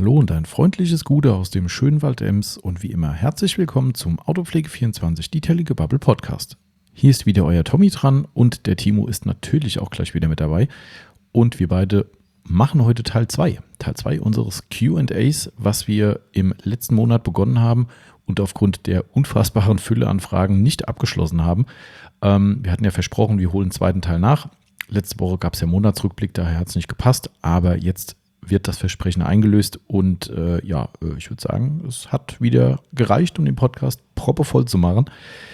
Hallo und ein freundliches Gute aus dem schönen Wald Ems und wie immer herzlich willkommen zum Autopflege24 Detailige Bubble Podcast. Hier ist wieder euer Tommy dran und der Timo ist natürlich auch gleich wieder mit dabei und wir beide machen heute Teil 2 unseres Q&As, was wir im letzten Monat begonnen haben und aufgrund der unfassbaren Fülle an Fragen nicht abgeschlossen haben. Wir hatten ja versprochen, wir holen den zweiten Teil nach. Letzte Woche gab es ja Monatsrückblick, daher hat es nicht gepasst, aber jetzt wird das Versprechen eingelöst und ich würde sagen, es hat wieder gereicht, um den Podcast proppevoll zu machen.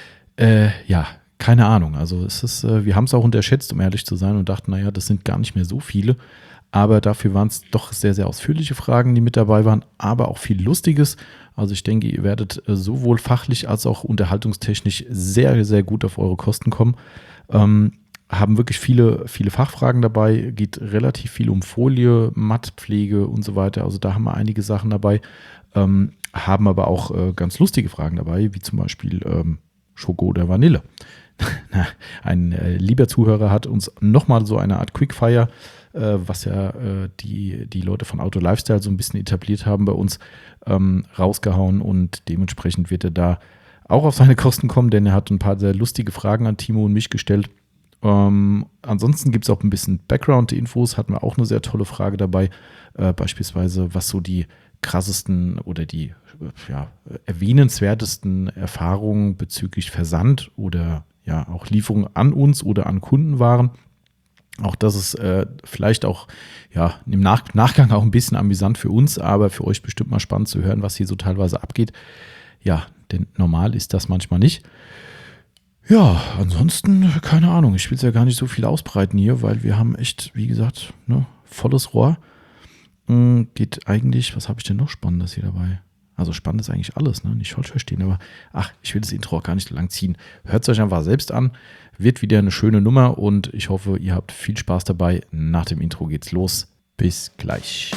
Keine Ahnung, also es ist, wir haben es auch unterschätzt, um ehrlich zu sein und dachten, naja, das sind gar nicht mehr so viele, aber dafür waren es doch sehr, sehr ausführliche Fragen, die mit dabei waren, aber auch viel Lustiges. Also ich denke, ihr werdet sowohl fachlich als auch unterhaltungstechnisch sehr, sehr gut auf eure Kosten kommen. Haben wirklich viele Fachfragen dabei, geht relativ viel um Folie, Mattpflege und so weiter. Also da haben wir einige Sachen dabei, haben aber auch ganz lustige Fragen dabei, wie zum Beispiel Schoko oder Vanille. Ein lieber Zuhörer hat uns nochmal so eine Art Quickfire, was ja die Leute von Auto Lifestyle so ein bisschen etabliert haben bei uns, rausgehauen und dementsprechend wird er da auch auf seine Kosten kommen, denn er hat ein paar sehr lustige Fragen an Timo und mich gestellt. Ansonsten gibt es auch ein bisschen Background-Infos, hatten wir auch eine sehr tolle Frage dabei, beispielsweise was so die krassesten oder die erwähnenswertesten Erfahrungen bezüglich Versand oder ja auch Lieferung an uns oder an Kunden waren. Auch das ist vielleicht auch im Nachgang auch ein bisschen amüsant für uns, aber für euch bestimmt mal spannend zu hören, was hier so teilweise abgeht. Ja, denn normal ist das manchmal nicht. Ja, ansonsten, keine Ahnung, ich will es ja gar nicht so viel ausbreiten hier, weil wir haben echt, wie gesagt, volles Rohr. Geht eigentlich, was habe ich denn noch Spannendes hier dabei? Also spannend ist eigentlich alles, nicht falsch verstehen, aber ich will das Intro auch gar nicht so lang ziehen. Hört es euch einfach selbst an, wird wieder eine schöne Nummer und ich hoffe, ihr habt viel Spaß dabei. Nach dem Intro geht's los. Bis gleich.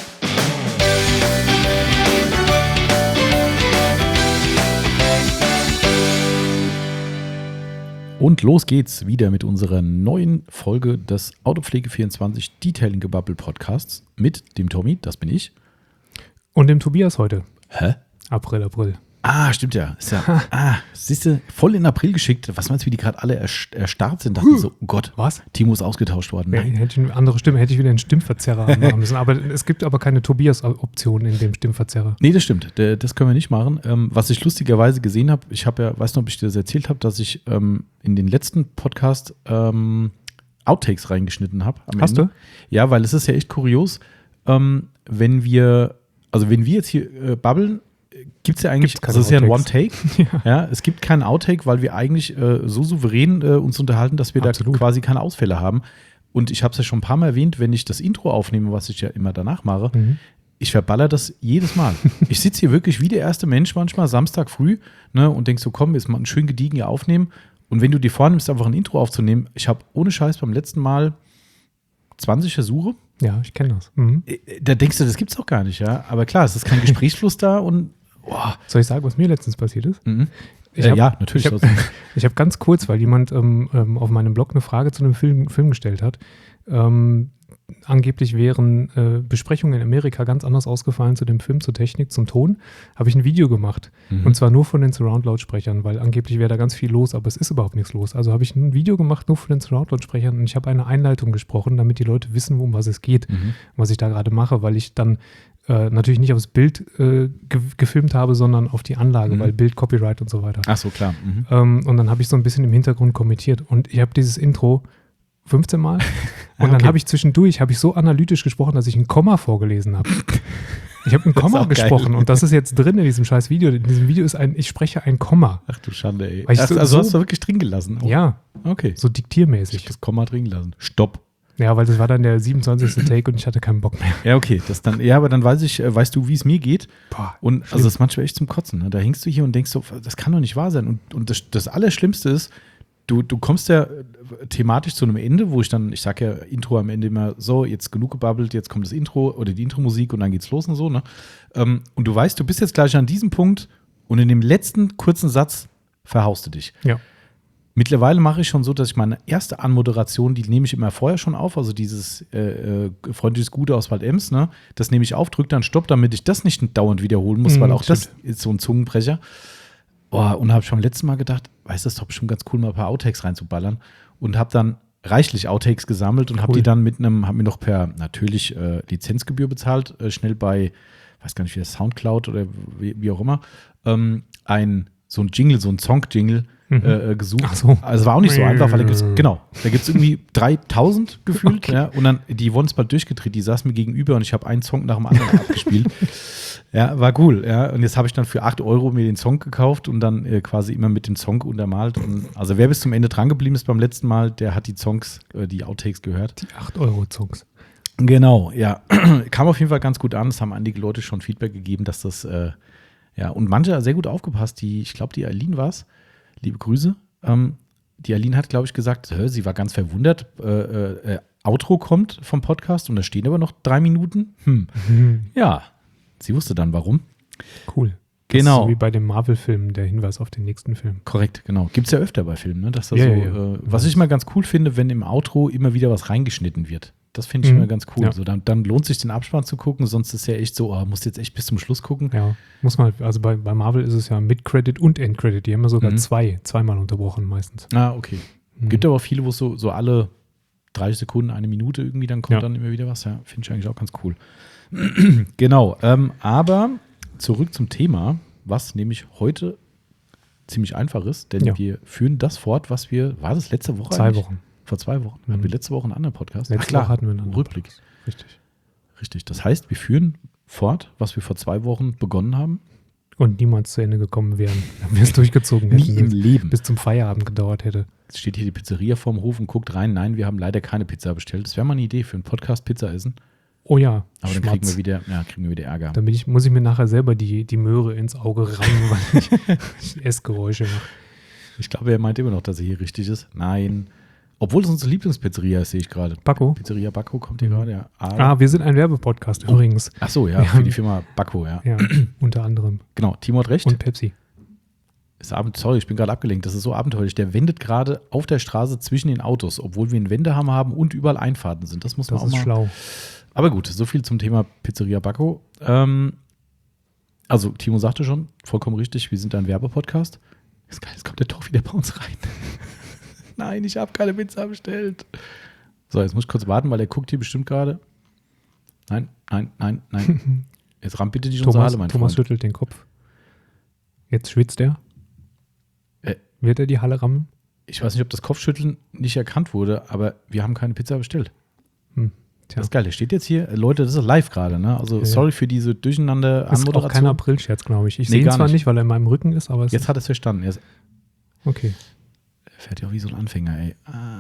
Und los geht's wieder mit unserer neuen Folge des Autopflege24 Detailing Bubble Podcasts mit dem Tommy, das bin ich. Und dem Tobias heute. Hä? April. Stimmt ja. Ist ja siehst du, voll in April geschickt. Was meinst du, wie die gerade alle erstarrt sind? Dachten so, oh Gott, was? Timo ist ausgetauscht worden. Nein. Hätte ich eine andere Stimme, hätte ich wieder einen Stimmverzerrer machen müssen. Aber es gibt aber keine Tobias-Option in dem Stimmverzerrer. Nee, das stimmt. Das können wir nicht machen. Was ich lustigerweise gesehen habe, ich habe weiß noch, ob ich dir das erzählt habe, dass ich in den letzten Podcast Outtakes reingeschnitten habe. Hast du? Ja, weil es ist ja echt kurios, wenn wir jetzt hier babbeln, gibt es ja eigentlich, das ist ja ein One-Take. Ja, es gibt keinen Outtake, weil wir eigentlich so souverän uns unterhalten, dass wir Absolut. da quasi keine Ausfälle haben. Und ich habe es ja schon ein paar Mal erwähnt, wenn ich das Intro aufnehme, was ich ja immer danach mache, ich verballer das jedes Mal. Ich sitze hier wirklich wie der erste Mensch manchmal Samstag früh und denk so, komm, jetzt mal einen schön gediegen hier aufnehmen. Und wenn du dir vornimmst, einfach ein Intro aufzunehmen, ich habe ohne Scheiß beim letzten Mal 20 Versuche. Ja, ich kenne das. Da denkst du, das gibt's doch gar nicht, ja. Aber klar, es ist kein Gesprächsfluss da und Soll ich sagen, was mir letztens passiert ist? Natürlich. Ich habe ganz kurz, weil jemand auf meinem Blog eine Frage zu einem Film gestellt hat. Angeblich wären Besprechungen in Amerika ganz anders ausgefallen zu dem Film, zur Technik, zum Ton. Habe ich ein Video gemacht. Und zwar nur von den Surround-Lautsprechern, weil angeblich wäre da ganz viel los, aber es ist überhaupt nichts los. Also habe ich ein Video gemacht nur von den Surround-Lautsprechern und ich habe eine Einleitung gesprochen, damit die Leute wissen, um was es geht, was ich da gerade mache, weil ich dann natürlich nicht aufs Bild gefilmt habe, sondern auf die Anlage, weil Bild, Copyright und so weiter. Ach so, klar. Und dann habe ich so ein bisschen im Hintergrund kommentiert und ich habe dieses Intro 15 Mal und dann habe ich zwischendurch so analytisch gesprochen, dass ich ein Komma vorgelesen habe. Ich habe ein Komma gesprochen und das ist jetzt drin in diesem scheiß Video. In diesem Video ist ich spreche ein Komma. Ach du Schande, ey. Also hast du wirklich drin gelassen? Oh. Ja. Okay. So diktiermäßig. Ich habe das Komma drin gelassen. Stopp. Ja, weil das war dann der 27. Take und ich hatte keinen Bock mehr. Ja, okay. Aber dann weißt du, wie es mir geht. Boah, und also das ist manchmal echt zum Kotzen. Ne? Da hängst du hier und denkst so, das kann doch nicht wahr sein. Und das Allerschlimmste ist, du kommst ja thematisch zu einem Ende, wo ich sage ja Intro am Ende immer so, jetzt genug gebabbelt, jetzt kommt das Intro oder die Intro-Musik und dann geht's los und so. Ne? Und du weißt, du bist jetzt gleich an diesem Punkt und in dem letzten kurzen Satz verhaust du dich. Ja. Mittlerweile mache ich schon so, dass ich meine erste Anmoderation, die nehme ich immer vorher schon auf, also dieses freundliches Gute aus Wald-Ems, ne? Das nehme ich auf, drücke dann Stopp, damit ich das nicht dauernd wiederholen muss, weil auch das ist so ein Zungenbrecher. Oh, und habe ich beim letzten Mal gedacht, weißt du, das ist doch bestimmt ganz cool, mal ein paar Outtakes reinzuballern. Und habe dann reichlich Outtakes gesammelt und habe die dann habe mir noch per natürlich Lizenzgebühr bezahlt, schnell bei, weiß gar nicht, wie das Soundcloud oder wie auch immer, so ein Jingle, so ein Song-Jingle gesucht. Ach so. Also war auch nicht so einfach, weil da gibt's irgendwie 3000 gefühlt, ja, und dann, die wurden es bald durchgedreht, die saßen mir gegenüber und ich habe einen Song nach dem anderen abgespielt. Ja, war cool, ja, und jetzt habe ich dann für 8 € mir den Song gekauft und dann quasi immer mit dem Song untermalt. Und, also wer bis zum Ende dran geblieben ist beim letzten Mal, der hat die Songs, die Outtakes gehört. Die 8-Euro-Songs. Genau, ja. Kam auf jeden Fall ganz gut an, es haben einige Leute schon Feedback gegeben, dass das, und manche sehr gut aufgepasst, ich glaube, die Aline war es, liebe Grüße. Die Aline hat, glaube ich, gesagt, sie war ganz verwundert. Outro kommt vom Podcast und da stehen aber noch 3 Minuten. Ja, sie wusste dann, warum. Cool. Genau. Das ist so wie bei dem Marvel-Film, der Hinweis auf den nächsten Film. Korrekt, genau. Gibt es ja öfter bei Filmen, ne? Dass das was ich mal ganz cool finde, wenn im Outro immer wieder was reingeschnitten wird. Das finde ich immer ganz cool. Ja. So, dann lohnt sich den Abspann zu gucken, sonst ist ja echt so, musst jetzt echt bis zum Schluss gucken. Ja, muss man, also bei Marvel ist es ja Mid-Credit und End-Credit, die haben ja sogar zweimal unterbrochen meistens. Ah, okay. Gibt aber auch viele, wo es so alle 30 Sekunden, 1 Minute irgendwie, dann kommt dann immer wieder was. Ja, finde ich eigentlich auch ganz cool. Genau, aber zurück zum Thema, was nämlich heute ziemlich einfach ist, denn wir führen das fort, was war das letzte Woche 2 Wochen. Vor 2 Wochen. Hatten wir letzte Woche einen anderen Podcast? Letzte Woche hatten wir einen anderen Rückblick. Podcast. Richtig. Das heißt, wir führen fort, was wir vor 2 Wochen begonnen haben. Und niemals zu Ende gekommen wären, wenn wir es durchgezogen hätten. Nie im Leben. Bis zum Feierabend gedauert hätte. Jetzt steht hier die Pizzeria vorm Hof und guckt rein. Nein, wir haben leider keine Pizza bestellt. Das wäre mal eine Idee für einen Podcast Pizza essen. Oh ja. Aber dann kriegen wir wieder Ärger. Dann muss ich mir nachher selber die Möhre ins Auge rammen, weil ich Essgeräusche mache. Ich glaube, er meint immer noch, dass er hier richtig ist. Nein. Obwohl es unsere Lieblingspizzeria ist, sehe ich gerade. Bacco? Pizzeria Bacco kommt hier gerade, ja. Wir sind ein Werbepodcast übrigens. Ach so, ja, für die Firma Bacco, ja. Ja, unter anderem. Genau, Timo hat recht. Und Pepsi. Sorry, ich bin gerade abgelenkt. Das ist so abenteuerlich. Der wendet gerade auf der Straße zwischen den Autos, obwohl wir einen Wendehammer haben und überall Einfahrten sind. Das muss man auch mal. Das ist schlau. Aber gut, so viel zum Thema Pizzeria Bacco. Also, Timo sagte schon, vollkommen richtig, wir sind ein Werbepodcast. Ist geil, jetzt kommt der Torf wieder bei uns rein. Nein, ich habe keine Pizza bestellt. So, jetzt muss ich kurz warten, weil er guckt hier bestimmt gerade. Nein. Jetzt ramm bitte nicht unsere Halle, mein Thomas Freund. Schüttelt den Kopf. Jetzt schwitzt er. Wird er die Halle rammen? Ich weiß nicht, ob das Kopfschütteln nicht erkannt wurde, aber wir haben keine Pizza bestellt. Das ist geil, der steht jetzt hier. Leute, das ist live gerade, ne? Also sorry für diese Durcheinander-Anmoderation. Das ist auch kein Aprilscherz, glaube ich. Ich sehe ihn zwar nicht, weil er in meinem Rücken ist, aber jetzt hat er es verstanden. Okay. Er fährt ja auch wie so ein Anfänger, ey.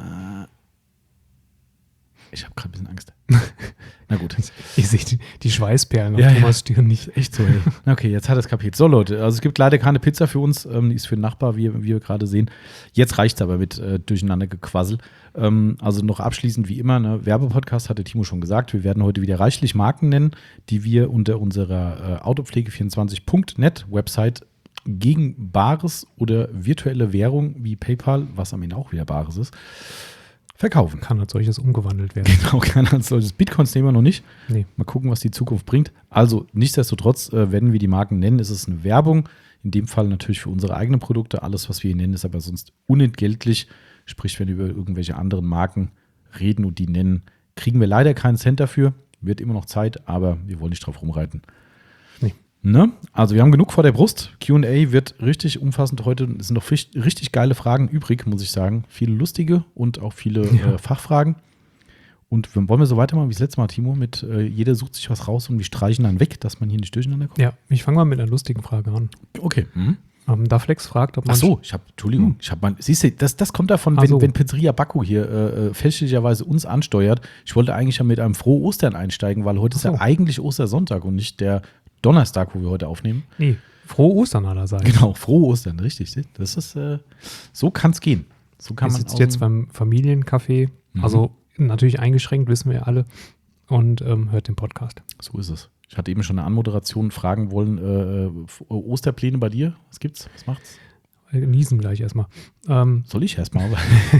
Ich habe gerade ein bisschen Angst. Na gut. Ich sehe die Schweißperlen auf Thomas Stirn nicht. Echt so, ey. Okay, jetzt hat er es kapiert. So, Leute, also es gibt leider keine Pizza für uns. Die ist für den Nachbar, wie wir gerade sehen. Jetzt reicht es aber mit Durcheinandergequassel. Also noch abschließend wie immer, ne, Werbepodcast hatte Timo schon gesagt. Wir werden heute wieder reichlich Marken nennen, die wir unter unserer Autopflege24.net Website gegen Bares oder virtuelle Währung wie PayPal, was am Ende auch wieder Bares ist, verkaufen. Kann als solches umgewandelt werden. Genau, kann als solches. Bitcoins nehmen wir noch nicht. Nee. Mal gucken, was die Zukunft bringt. Also nichtsdestotrotz, wenn wir die Marken nennen, ist es eine Werbung. In dem Fall natürlich für unsere eigenen Produkte. Alles, was wir hier nennen, ist aber sonst unentgeltlich. Sprich, wenn wir über irgendwelche anderen Marken reden und die nennen, kriegen wir leider keinen Cent dafür. Wird immer noch Zeit, aber wir wollen nicht drauf rumreiten. Nee. Ne? Also wir haben genug vor der Brust. Q&A wird richtig umfassend heute. Es sind noch richtig geile Fragen übrig, muss ich sagen. Viele lustige und auch viele Fachfragen. Und wollen wir so weitermachen wie das letzte Mal, Timo, mit jeder sucht sich was raus und wir streichen dann weg, dass man hier nicht durcheinander kommt? Ja, ich fange mal mit einer lustigen Frage an. Okay. Da Flex fragt, ob man... Ach so, Entschuldigung. Siehst du, das kommt davon, wenn Pizzeria Bacco hier fälschlicherweise uns ansteuert. Ich wollte eigentlich ja mit einem Frohe Ostern einsteigen, weil heute ist ja eigentlich Ostersonntag und nicht der Donnerstag, wo wir heute aufnehmen. Nee, Frohe Ostern allerseits. Genau, Frohe Ostern, richtig. Das ist, so kann es gehen. So kann man sitzt jetzt beim Familiencafé, also natürlich eingeschränkt, wissen wir alle, und hört den Podcast. So ist es. Ich hatte eben schon eine Anmoderation fragen wollen, Osterpläne bei dir? Was gibt's? Was macht's? niesen gleich erstmal. Soll ich erstmal?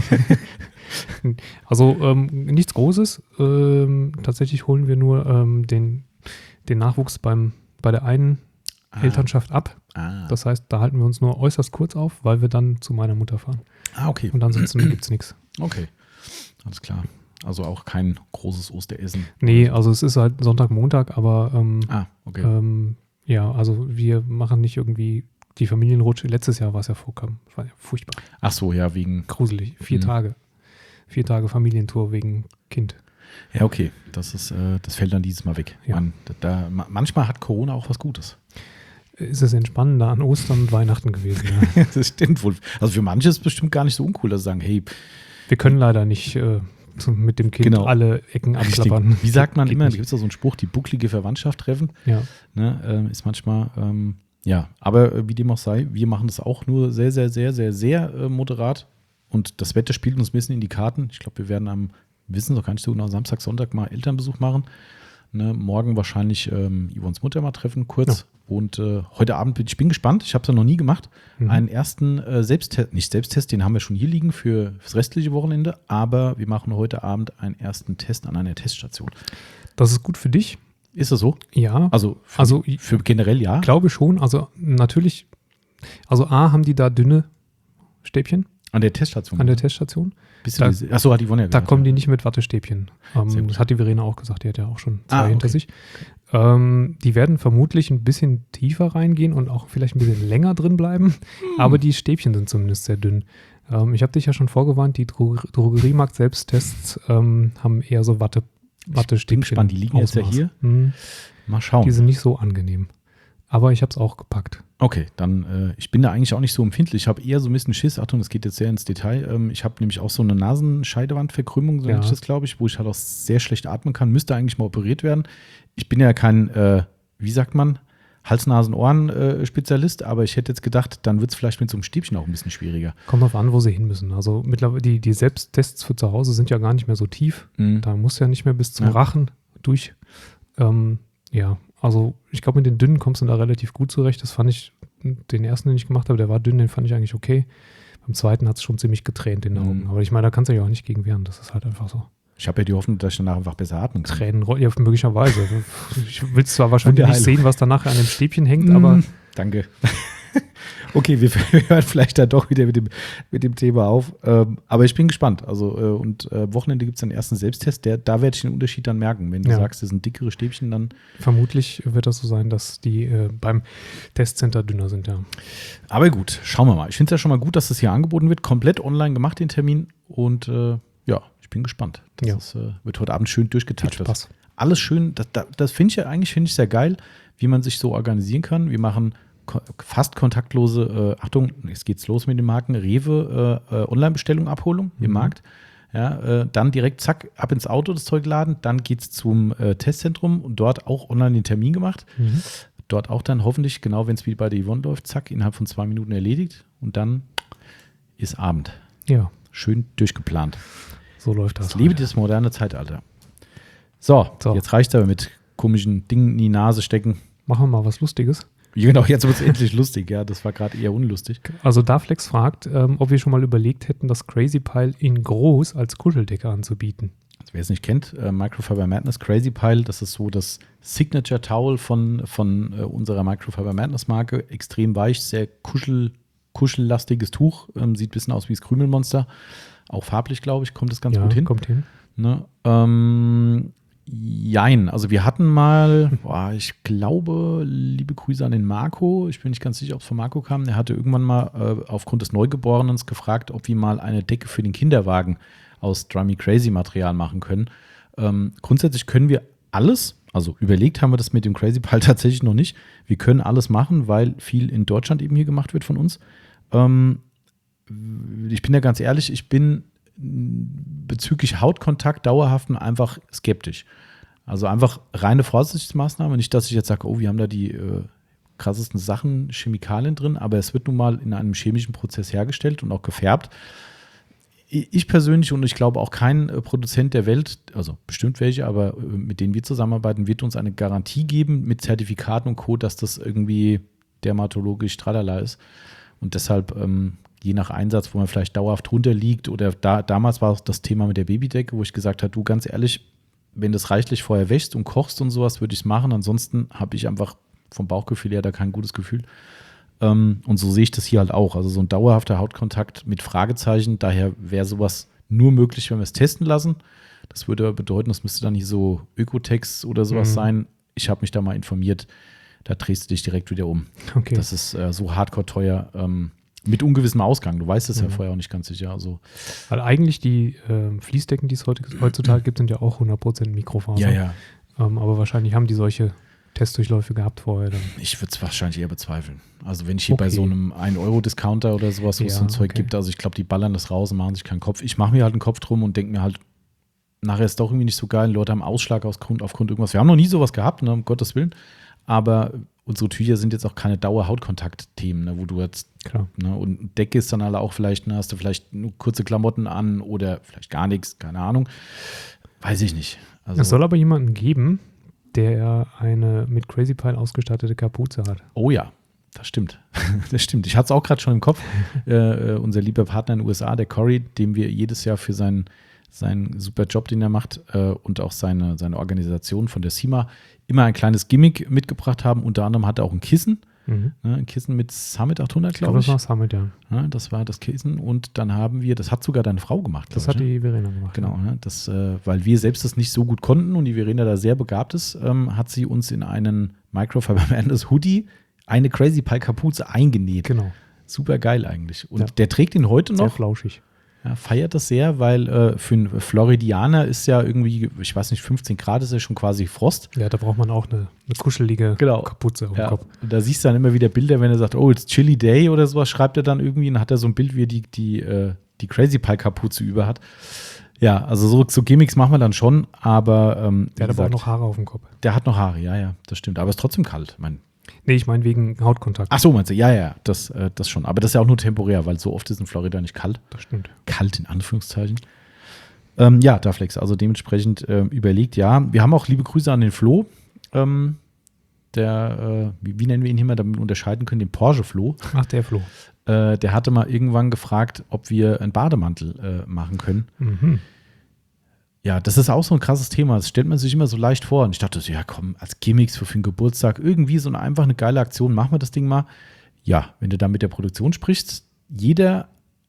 Also nichts Großes. Tatsächlich holen wir nur den Nachwuchs bei der einen Elternschaft ab. Das heißt, da halten wir uns nur äußerst kurz auf, weil wir dann zu meiner Mutter fahren. Okay. Und ansonsten gibt es nichts. Okay, alles klar. Also auch kein großes Osteressen. Nee, also es ist halt Sonntag, Montag, aber okay. ja, also wir machen nicht irgendwie die Familienrutsche. Letztes Jahr war es ja vorkam. Das war ja furchtbar. Ach so, ja, wegen... Gruselig. 4 Tage. 4 Tage Familientour wegen Kind. Ja, okay. Das fällt dann dieses Mal weg. Ja. Manchmal hat Corona auch was Gutes. Ist es entspannender an Ostern und Weihnachten gewesen. Ja. Das stimmt wohl. Also für manche ist es bestimmt gar nicht so uncool, dass sie sagen, hey... Wir können leider nicht mit dem Kind alle Ecken abklappern. Wie sagt man immer, da nicht. gibt es da so einen Spruch, die bucklige Verwandtschaft treffen. Ja. Ne, ist manchmal, ja, aber wie dem auch sei, wir machen das auch nur sehr, sehr, sehr, sehr, sehr moderat. Und das Wetter spielt uns ein bisschen in die Karten. Ich glaube, wir werden wissen doch gar nicht so genau, Samstag, Sonntag mal Elternbesuch machen. Ne, morgen wahrscheinlich Yvonnes Mutter mal treffen, kurz. Ja. Und heute Abend ich bin gespannt, ich habe es ja noch nie gemacht, einen ersten Selbsttest, den haben wir schon hier liegen für das restliche Wochenende, aber wir machen heute Abend einen ersten Test an einer Teststation. Das ist gut für dich. Ist das so? Ja. Also für generell ja? Ich glaube schon, also natürlich, also A, haben die da dünne Stäbchen. An der Teststation? An der Teststation. Achso, hat Yvonne ja gesagt. Da kommen die nicht mit Wattestäbchen. Das hat die Verena auch gesagt, die hat ja auch schon 2 hinter sich. Die werden vermutlich ein bisschen tiefer reingehen und auch vielleicht ein bisschen länger drin bleiben, aber die Stäbchen sind zumindest sehr dünn. Ich habe dich ja schon vorgewarnt, die Drogeriemarkt-Selbsttests haben eher so Wattestäbchen. Spannend, die liegen jetzt ja hier. Mal schauen. Die sind nicht so angenehm. Aber ich habe es auch gepackt. Okay, dann, ich bin da eigentlich auch nicht so empfindlich. Ich habe eher so ein bisschen Schiss. Achtung, das geht jetzt sehr ins Detail. Ich habe nämlich auch so eine Nasenscheidewandverkrümmung, so nennt sich das, glaube ich, wo ich halt auch sehr schlecht atmen kann. Müsste eigentlich mal operiert werden. Ich bin ja kein, wie sagt man, Hals-Nasen-Ohren-Spezialist, aber ich hätte jetzt gedacht, dann wird es vielleicht mit so einem Stäbchen auch ein bisschen schwieriger. Kommt drauf an, wo sie hin müssen. Also mittlerweile, die Selbsttests für zu Hause sind ja gar nicht mehr so tief. Da muss ja nicht mehr bis zum Rachen durch. Ja, also ich glaube, mit den dünnen kommst du da relativ gut zurecht. Das fand ich, den ersten, den ich gemacht habe, der war dünn, den fand ich eigentlich okay. Beim zweiten hat es schon ziemlich getränt in den Augen. Aber ich meine, da kannst du ja auch nicht gegen wehren. Das ist halt einfach so. Ich habe ja die Hoffnung, dass ich danach einfach besser atmen kann. Tränen, ja, möglicherweise. Ich will zwar wahrscheinlich nicht sehen, was danach an dem Stäbchen hängt, aber... Danke. Okay, wir hören vielleicht da doch wieder mit dem Thema auf. Aber ich bin gespannt. Also, Wochenende gibt es den ersten Selbsttest. Da werde ich den Unterschied dann merken. Wenn du sagst, das sind dickere Stäbchen, dann. Vermutlich wird das so sein, dass die beim Testcenter dünner sind, ja. Aber gut, schauen wir mal. Ich finde es ja schon mal gut, dass das hier angeboten wird. Komplett online gemacht, den Termin. Und ja, ich bin gespannt. Das wird heute Abend schön durchgetatscht. Alles schön. Das finde ich eigentlich sehr geil, wie man sich so organisieren kann. Wir machen fast kontaktlose, Achtung, jetzt geht's los mit den Marken, Rewe, Online-Bestellung, Abholung im Markt. Ja, dann direkt zack, ab ins Auto das Zeug laden, dann geht's zum Testzentrum und dort auch online den Termin gemacht. Dort auch dann hoffentlich, genau wenn es wie bei der Yvonne läuft, zack, innerhalb von 2 Minuten erledigt und dann ist Abend. Ja. Schön durchgeplant. So läuft das. Ich liebe das moderne Zeitalter. So, jetzt reicht es aber mit komischen Dingen in die Nase stecken. Machen wir mal was Lustiges. Genau, jetzt wird es endlich lustig. Ja, das war gerade eher unlustig. Also Darflex fragt, ob wir schon mal überlegt hätten, das Crazy Pile in groß als Kuscheldecke anzubieten. Also wer es nicht kennt, Microfiber Madness Crazy Pile, das ist so das Signature Towel von unserer Microfiber Madness Marke. Extrem weich, sehr kuschellastiges Tuch. Sieht ein bisschen aus wie das Krümelmonster. Auch farblich, glaube ich, kommt das ganz gut hin. Kommt hin. Ne? Jein, also wir hatten mal, ich glaube, liebe Grüße an den Marco, ich bin nicht ganz sicher, ob es von Marco kam, der hatte irgendwann mal aufgrund des Neugeborenen gefragt, ob wir mal eine Decke für den Kinderwagen aus Drummy Crazy Material machen können. Grundsätzlich können wir alles, also überlegt haben wir das mit dem Crazy Pile tatsächlich noch nicht, wir können alles machen, weil viel in Deutschland eben hier gemacht wird von uns. Ich bin ja ganz ehrlich, ich bin bezüglich Hautkontakt dauerhaften einfach skeptisch. Also einfach reine Vorsichtsmaßnahme. Nicht, dass ich jetzt sage, wir haben da die krassesten Sachen, Chemikalien drin, aber es wird nun mal in einem chemischen Prozess hergestellt und auch gefärbt. Ich persönlich und ich glaube auch kein Produzent der Welt, also bestimmt welche, aber mit denen wir zusammenarbeiten, wird uns eine Garantie geben mit Zertifikaten und Co., dass das irgendwie dermatologisch tralala ist. Und deshalb, je nach Einsatz, wo man vielleicht dauerhaft drunter liegt oder damals war das Thema mit der Babydecke, wo ich gesagt habe, du, ganz ehrlich, wenn das reichlich vorher wäschst und kochst und sowas, würde ich es machen. Ansonsten habe ich einfach vom Bauchgefühl her da kein gutes Gefühl. Und so sehe ich das hier halt auch. Also so ein dauerhafter Hautkontakt mit Fragezeichen. Daher wäre sowas nur möglich, wenn wir es testen lassen. Das würde bedeuten, das müsste dann nicht so Ökotex oder sowas sein. Ich habe mich da mal informiert. Da drehst du dich direkt wieder um. Okay. Das ist so hardcore teuer. Mit ungewissem Ausgang. Du weißt es ja vorher auch nicht ganz sicher. Also, weil eigentlich die Fließdecken, die es heutzutage gibt, sind ja auch 100% Mikrofaser. ja. Aber wahrscheinlich haben die solche Testdurchläufe gehabt vorher dann. Ich würde es wahrscheinlich eher bezweifeln. Also wenn ich hier bei so einem 1-Euro-Discounter oder sowas, wo es so ein Zeug gibt, also ich glaube, die ballern das raus und machen sich keinen Kopf. Ich mache mir halt einen Kopf drum und denke mir halt, nachher ist es doch irgendwie nicht so geil. Leute haben Ausschlag aufgrund irgendwas. Wir haben noch nie sowas gehabt, ne, um Gottes Willen. Aber unsere Tücher sind jetzt auch keine Dauer-Hautkontakt-Themen, ne, wo du jetzt, ne, und Decke ist dann alle auch vielleicht, ne, hast du vielleicht nur kurze Klamotten an oder vielleicht gar nichts, keine Ahnung. Weiß ich nicht. Also, es soll aber jemanden geben, der eine mit Crazy Pile ausgestattete Kapuze hat. Oh ja, das stimmt. Das stimmt. Ich hatte es auch gerade schon im Kopf. Unser lieber Partner in den USA, der Corey, dem wir jedes Jahr für seinen super Job, den er macht, und auch seine Organisation von der CIMA immer ein kleines Gimmick mitgebracht haben. Unter anderem hat er auch ein Kissen. Ne, ein Kissen mit Summit 800, glaube ich. Das war Summit, ja. Ja. Das war das Kissen. Und dann haben wir, das hat sogar deine Frau gemacht. Das hat die Verena gemacht. Genau, ne? Weil wir selbst das nicht so gut konnten und die Verena da sehr begabt ist, hat sie uns in einen Microfiber Madness Hoodie eine Crazy Pie Kapuze eingenäht. Genau. Super geil eigentlich. Und der trägt ihn heute noch. Sehr flauschig. Ja, feiert das sehr, weil für einen Floridianer ist ja irgendwie, ich weiß nicht, 15 Grad ist ja schon quasi Frost. Ja, da braucht man auch eine kuschelige Kapuze auf dem Kopf. Und da siehst du dann immer wieder Bilder, wenn er sagt, oh, it's chilly day oder sowas, schreibt er dann irgendwie und hat er so ein Bild, wie er die Crazy Pie Kapuze über hat. Ja, also so Gimmicks machen wir dann schon, aber der hat aber auch noch Haare auf dem Kopf. Der hat noch Haare, ja, das stimmt. Aber es ist trotzdem kalt. Nee, ich meine wegen Hautkontakt. Ach so, meinst du? Ja, das schon. Aber das ist ja auch nur temporär, weil so oft ist in Florida nicht kalt. Das stimmt. Kalt in Anführungszeichen. Ja, Daflex, also dementsprechend überlegt, ja. Wir haben auch liebe Grüße an den Flo. Wie nennen wir ihn hier mal, damit wir unterscheiden können, den Porsche Flo. Ach, der Flo. Der hatte mal irgendwann gefragt, ob wir einen Bademantel machen können. Mhm. Ja, das ist auch so ein krasses Thema. Das stellt man sich immer so leicht vor. Und ich dachte so, ja komm, als Gimmicks für den Geburtstag, irgendwie so einfach eine geile Aktion, machen wir das Ding mal. Ja, wenn du da mit der Produktion sprichst, jedes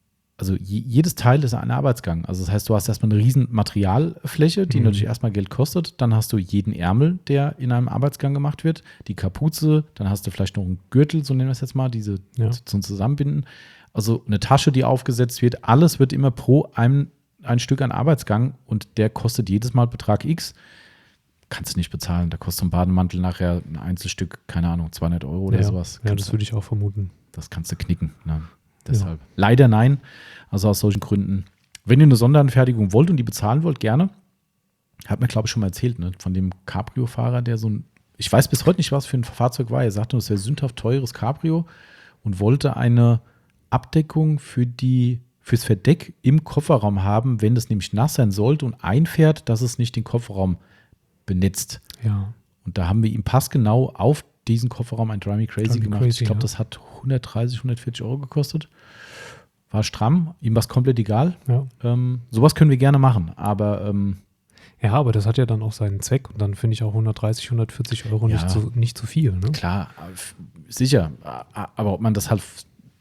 Teil ist ein Arbeitsgang. Also das heißt, du hast erstmal eine riesen Materialfläche, die natürlich erstmal Geld kostet. Dann hast du jeden Ärmel, der in einem Arbeitsgang gemacht wird, die Kapuze, dann hast du vielleicht noch einen Gürtel, so nennen wir es jetzt mal, diese zum Zusammenbinden. Also eine Tasche, die aufgesetzt wird. Alles wird immer pro ein Stück an Arbeitsgang und der kostet jedes Mal Betrag X. Kannst du nicht bezahlen. Da kostet ein Bademantel nachher ein Einzelstück, keine Ahnung, 200 Euro oder sowas. Ja, das würde ich auch vermuten. Das kannst du knicken. Ne? Deshalb. Ja. Leider nein. Also aus solchen Gründen. Wenn ihr eine Sonderanfertigung wollt und die bezahlen wollt, gerne. Hat mir, glaube ich, schon mal erzählt, ne? Von dem Cabrio-Fahrer, der ich weiß bis heute nicht, was für ein Fahrzeug war. Er sagte, das wäre sündhaft teures Cabrio und wollte eine Abdeckung fürs Verdeck im Kofferraum haben, wenn das nämlich nass sein sollte und einfährt, dass es nicht den Kofferraum benetzt. Ja. Und da haben wir ihm passgenau auf diesen Kofferraum ein Drive Me Crazy gemacht. Ich glaube, das hat 130, 140 Euro gekostet. War stramm, ihm war es komplett egal. Ja. Sowas können wir gerne machen, aber ja, aber das hat ja dann auch seinen Zweck und dann finde ich auch 130, 140 Euro nicht zu viel. Ne? Klar, sicher. Aber ob man das halt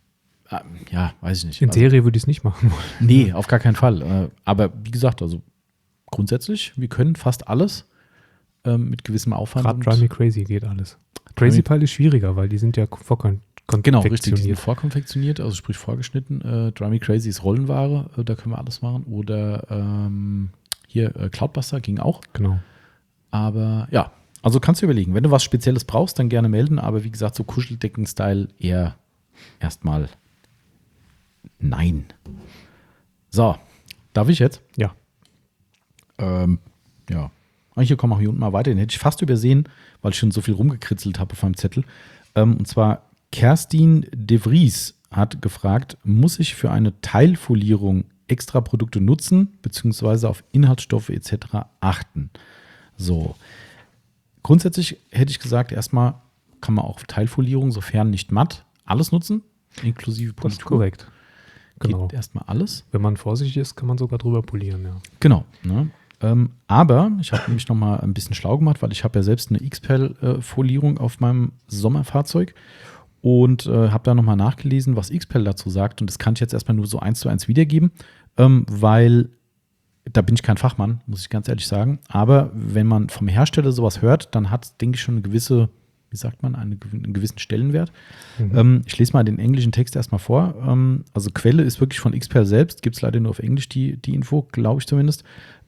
weiß ich nicht. In Serie würde ich es nicht machen wollen. Nee, auf gar keinen Fall. Aber wie gesagt, also grundsätzlich, wir können fast alles mit gewissem Aufwand. Gerade Drive Me Crazy geht alles. Crazy Pile ist schwieriger, weil die sind ja vorkonfektioniert. Genau, richtig, die sind vorkonfektioniert, also sprich vorgeschnitten. Drive Me Crazy ist Rollenware, da können wir alles machen. Oder hier Cloudbuster ging auch. Genau. Aber ja, also kannst du überlegen. Wenn du was Spezielles brauchst, dann gerne melden. Aber wie gesagt, so Kuscheldecken-Style eher erstmal nein. So, darf ich jetzt? Ja. Ja. Hier kommen wir hier unten mal weiter. Den hätte ich fast übersehen, weil ich schon so viel rumgekritzelt habe auf meinem Zettel. Und zwar Kerstin de Vries hat gefragt, muss ich für eine Teilfolierung extra Produkte nutzen, beziehungsweise auf Inhaltsstoffe etc. achten? So. Grundsätzlich hätte ich gesagt, erstmal kann man auch auf Teilfolierung, sofern nicht matt, alles nutzen. inklusive Das ist Politur. korrekt. Genau. Geht erstmal alles. Wenn man vorsichtig ist, kann man sogar drüber polieren, ja. Genau. Ne? Aber ich habe mich nochmal ein bisschen schlau gemacht, weil ich habe ja selbst eine XPEL-Folierung auf meinem Sommerfahrzeug und habe da nochmal nachgelesen, was XPEL dazu sagt. Und das kann ich jetzt erstmal nur so 1:1 wiedergeben, weil da bin ich kein Fachmann, muss ich ganz ehrlich sagen. Aber wenn man vom Hersteller sowas hört, dann hat es, denke ich, schon eine gewisse, wie sagt man, einen gewissen Stellenwert. Ich lese mal den englischen Text erstmal vor. Also Quelle ist wirklich von XPEL selbst, gibt es leider nur auf Englisch die Info, glaube ich zumindest.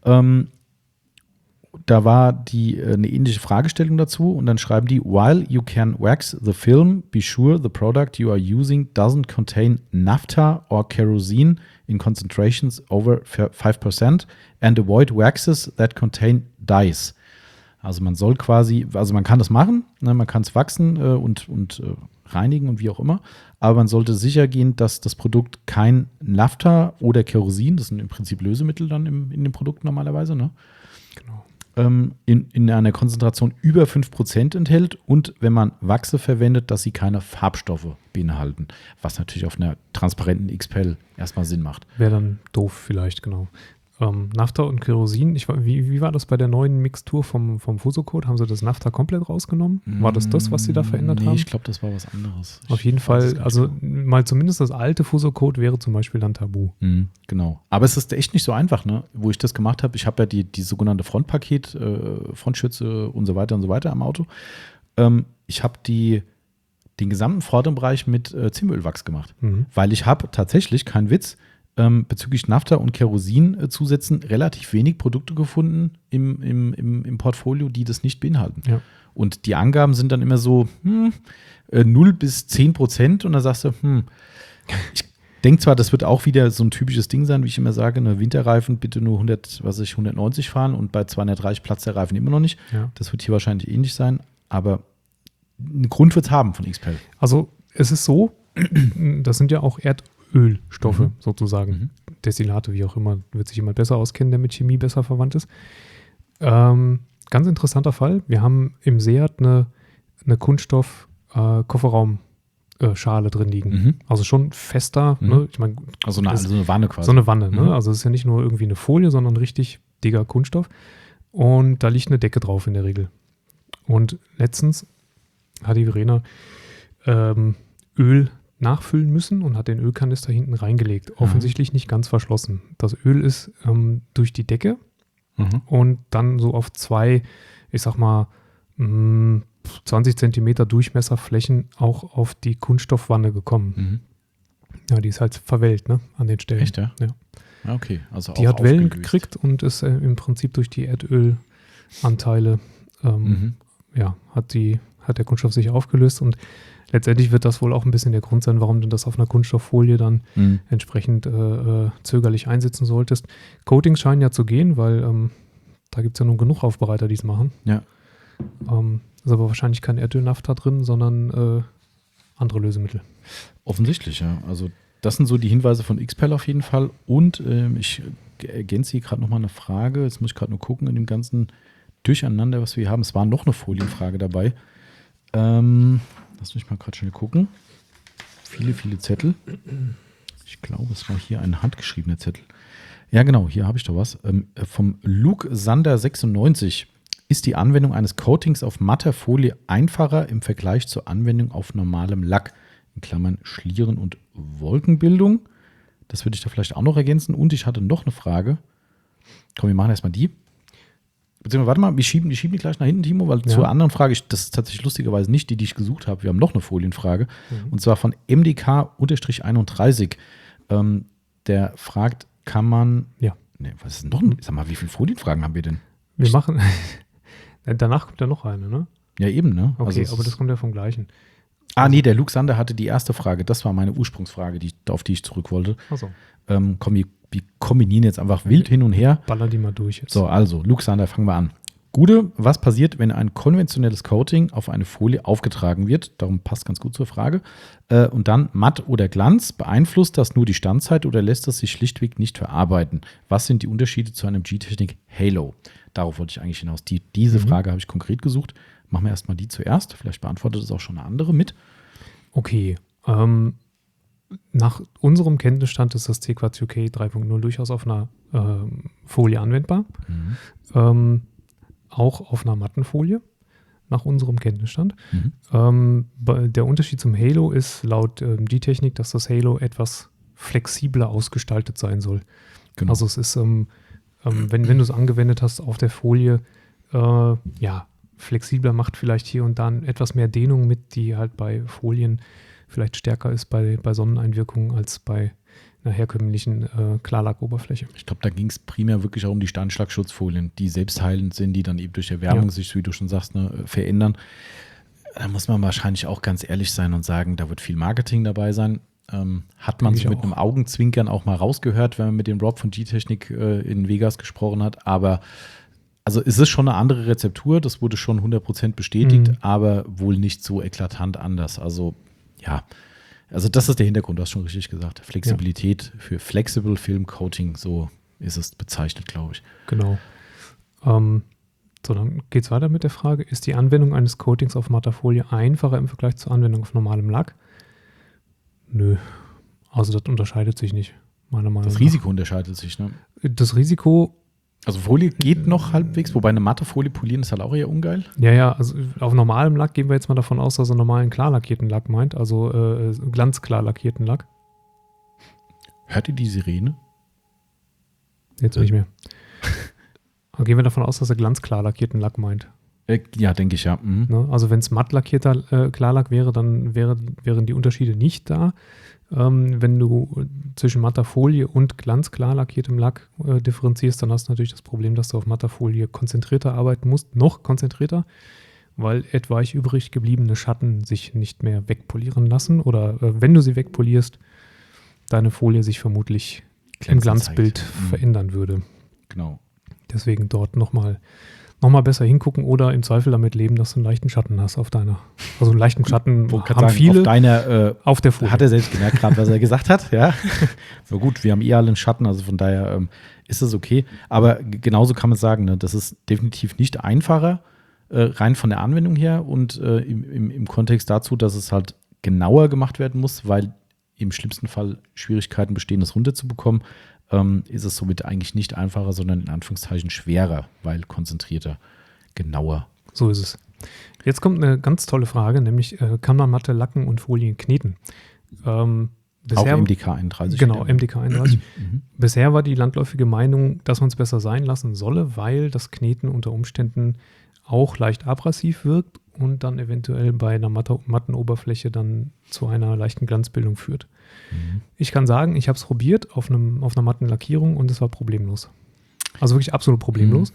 Da war eine ähnliche Fragestellung dazu und dann schreiben die, while you can wax the film, be sure the product you are using doesn't contain naphtha or kerosene in concentrations over 5% and avoid waxes that contain dyes. Also man soll quasi, also man kann das machen, ne, man kann es wachsen und reinigen und wie auch immer, aber man sollte sicher gehen, dass das Produkt kein Naphtha oder Kerosin, das sind im Prinzip Lösemittel dann in dem Produkt normalerweise, ne? Genau. In einer Konzentration über 5% enthält und wenn man Wachse verwendet, dass sie keine Farbstoffe beinhalten, was natürlich auf einer transparenten XPEL erstmal Sinn macht. Wäre dann doof vielleicht, genau. Naphtha und Kerosin, wie war das bei der neuen Mixtur vom Fusocode? Haben sie das Naphtha komplett rausgenommen? War das, was sie da verändert haben? Nee, ich glaube, das war was anderes. Auf jeden Fall, also mal zumindest das alte Fusocode wäre zum Beispiel dann tabu. Genau. Aber es ist echt nicht so einfach, ne? Wo ich das gemacht habe. Ich habe ja die sogenannte Frontpaket, Frontschütze und so weiter am Auto. Ich habe den gesamten vorderen Bereich mit Zimölwachs gemacht. Weil ich habe tatsächlich, kein Witz, bezüglich Naphtha und Kerosin zusätzen relativ wenig Produkte gefunden im Portfolio, die das nicht beinhalten. Ja. Und die Angaben sind dann immer so 0 bis 10% und dann sagst du, ich denke zwar, das wird auch wieder so ein typisches Ding sein, wie ich immer sage, eine Winterreifen bitte nur 190 fahren und bei 230 platzt der Reifen immer noch nicht. Ja. Das wird hier wahrscheinlich ähnlich sein, aber einen Grund wird es haben von XPEL. Also es ist so, das sind ja auch Erdölstoffe sozusagen, Destillate, wie auch immer, wird sich jemand besser auskennen, der mit Chemie besser verwandt ist. Ganz interessanter Fall, wir haben im Seat eine Kunststoff-Kofferraumschale drin liegen. Also schon fester, ne? Ich meine, Also eine Wanne quasi. so eine Wanne, ne? Also es ist ja nicht nur irgendwie eine Folie, sondern richtig dicker Kunststoff. Und da liegt eine Decke drauf in der Regel. Und letztens hat die Verena Öl nachfüllen müssen und hat den Ölkanister hinten reingelegt. Offensichtlich nicht ganz verschlossen. Das Öl ist durch die Decke und dann so auf 2, ich sag mal, 20 Zentimeter Durchmesserflächen auch auf die Kunststoffwanne gekommen. Ja, die ist halt verwellt, ne, an den Stellen. Echt, ja? Ja. Okay, also Die auch hat Wellen aufgelöst. gekriegt und ist im Prinzip durch die Erdölanteile hat der Kunststoff sich aufgelöst und letztendlich wird das wohl auch ein bisschen der Grund sein, warum du das auf einer Kunststofffolie dann entsprechend zögerlich einsetzen solltest. Coatings scheinen ja zu gehen, weil da gibt es ja nun genug Aufbereiter, die es machen. Ja. Ist aber wahrscheinlich kein Erdölnaphtha drin, sondern andere Lösemittel. Offensichtlich, ja. Also das sind so die Hinweise von XPEL auf jeden Fall. Und ich ergänze hier gerade nochmal eine Frage. Jetzt muss ich gerade nur gucken in dem ganzen Durcheinander, was wir haben. Es war noch eine Folienfrage dabei. Lass mich mal gerade schnell gucken. Viele Zettel. Ich glaube, es war hier ein handgeschriebener Zettel. Ja, genau, hier habe ich doch was. Vom Luke Sander 96. Ist die Anwendung eines Coatings auf matter Folie einfacher im Vergleich zur Anwendung auf normalem Lack? In Klammern Schlieren und Wolkenbildung. Das würde ich da vielleicht auch noch ergänzen. Und ich hatte noch eine Frage. Komm, wir machen erstmal die. Beziehungsweise, warte mal, wir schieben die gleich nach hinten, Timo, weil zur anderen Frage, das ist tatsächlich lustigerweise nicht die ich gesucht habe. Wir haben noch eine Folienfrage. Und zwar von MDK-31. Der fragt, kann man. Ja. Ne, was ist denn noch? Sag mal, wie viele Folienfragen haben wir denn? Wir machen. Danach kommt ja noch eine, ne? Ja, eben, ne? Okay, also aber das kommt ja vom gleichen. Nee, der Luke Sander hatte die erste Frage. Das war meine Ursprungsfrage, auf die ich zurück wollte. Achso. Komm, wir kombinieren jetzt einfach wild hin und her. Baller die mal durch jetzt. So, also, Luke Sander, fangen wir an. Gude, was passiert, wenn ein konventionelles Coating auf eine Folie aufgetragen wird? Darum passt ganz gut zur Frage. Und dann matt oder Glanz. Beeinflusst das nur die Standzeit oder lässt das sich schlichtweg nicht verarbeiten? Was sind die Unterschiede zu einem G-Technik Halo? Darauf wollte ich eigentlich hinaus. Diese Frage habe ich konkret gesucht. Machen wir erstmal die zuerst. Vielleicht beantwortet es auch schon eine andere mit. Okay. nach unserem Kenntnisstand ist das T-Quartz UK 3.0 durchaus auf einer Folie anwendbar. Auch auf einer matten Folie, nach unserem Kenntnisstand. Der Unterschied zum Halo ist laut die Technik, dass das Halo etwas flexibler ausgestaltet sein soll. Genau. Also es ist, wenn du es angewendet hast auf der Folie, flexibler, macht vielleicht hier und da etwas mehr Dehnung mit, die halt bei Folien vielleicht stärker ist bei Sonneneinwirkungen als bei einer herkömmlichen Klarlackoberfläche. Ich glaube, da ging es primär wirklich auch um die Steinschlagschutzfolien, die selbstheilend sind, die dann eben durch Erwärmung sich, wie du schon sagst, verändern. Da muss man wahrscheinlich auch ganz ehrlich sein und sagen, da wird viel Marketing dabei sein. Hat man so mit einem Augenzwinkern auch mal rausgehört, wenn man mit dem Rob von G-Technik in Vegas gesprochen hat. Aber also es ist schon eine andere Rezeptur, das wurde schon 100% bestätigt, aber wohl nicht so eklatant anders. Also ja, also das ist der Hintergrund, du hast schon richtig gesagt. Flexibilität für Flexible Film Coating, so ist es bezeichnet, glaube ich. Genau. So, dann geht es weiter mit der Frage, ist die Anwendung eines Coatings auf matter Folie einfacher im Vergleich zur Anwendung auf normalem Lack? Nö, also das unterscheidet sich nicht, meiner Meinung nach. Das Risiko unterscheidet sich, ne? Das Risiko... Also Folie geht noch halbwegs, wobei eine matte Folie polieren ist halt auch eher ungeil. Ja, also auf normalem Lack gehen wir jetzt mal davon aus, dass er normalen klar lackierten Lack meint, also glanzklar lackierten Lack. Hört ihr die Sirene? Jetzt nicht mehr. Aber gehen wir davon aus, dass er glanzklar lackierten Lack meint. Ja, denke ich, ja. Ne? Also wenn es matt lackierter Klarlack wäre, dann wären die Unterschiede nicht da. Wenn du zwischen matter Folie und glanzklar lackiertem Lack differenzierst, dann hast du natürlich das Problem, dass du auf matter Folie konzentrierter arbeiten musst, noch konzentrierter, weil etwaig übrig gebliebene Schatten sich nicht mehr wegpolieren lassen oder wenn du sie wegpolierst, deine Folie sich vermutlich im Glanzbild verändern würde. Genau. Deswegen dort nochmal besser hingucken oder im Zweifel damit leben, dass du einen leichten Schatten hast auf deiner. Also einen leichten Schatten haben viele auf deiner, auf der Folie. Hat er selbst gemerkt gerade, was er gesagt hat. Ja. So gut, wir haben alle einen Schatten, also von daher ist es okay. Aber genauso kann man sagen, ne, das ist definitiv nicht einfacher, rein von der Anwendung her und im Kontext dazu, dass es halt genauer gemacht werden muss, weil im schlimmsten Fall Schwierigkeiten bestehen, das runterzubekommen. Ist es somit eigentlich nicht einfacher, sondern in Anführungszeichen schwerer, weil konzentrierter, genauer. So ist es. Jetzt kommt eine ganz tolle Frage, nämlich kann man matte Lacken und Folien kneten? Bisher, auch MDK 31. Genau, MDK 31. Bisher war die landläufige Meinung, dass man es besser sein lassen solle, weil das Kneten unter Umständen auch leicht abrasiv wirkt und dann eventuell bei einer matten Oberfläche dann zu einer leichten Glanzbildung führt. Ich kann sagen, ich habe es probiert auf einer matten Lackierung und es war problemlos. Also wirklich absolut problemlos.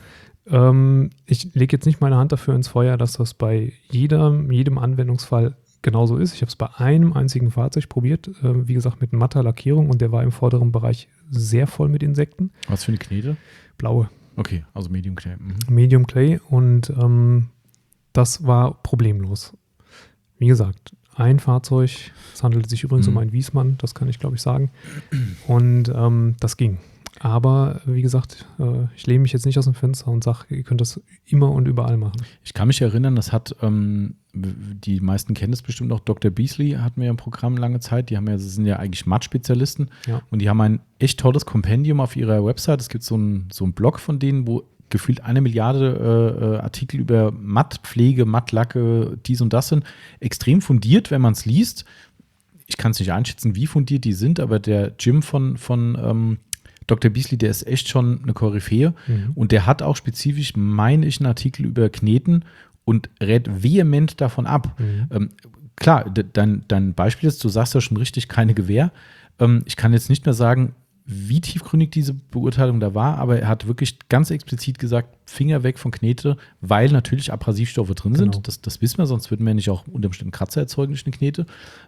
Ich lege jetzt nicht meine Hand dafür ins Feuer, dass das bei jedem Anwendungsfall genauso ist. Ich habe es bei einem einzigen Fahrzeug probiert, wie gesagt mit matter Lackierung und der war im vorderen Bereich sehr voll mit Insekten. Was für eine Knete? Blaue. Okay, also Medium Clay. Medium Clay und das war problemlos. Wie gesagt, ein Fahrzeug, es handelt sich übrigens um einen Wiesmann, das kann ich glaube ich sagen. Und das ging. Aber wie gesagt, ich lehne mich jetzt nicht aus dem Fenster und sage, ihr könnt das immer und überall machen. Ich kann mich erinnern, das hat, die meisten kennen es bestimmt noch, Dr. Beasley hatten wir ja im Programm lange Zeit. Sie sind ja eigentlich Matt-Spezialisten. Ja. Und die haben ein echt tolles Kompendium auf ihrer Website. Es gibt so einen Blog von denen, wo gefühlt 1 Milliarde Artikel über Mattpflege, Mattlacke, dies und das sind. Extrem fundiert, wenn man es liest. Ich kann es nicht einschätzen, wie fundiert die sind, aber der Jim von Dr. Beasley, der ist echt schon eine Koryphäe. Und der hat auch spezifisch, meine ich, einen Artikel über Kneten und rät vehement davon ab. Klar, dein Beispiel ist, du sagst ja schon richtig, keine Gewähr. Ich kann jetzt nicht mehr sagen, wie tiefgründig diese Beurteilung da war, aber er hat wirklich ganz explizit gesagt, Finger weg von Knete, weil natürlich Abrasivstoffe drin sind. Das wissen wir, sonst würden wir nicht auch unter Umständen Kratzer erzeugen durch eine Knete.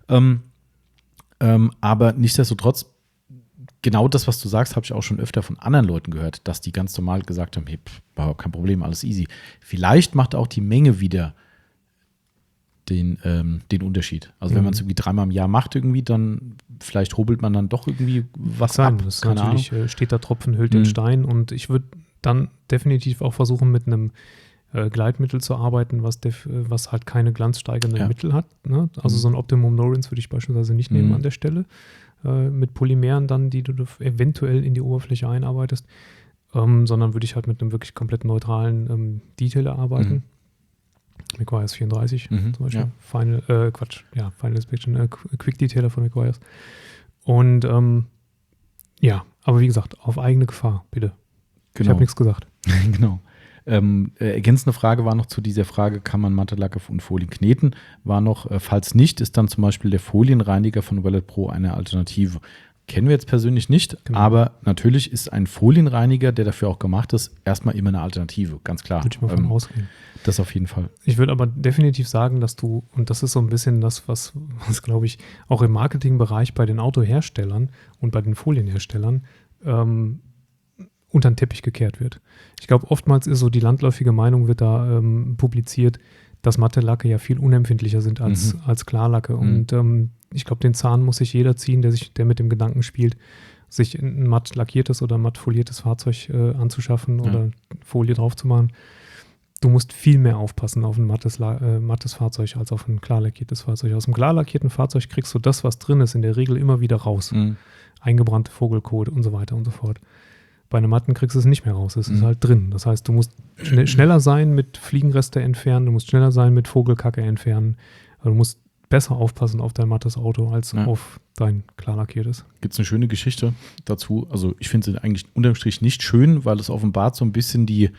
Aber nichtsdestotrotz, genau das, was du sagst, habe ich auch schon öfter von anderen Leuten gehört, dass die ganz normal gesagt haben, hey, kein Problem, alles easy. Vielleicht macht auch die Menge wieder den Unterschied. Also wenn man es irgendwie 3-mal im Jahr macht irgendwie, dann vielleicht hobelt man dann doch irgendwie was ab. Das natürlich steht da Tropfen, hüllt den Stein und ich würde dann definitiv auch versuchen mit einem Gleitmittel zu arbeiten, was halt keine glanzsteigernden Ja. Mittel hat. Ne? Also so ein Optimum No-Rinse würde ich beispielsweise nicht nehmen an der Stelle. Mit Polymeren dann, die du eventuell in die Oberfläche einarbeitest, sondern würde ich halt mit einem wirklich komplett neutralen Detailer arbeiten. Meguiar's 34 zum Beispiel. Ja. Final Inspection, Quick Detailer von Meguiar's. Und ja, aber wie gesagt, auf eigene Gefahr, bitte. Genau. Ich habe nichts gesagt. Genau. Ergänzende Frage war noch zu dieser Frage, kann man Mattelacke und Folien kneten? War noch, falls nicht, ist dann zum Beispiel der Folienreiniger von Wallet Pro eine Alternative. Kennen wir jetzt persönlich nicht, Genau. aber natürlich ist ein Folienreiniger, der dafür auch gemacht ist, erstmal immer eine Alternative, ganz klar. Würde ich mal von ausgehen. Das auf jeden Fall. Ich würde aber definitiv sagen, dass du, und das ist so ein bisschen das, was glaube ich, auch im Marketingbereich bei den Autoherstellern und bei den Folienherstellern unter den Teppich gekehrt wird. Ich glaube, oftmals ist so die landläufige Meinung, wird da publiziert, dass matte Lacke ja viel unempfindlicher sind als Klarlacke. Und ich glaube, den Zahn muss sich jeder ziehen, der mit dem Gedanken spielt, sich ein matt lackiertes oder matt foliertes Fahrzeug anzuschaffen oder Folie drauf zu machen. Du musst viel mehr aufpassen auf ein mattes Fahrzeug als auf ein klar lackiertes Fahrzeug. Aus einem klar lackierten Fahrzeug kriegst du das, was drin ist, in der Regel immer wieder raus. Eingebrannte Vogelkot und so weiter und so fort. Bei einem matten kriegst du es nicht mehr raus. Es ist halt drin. Das heißt, du musst schneller sein mit Fliegenreste entfernen, du musst schneller sein mit Vogelkacke entfernen. Also du musst besser aufpassen auf dein mattes Auto als auf dein klar lackiertes. Gibt es eine schöne Geschichte dazu. Also ich finde sie eigentlich unterm Strich nicht schön, weil es offenbart so ein bisschen die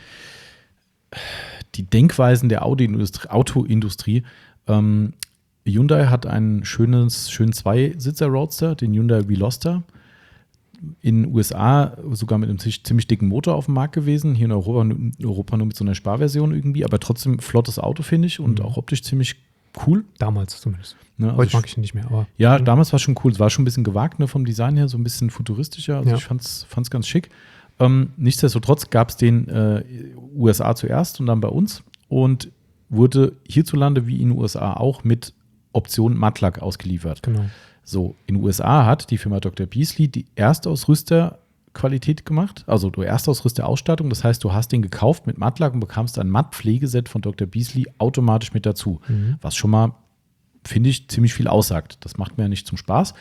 Denkweisen der Autoindustrie. Hyundai hat einen schönen Zweisitzer-Roadster, den Hyundai Veloster. In den USA sogar mit einem ziemlich dicken Motor auf dem Markt gewesen. Hier in Europa nur mit so einer Sparversion irgendwie. Aber trotzdem flottes Auto, finde ich. Und auch optisch ziemlich cool. Damals zumindest. Ne, Heute mag ich ihn nicht mehr. Aber ja, damals war es schon cool. Es war schon ein bisschen gewagt, ne, vom Design her. So ein bisschen futuristischer. Also ich fand's ganz schick. Nichtsdestotrotz gab es den USA zuerst und dann bei uns. Und wurde hierzulande wie in den USA auch mit Option Mattlack ausgeliefert. Genau. So, in den USA hat die Firma Dr. Beasley die Erstausrüsterqualität gemacht, also die Erstausrüsterausstattung. Das heißt, du hast den gekauft mit Mattlack und bekamst ein Mattpflegeset von Dr. Beasley automatisch mit dazu. Was schon mal, finde ich, ziemlich viel aussagt. Das macht mir ja nicht zum Spaß.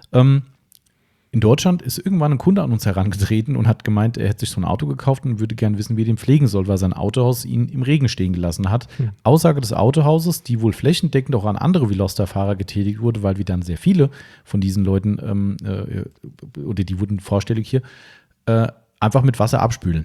In Deutschland ist irgendwann ein Kunde an uns herangetreten und hat gemeint, er hätte sich so ein Auto gekauft und würde gerne wissen, wie er den pflegen soll, weil sein Autohaus ihn im Regen stehen gelassen hat. Aussage des Autohauses, die wohl flächendeckend auch an andere Veloster-Fahrer getätigt wurde, weil wir dann sehr viele von diesen Leuten, oder die wurden vorstellig hier, einfach mit Wasser abspülen.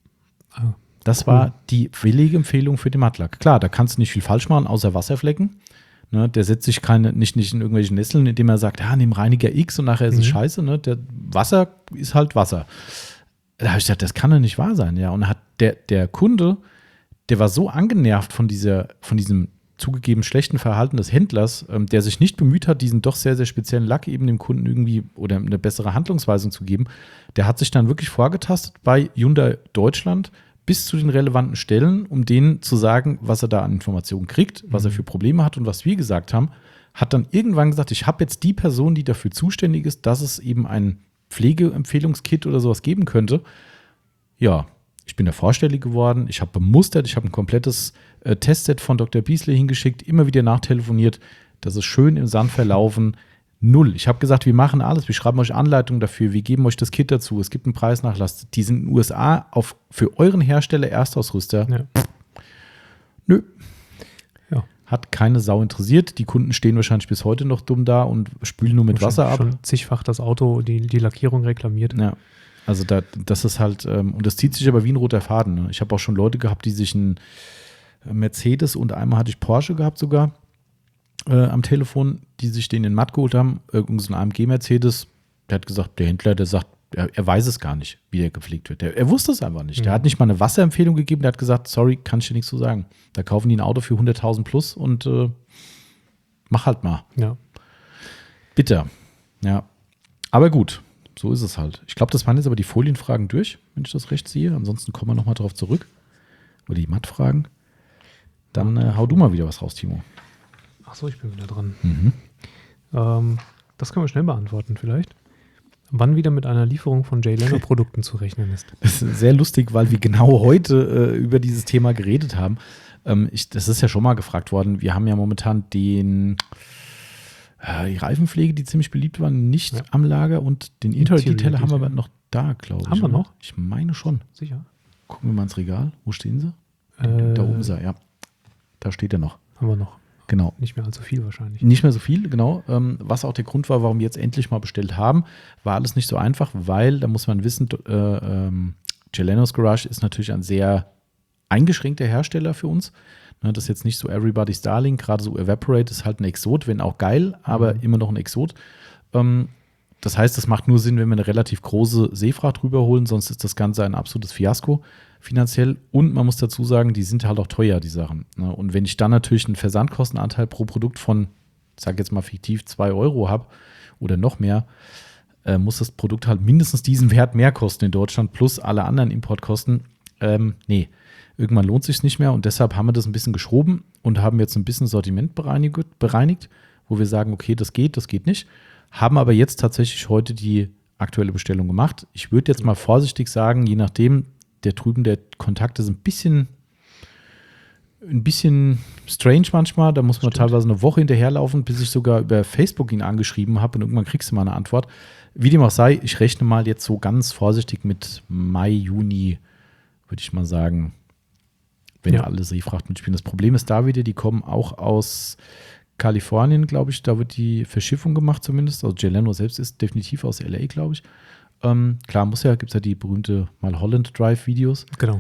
Das war die billige Empfehlung für den Mattlack. Klar, da kannst du nicht viel falsch machen, außer Wasserflecken. Ne, der setzt sich nicht in irgendwelche Nesseln, indem er sagt, nimm Reiniger X und nachher ist es scheiße. Ne? Der Wasser ist halt Wasser. Da habe ich gedacht, das kann doch nicht wahr sein. Ja. Und hat der Kunde, der war so angenervt von diesem zugegeben schlechten Verhalten des Händlers, der sich nicht bemüht hat, diesen doch sehr, sehr speziellen Lack eben dem Kunden irgendwie oder eine bessere Handlungsweisung zu geben. Der hat sich dann wirklich vorgetastet bei Hyundai Deutschland bis zu den relevanten Stellen, um denen zu sagen, was er da an Informationen kriegt, was er für Probleme hat und was wir gesagt haben, hat dann irgendwann gesagt, ich habe jetzt die Person, die dafür zuständig ist, dass es eben ein Pflegeempfehlungskit oder sowas geben könnte. Ja, ich bin da vorstellig geworden, ich habe bemustert, ich habe ein komplettes Testset von Dr. Beasley hingeschickt, immer wieder nachtelefoniert, das ist schön im Sand verlaufen. Null. Ich habe gesagt, wir machen alles. Wir schreiben euch Anleitungen dafür. Wir geben euch das Kit dazu. Es gibt einen Preisnachlass. Die sind in den USA für euren Hersteller Erstausrüster. Ja. Nö. Ja. Hat keine Sau interessiert. Die Kunden stehen wahrscheinlich bis heute noch dumm da und spülen nur mit Wasser ab. Schon zigfach das Auto, die Lackierung reklamiert. Ja. Also das ist halt, und das zieht sich aber wie ein roter Faden. Ne? Ich habe auch schon Leute gehabt, die sich einen Mercedes und einmal hatte ich Porsche gehabt sogar. Am Telefon, die sich den in matt geholt haben, irgend so ein AMG-Mercedes, der hat gesagt, der Händler, der sagt, er weiß es gar nicht, wie der gepflegt wird. Er wusste es einfach nicht. Der hat nicht mal eine Wasserempfehlung gegeben, der hat gesagt, sorry, kann ich dir nichts zu sagen. Da kaufen die ein Auto für 100.000 plus und mach halt mal. Ja. Bitter. Ja. Aber gut, so ist es halt. Ich glaube, das waren jetzt aber die Folienfragen durch, wenn ich das recht sehe. Ansonsten kommen wir nochmal drauf zurück. Oder die Mattfragen. Dann hau du mal wieder was raus, Timo. Achso, ich bin wieder dran. Das können wir schnell beantworten vielleicht. wann wieder mit einer Lieferung von Jay Leno-Produkten zu rechnen ist. Das ist sehr lustig, weil wir genau heute über dieses Thema geredet haben. Das ist ja schon mal gefragt worden. Wir haben ja momentan die Reifenpflege, die ziemlich beliebt war, nicht am Lager und den Interior-Detailer haben wir aber noch da, glaube ich. Haben wir noch? Ich meine schon. Sicher. Gucken wir mal ins Regal. Wo stehen sie? Da oben ist er, ja. Da steht er noch. Haben wir noch. Genau. Nicht mehr allzu viel wahrscheinlich. Nicht mehr so viel, genau. Was auch der Grund war, warum wir jetzt endlich mal bestellt haben, war alles nicht so einfach, weil, da muss man wissen, Jay Leno's Garage ist natürlich ein sehr eingeschränkter Hersteller für uns. Ne, das ist jetzt nicht so Everybody's Darling, gerade so Evaporate ist halt ein Exot, wenn auch geil, aber immer noch ein Exot. Das heißt, das macht nur Sinn, wenn wir eine relativ große Seefracht rüberholen, sonst ist das Ganze ein absolutes Fiasko finanziell. Und man muss dazu sagen, die sind halt auch teuer, die Sachen. Ne? Und wenn ich dann natürlich einen Versandkostenanteil pro Produkt von, ich sage jetzt mal fiktiv, 2 Euro habe oder noch mehr, muss das Produkt halt mindestens diesen Wert mehr kosten in Deutschland, plus alle anderen Importkosten. Nee, irgendwann lohnt es sich nicht mehr und deshalb haben wir das ein bisschen geschoben und haben jetzt ein bisschen Sortiment bereinigt, wo wir sagen, okay, das geht nicht. Haben aber jetzt tatsächlich heute die aktuelle Bestellung gemacht. Ich würde jetzt mal vorsichtig sagen, je nachdem, der Kontakt ist ein bisschen strange manchmal. Da muss man teilweise eine Woche hinterherlaufen, bis ich sogar über Facebook ihn angeschrieben habe und irgendwann kriegst du mal eine Antwort. Wie dem auch sei, ich rechne mal jetzt so ganz vorsichtig mit Mai, Juni, würde ich mal sagen, wenn alle Seefracht mitspielen. Das Problem ist da wieder, die kommen auch aus Kalifornien, glaube ich. Da wird die Verschiffung gemacht zumindest. Also Jay Leno selbst ist definitiv aus LA, glaube ich. Klar, gibt es ja die berühmte Mulholland Drive Videos. Genau.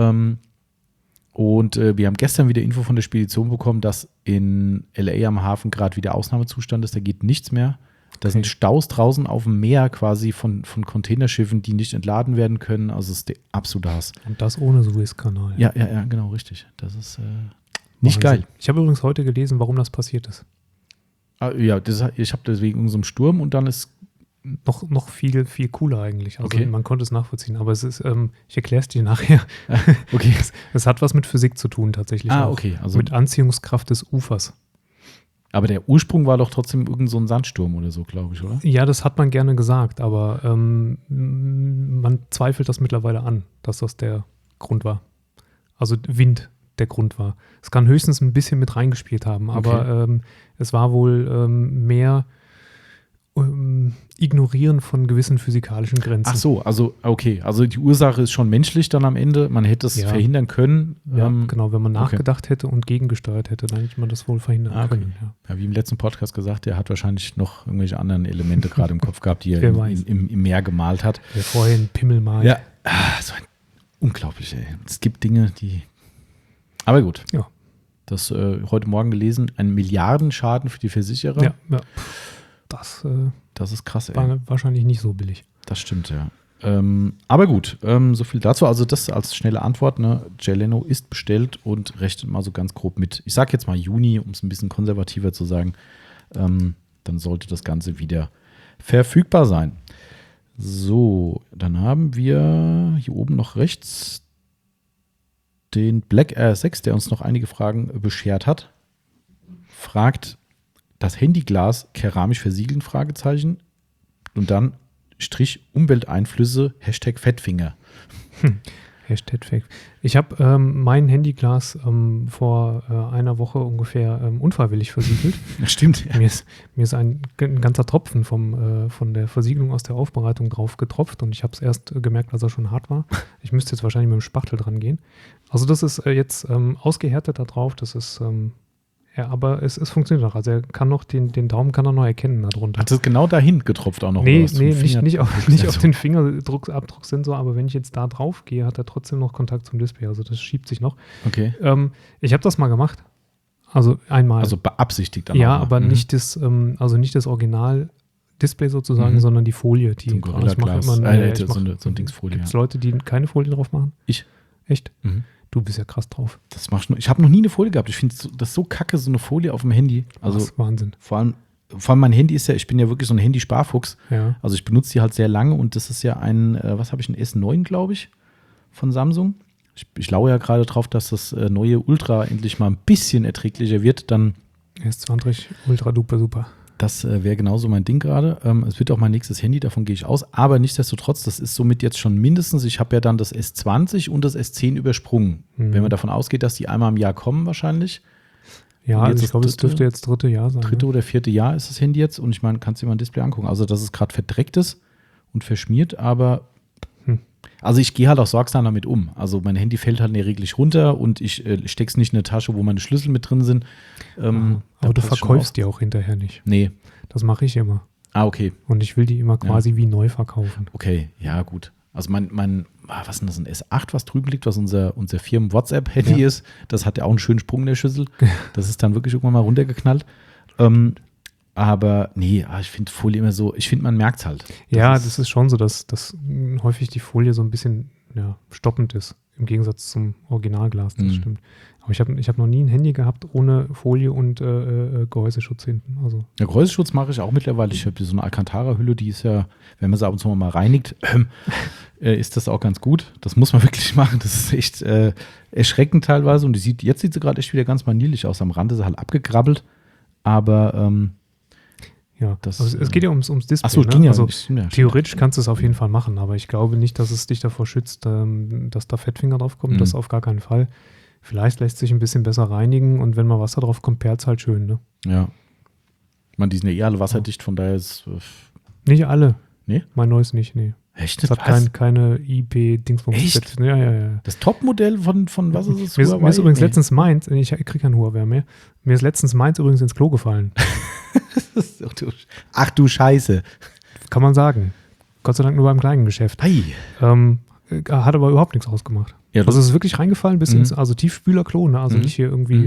Und wir haben gestern wieder Info von der Spedition bekommen, dass in LA am Hafen gerade wieder Ausnahmezustand ist. Da geht nichts mehr. Da sind Staus draußen auf dem Meer quasi von Containerschiffen, die nicht entladen werden können. Also es ist der absolute Hass. Und das ohne Suezkanal. Ja, genau, richtig. Das ist nicht geil. Ich habe übrigens heute gelesen, warum das passiert ist. Ja, ich habe deswegen so einen Sturm und dann ist noch viel, viel cooler eigentlich. Also man konnte es nachvollziehen. Aber es ist, ich erkläre es dir nachher. Okay. Es hat was mit Physik zu tun tatsächlich. Okay. Also mit Anziehungskraft des Ufers. Aber der Ursprung war doch trotzdem irgend so ein Sandsturm oder so, glaube ich, oder? Ja, das hat man gerne gesagt, aber man zweifelt das mittlerweile an, dass das der Grund war. Also Wind der Grund war. Es kann höchstens ein bisschen mit reingespielt haben, aber es war wohl mehr Ignorieren von gewissen physikalischen Grenzen. Ach so, also okay. Also die Ursache ist schon menschlich dann am Ende. Man hätte es verhindern können. Ja, genau. Wenn man nachgedacht hätte und gegengesteuert hätte, dann hätte man das wohl verhindern können. Ja, wie im letzten Podcast gesagt, der hat wahrscheinlich noch irgendwelche anderen Elemente gerade im Kopf gehabt, die er im Meer gemalt hat. Der vorher einen Pimmel malt. Ja, so unglaublich, ey. Es gibt Dinge, die... Aber gut. Ja. Das heute Morgen gelesen, ein Milliardenschaden für die Versicherer. Ja. Das ist krass, ey. War wahrscheinlich nicht so billig. Das stimmt, ja. Aber gut, so viel dazu. Also das als schnelle Antwort. Ne? Jay Leno ist bestellt und rechnet mal so ganz grob mit, ich sage jetzt mal Juni, um es ein bisschen konservativer zu sagen, dann sollte das Ganze wieder verfügbar sein. So, dann haben wir hier oben noch rechts den Black Air 6, der uns noch einige Fragen beschert hat. Fragt, das Handyglas keramisch versiegeln? Fragezeichen. Und dann Strich Umwelteinflüsse, #Fettfinger. #Fett. Ich habe mein Handyglas vor einer Woche ungefähr unfreiwillig versiegelt. Das stimmt. Ja. Mir ist ein ganzer Tropfen von der Versiegelung aus der Aufbereitung drauf getropft und ich habe es erst gemerkt, als er schon hart war. Ich müsste jetzt wahrscheinlich mit dem Spachtel dran gehen. Also das ist jetzt ausgehärtet da drauf. Das ist aber es funktioniert noch. Also er kann noch den Daumen kann er noch erkennen darunter. Hat es genau dahin getropft auch noch? Nee, nicht auf den Fingerabdrucksensor, aber wenn ich jetzt da drauf gehe, hat er trotzdem noch Kontakt zum Display. Also das schiebt sich noch. Okay. Ich habe das mal gemacht. Also einmal. Also beabsichtigt dann ja, aber nicht das Original-Display sozusagen, sondern die Folie. Die zum Gorilla-Glas. So ein Dingsfolie. Gibt es Leute, die keine Folie drauf machen? Ich. Echt? Mhm. Du bist ja krass drauf. Das machst du. Ich habe noch nie eine Folie gehabt. Ich finde das so kacke, so eine Folie auf dem Handy. Also das ist Wahnsinn. Vor allem mein Handy ist ja, ich bin ja wirklich so ein Handy-Sparfuchs. Ja. Also ich benutze die halt sehr lange und das ist ja ein S9, glaube ich, von Samsung. Ich laue ja gerade drauf, dass das neue Ultra endlich mal ein bisschen erträglicher wird. Dann S20 Ultra duper super. Das wäre genauso mein Ding gerade. Es wird auch mein nächstes Handy, davon gehe ich aus. Aber nichtsdestotrotz, das ist somit jetzt schon mindestens, ich habe ja dann das S20 und das S10 übersprungen. Wenn man davon ausgeht, dass die einmal im Jahr kommen wahrscheinlich. Ja, Und jetzt also ich glaube, es dürfte jetzt dritte Jahr sein. Dritte oder vierte Jahr ist das Handy jetzt. Und ich meine, kannst du dir mal ein Display angucken. Also, dass es gerade verdreckt ist und verschmiert, aber also ich gehe halt auch sorgsam damit um. Also mein Handy fällt halt in der Regel runter und ich stecke es nicht in eine Tasche, wo meine Schlüssel mit drin sind. Aber du verkaufst die auch hinterher nicht. Nee. Das mache ich immer. Ah, okay. Und ich will die immer quasi wie neu verkaufen. Okay, ja, gut. Also was ist denn das, ein S8, was drüben liegt, was unser Firmen-WhatsApp-Handy ist, das hat ja auch einen schönen Sprung in der Schüssel. Das ist dann wirklich irgendwann mal runtergeknallt. Aber nee, ich finde Folie immer so, ich finde, man merkt es halt. Das ist schon so, dass häufig die Folie so ein bisschen stoppend ist, im Gegensatz zum Originalglas, das stimmt. Aber ich hab noch nie ein Handy gehabt ohne Folie und Gehäuseschutz hinten. Also. Ja, Gehäuseschutz mache ich auch mittlerweile. Ich habe hier so eine Alcantara-Hülle, die ist ja, wenn man sie ab und zu mal reinigt, ist das auch ganz gut. Das muss man wirklich machen. Das ist echt erschreckend teilweise. Und jetzt sieht sie gerade echt wieder ganz manierlich aus. Am Rand ist sie halt abgekrabbelt. Aber also es geht ja ums Display. Achso, ging ja. Also theoretisch kannst du es auf jeden Fall machen, aber ich glaube nicht, dass es dich davor schützt, dass da Fettfinger drauf kommen. Das auf gar keinen Fall. Vielleicht lässt sich ein bisschen besser reinigen und wenn mal Wasser drauf kommt, perlt es halt schön, ne? Ja. Ich meine, die sind ja eh alle wasserdicht, von daher ist nicht alle. Nee? Mein neues nicht, nee. Echt? Das hat keine IP-Dingsbums. Echt? Ja. Das Topmodell von was ist es? Mir ist übrigens letztens meins, ich kriege kein Huawei mehr, mir ist letztens meins übrigens ins Klo gefallen. Ach du Scheiße. Kann man sagen. Gott sei Dank nur beim kleinen Geschäft. Ei. Hat aber überhaupt nichts ausgemacht. Ja, also es ist wirklich reingefallen bis ins Tiefspülerklo, ne? Also nicht hier irgendwie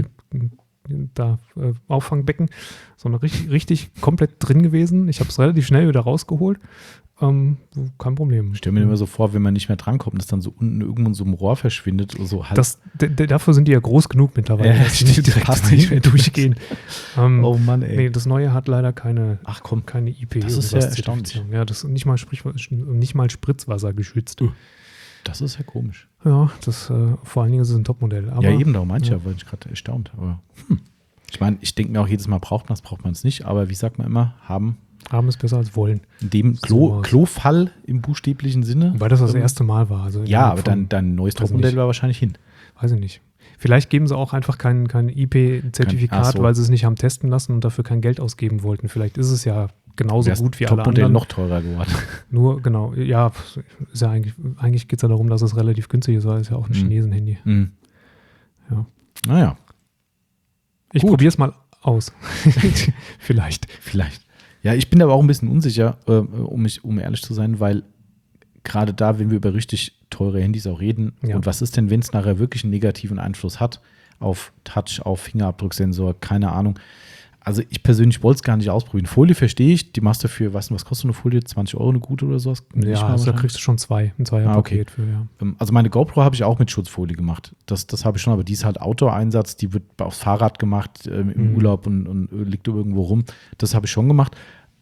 Auffangbecken, sondern richtig komplett drin gewesen. Ich habe es relativ schnell wieder rausgeholt. Kein Problem. Ich stelle mir immer so vor, wenn man nicht mehr drankommt, dass dann so unten irgendwo in so einem Rohr verschwindet. So halt. Dafür sind die ja groß genug mittlerweile, dass die nicht mehr durchgehen. Oh Mann, ey. Nee, das neue hat leider keine IP. Das ist ja erstaunlich. Ja, das ist nicht mal Spritzwasser geschützt. Das ist ja komisch. Ja, vor allen Dingen ist es ein Topmodell. Ja, eben, darum meinte ich ja, weil ich gerade erstaunt. Aber ich meine, ich denke mir auch jedes Mal, braucht man es nicht. Aber wie sagt man immer, haben ist besser als wollen. In dem Klofall im buchstäblichen Sinne. Weil das erste Mal war. Also ja, aber dein neues Topmodell war wahrscheinlich hin. Weiß ich nicht. Vielleicht geben sie auch einfach kein IP-Zertifikat, weil sie es nicht haben testen lassen und dafür kein Geld ausgeben wollten. Vielleicht ist es ja genauso gut wie alle anderen. Topmodell noch teurer geworden. Nur, genau, ja, ist ja eigentlich geht es ja darum, dass es relativ günstig ist, weil es ja auch ein Chinesen-Handy. Ja. Naja. Ich probiere es mal aus. Vielleicht. Ja, ich bin aber auch ein bisschen unsicher, um ehrlich zu sein, weil gerade da, wenn wir über richtig teure Handys auch reden, und was ist denn, wenn es nachher wirklich einen negativen Einfluss hat auf Touch, auf Fingerabdrucksensor, keine Ahnung. Also ich persönlich wollte es gar nicht ausprobieren. Folie verstehe ich, die machst du für, was kostet eine Folie? 20 € eine gute oder sowas? Ja, also da kriegst du schon ein Zweier-Paket für, ja. Also meine GoPro habe ich auch mit Schutzfolie gemacht. Das habe ich schon, aber die ist halt Outdoor-Einsatz, die wird aufs Fahrrad gemacht, im Urlaub und liegt irgendwo rum. Das habe ich schon gemacht.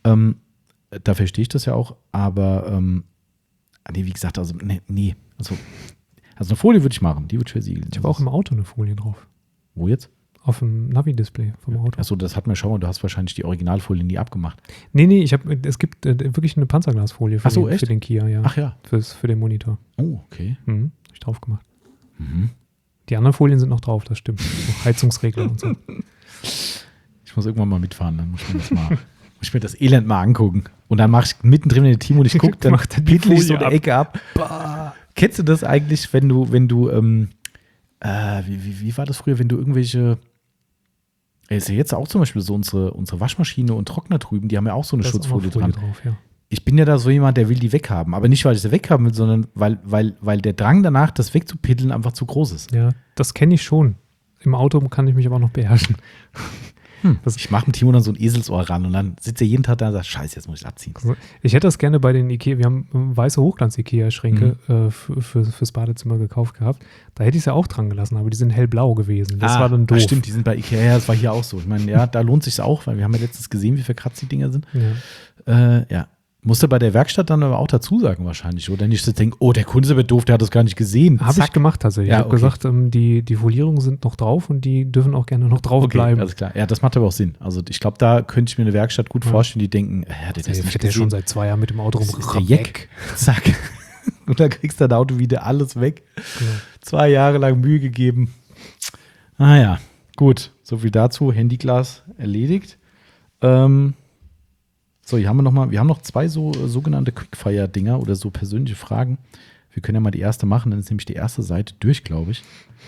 Da verstehe ich das ja auch, aber wie gesagt, also nee. Also eine Folie würde ich machen, die würde ich versiegeln. Ich habe auch im Auto eine Folie drauf. Wo jetzt? Auf dem Navi-Display vom Auto. Achso, das hatten wir schon mal. Du hast wahrscheinlich die Originalfolie nie abgemacht. Nee, es gibt wirklich eine Panzerglasfolie für den Kia, ja. Ach ja. Für den Monitor. Oh, okay. Habe ich drauf gemacht. Die anderen Folien sind noch drauf, das stimmt. Heizungsregler und so. Ich muss irgendwann mal mitfahren, dann muss ich mir das Elend mal angucken. Und dann mache ich mittendrin in den Team und ich gucke, dann pittel ich so eine Ecke ab. Bah. Kennst du das eigentlich, wenn du wie war das früher, wenn du irgendwelche ist ja jetzt auch zum Beispiel so unsere Waschmaschine und Trockner drüben, die haben ja auch so eine Schutzfolie dran. Drauf, ja. Ich bin ja da so jemand, der will die weghaben. Aber nicht, weil ich sie weghaben will, sondern weil der Drang danach, das wegzupiddeln, einfach zu groß ist. Ja, das kenne ich schon. Im Auto kann ich mich aber noch beherrschen. Ich mache mit Timo dann so ein Eselsohr ran und dann sitzt er jeden Tag da und sagt, scheiße, jetzt muss ich abziehen. Also ich hätte das gerne bei den Ikea, wir haben weiße Hochglanz-Ikea-Schränke fürs Badezimmer gekauft gehabt. Da hätte ich es ja auch dran gelassen, aber die sind hellblau gewesen. Das war dann doof. Stimmt, die sind bei Ikea, ja, das war hier auch so. Ich meine, ja, da lohnt es sich auch, weil wir haben ja letztens gesehen, wie verkratzt die Dinger sind. Ja. Musst du bei der Werkstatt dann aber auch dazu sagen wahrscheinlich, oder nicht, dass du denkst, oh, der Kunde ist aber doof, der hat das gar nicht gesehen. Habe ich gemacht tatsächlich. Ja, Ich habe gesagt, die Folierungen sind noch drauf und die dürfen auch gerne noch drauf bleiben. Alles klar. Ja, das macht aber auch Sinn. Also ich glaube, da könnte ich mir eine Werkstatt gut vorstellen, die denken, der hat das nicht fährt ja gesehen. schon seit 2 Jahren mit dem Auto rum. Das ist der Jeck. Zack. Und dann kriegst du dein Auto wieder alles weg. Genau. 2 Jahre lang Mühe gegeben. Ah ja, gut. So viel dazu. Handyglas erledigt. So, hier haben wir haben noch 2 sogenannte Quickfire-Dinger oder so persönliche Fragen. Wir können ja mal die erste machen, dann ist nämlich die erste Seite durch, glaube ich.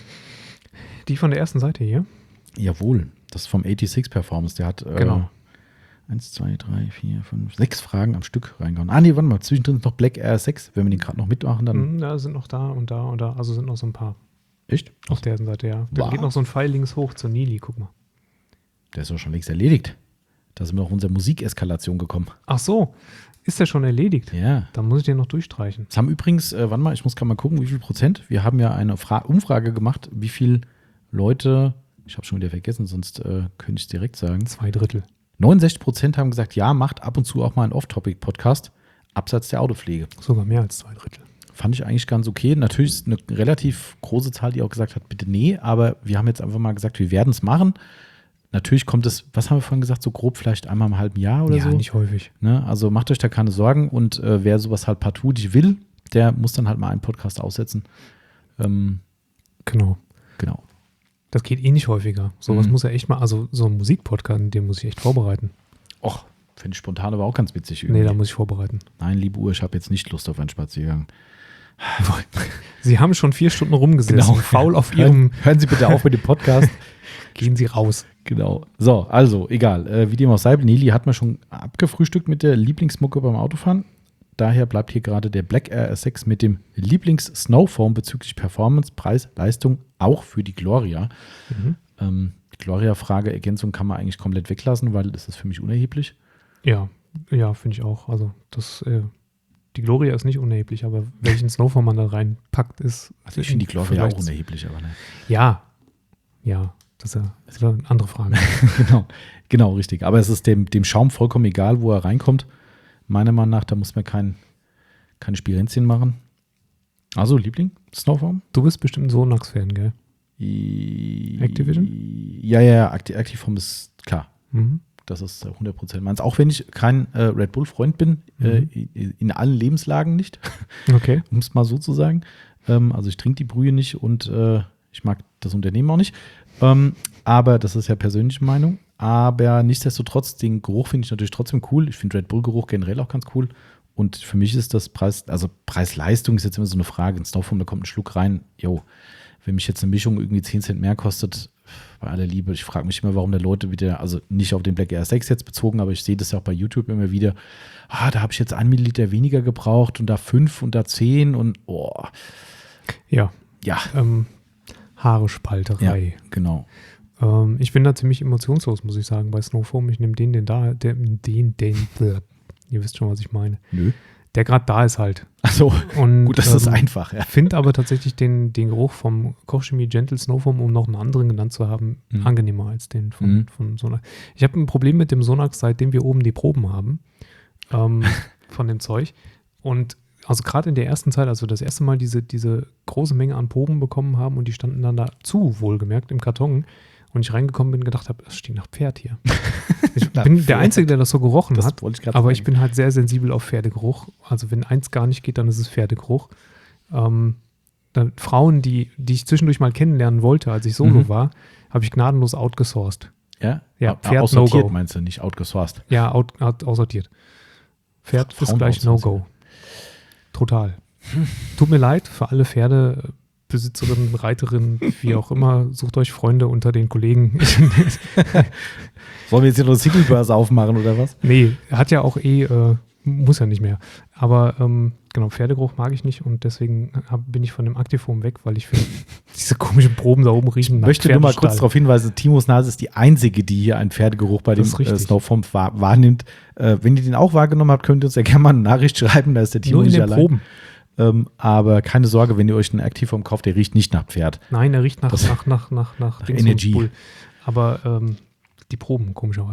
Die von der ersten Seite hier? Jawohl, das ist vom 86 Performance. Der hat Genau. 1, 2, 3, 4, 5, 6 Fragen am Stück reingehauen. Ah, nee, warte mal, zwischendrin ist noch Black Air 6. Wenn wir den gerade noch mitmachen, dann. Da sind noch da und da und da. Also sind noch so ein paar. Echt? Auf der ersten Seite, ja. Da Wow. geht noch so ein Pfeil links hoch zur Nili, guck mal. Der ist doch schon längst erledigt. Da sind wir auf unsere Musikeskalation gekommen. Ach so, ist der schon erledigt? Ja. Dann muss ich den noch durchstreichen. Es haben übrigens, warte mal, ich muss gerade mal gucken, wie viel Prozent. Wir haben ja eine Umfrage gemacht, wie viel Leute, ich habe schon wieder vergessen, sonst könnte ich es direkt sagen. 2/3. 69% haben gesagt, ja, macht ab und zu auch mal einen Off-Topic-Podcast, abseits der Autopflege. Sogar mehr als 2/3. Fand ich eigentlich ganz okay. Natürlich ist eine relativ große Zahl, die auch gesagt hat, bitte nee, aber wir haben jetzt einfach mal gesagt, wir werden es machen. Natürlich kommt es, was haben wir vorhin gesagt, so grob vielleicht einmal im halben Jahr oder Ja, so. nicht häufig. Ne? Also macht euch da keine Sorgen und wer sowas halt partout nicht will, der muss dann halt mal einen Podcast aussetzen. Genau. Genau. Das geht eh nicht häufiger. Sowas muss ja echt mal, also so ein Musikpodcast, den muss ich echt vorbereiten. Och, finde ich spontan aber auch ganz witzig. Nee, da muss ich vorbereiten. Nein, liebe Uhr, ich habe jetzt nicht Lust auf einen Spaziergang. Sie haben schon 4 Stunden rumgesessen, Genau. faul auf ihrem, Hören Sie bitte auf mit dem Podcast. gehen Sie raus. Genau. So, also, egal. Wie dem auch sei, Neli hat man schon abgefrühstückt mit der Lieblingsmucke beim Autofahren. Daher bleibt hier gerade der Black Air S6 mit dem Lieblings-Snowform bezüglich Performance, Preis, Leistung, auch für die Gloria. Die Gloria-Frage, Ergänzung kann man eigentlich komplett weglassen, weil das ist für mich unerheblich. Ja, finde ich auch. Also die Gloria ist nicht unerheblich, aber welchen Snowform man da reinpackt, ist. Also ich finde die Gloria auch unerheblich, aber ne. Ja, das ist ja eine andere Frage. Genau, richtig. Aber es ist dem Schaum vollkommen egal, wo er reinkommt. Meiner Meinung nach, da muss man keine Spirenzchen machen. Also, Liebling, Snowform? Du bist bestimmt ein Sonax-Fan, gell? Activision? Ja, Actiform ist klar. Mhm. Das ist 100% meins. Auch wenn ich kein Red Bull-Freund bin, in allen Lebenslagen nicht, Okay. um es mal so zu sagen. Also ich trinke die Brühe nicht und ich mag das Unternehmen auch nicht. Aber das ist ja persönliche Meinung. Aber nichtsdestotrotz, den Geruch finde ich natürlich trotzdem cool. Ich finde Red Bull-Geruch generell auch ganz cool. Und für mich ist das Preis-Leistung ist jetzt immer so eine Frage. Ein Snowform, da kommt ein Schluck rein. Jo, wenn mich jetzt eine Mischung irgendwie 10 Cent mehr kostet, bei aller Liebe, ich frage mich immer, warum da Leute wieder, also nicht auf den Black Air 6 jetzt bezogen, aber ich sehe das ja auch bei YouTube immer wieder, da habe ich jetzt 1 Milliliter weniger gebraucht und da 5 und da 10 und Ja. Ja. Haarespalterei. Ja, genau. Ich bin da ziemlich emotionslos, muss ich sagen, bei Snowform. Ich nehme den ihr wisst schon, was ich meine. Nö. Der gerade da ist halt. Achso, Und, gut, das ist einfach, ja. Finde aber tatsächlich den Geruch vom Kochchemie Gentle Snowform, um noch einen anderen genannt zu haben, angenehmer als den von Sonax. Ich habe ein Problem mit dem Sonax, seitdem wir oben die Proben haben von dem Zeug. Und also gerade in der ersten Zeit, als wir das erste Mal diese große Menge an Proben bekommen haben und die standen dann dazu, wohlgemerkt, im Karton. Und ich reingekommen bin und gedacht habe, es stinkt nach Pferd hier. Ich bin der Einzige, der das so gerochen hat. Aber ich bin halt sehr sensibel auf Pferdegeruch. Also wenn eins gar nicht geht, dann ist es Pferdegeruch. Dann Frauen, die ich zwischendurch mal kennenlernen wollte, als ich Solo war, habe ich gnadenlos outgesourced. Ja? Pferd aussortiert No-Go. meinst du, nicht outgesourced? Ja, aussortiert. Pferd ist Frauen gleich outsourcen. No-Go. Total. Tut mir leid für alle Pferdebesitzerinnen, Reiterinnen, wie auch immer. Sucht euch Freunde unter den Kollegen. Wollen wir jetzt hier noch eine Singlebörse aufmachen oder was? Nee, hat ja auch muss ja nicht mehr. Aber genau, Pferdegeruch mag ich nicht und deswegen bin ich von dem Actiform weg, weil ich finde, diese komischen Proben da oben riechen Ich nach möchte nur mal kurz Pferdestall. darauf hinweisen, Timos Nase ist die einzige, die hier einen Pferdegeruch bei dem Das ist richtig. Snowform wahrnimmt. Wenn ihr den auch wahrgenommen habt, könnt ihr uns ja gerne mal eine Nachricht schreiben, da ist der Timo Nur in nicht den allein. Proben. Aber keine Sorge, wenn ihr euch einen Actiform kauft, der riecht nicht nach Pferd. Nein, er riecht nach Dings Energy. und Bull. Aber die Proben, komischerweise.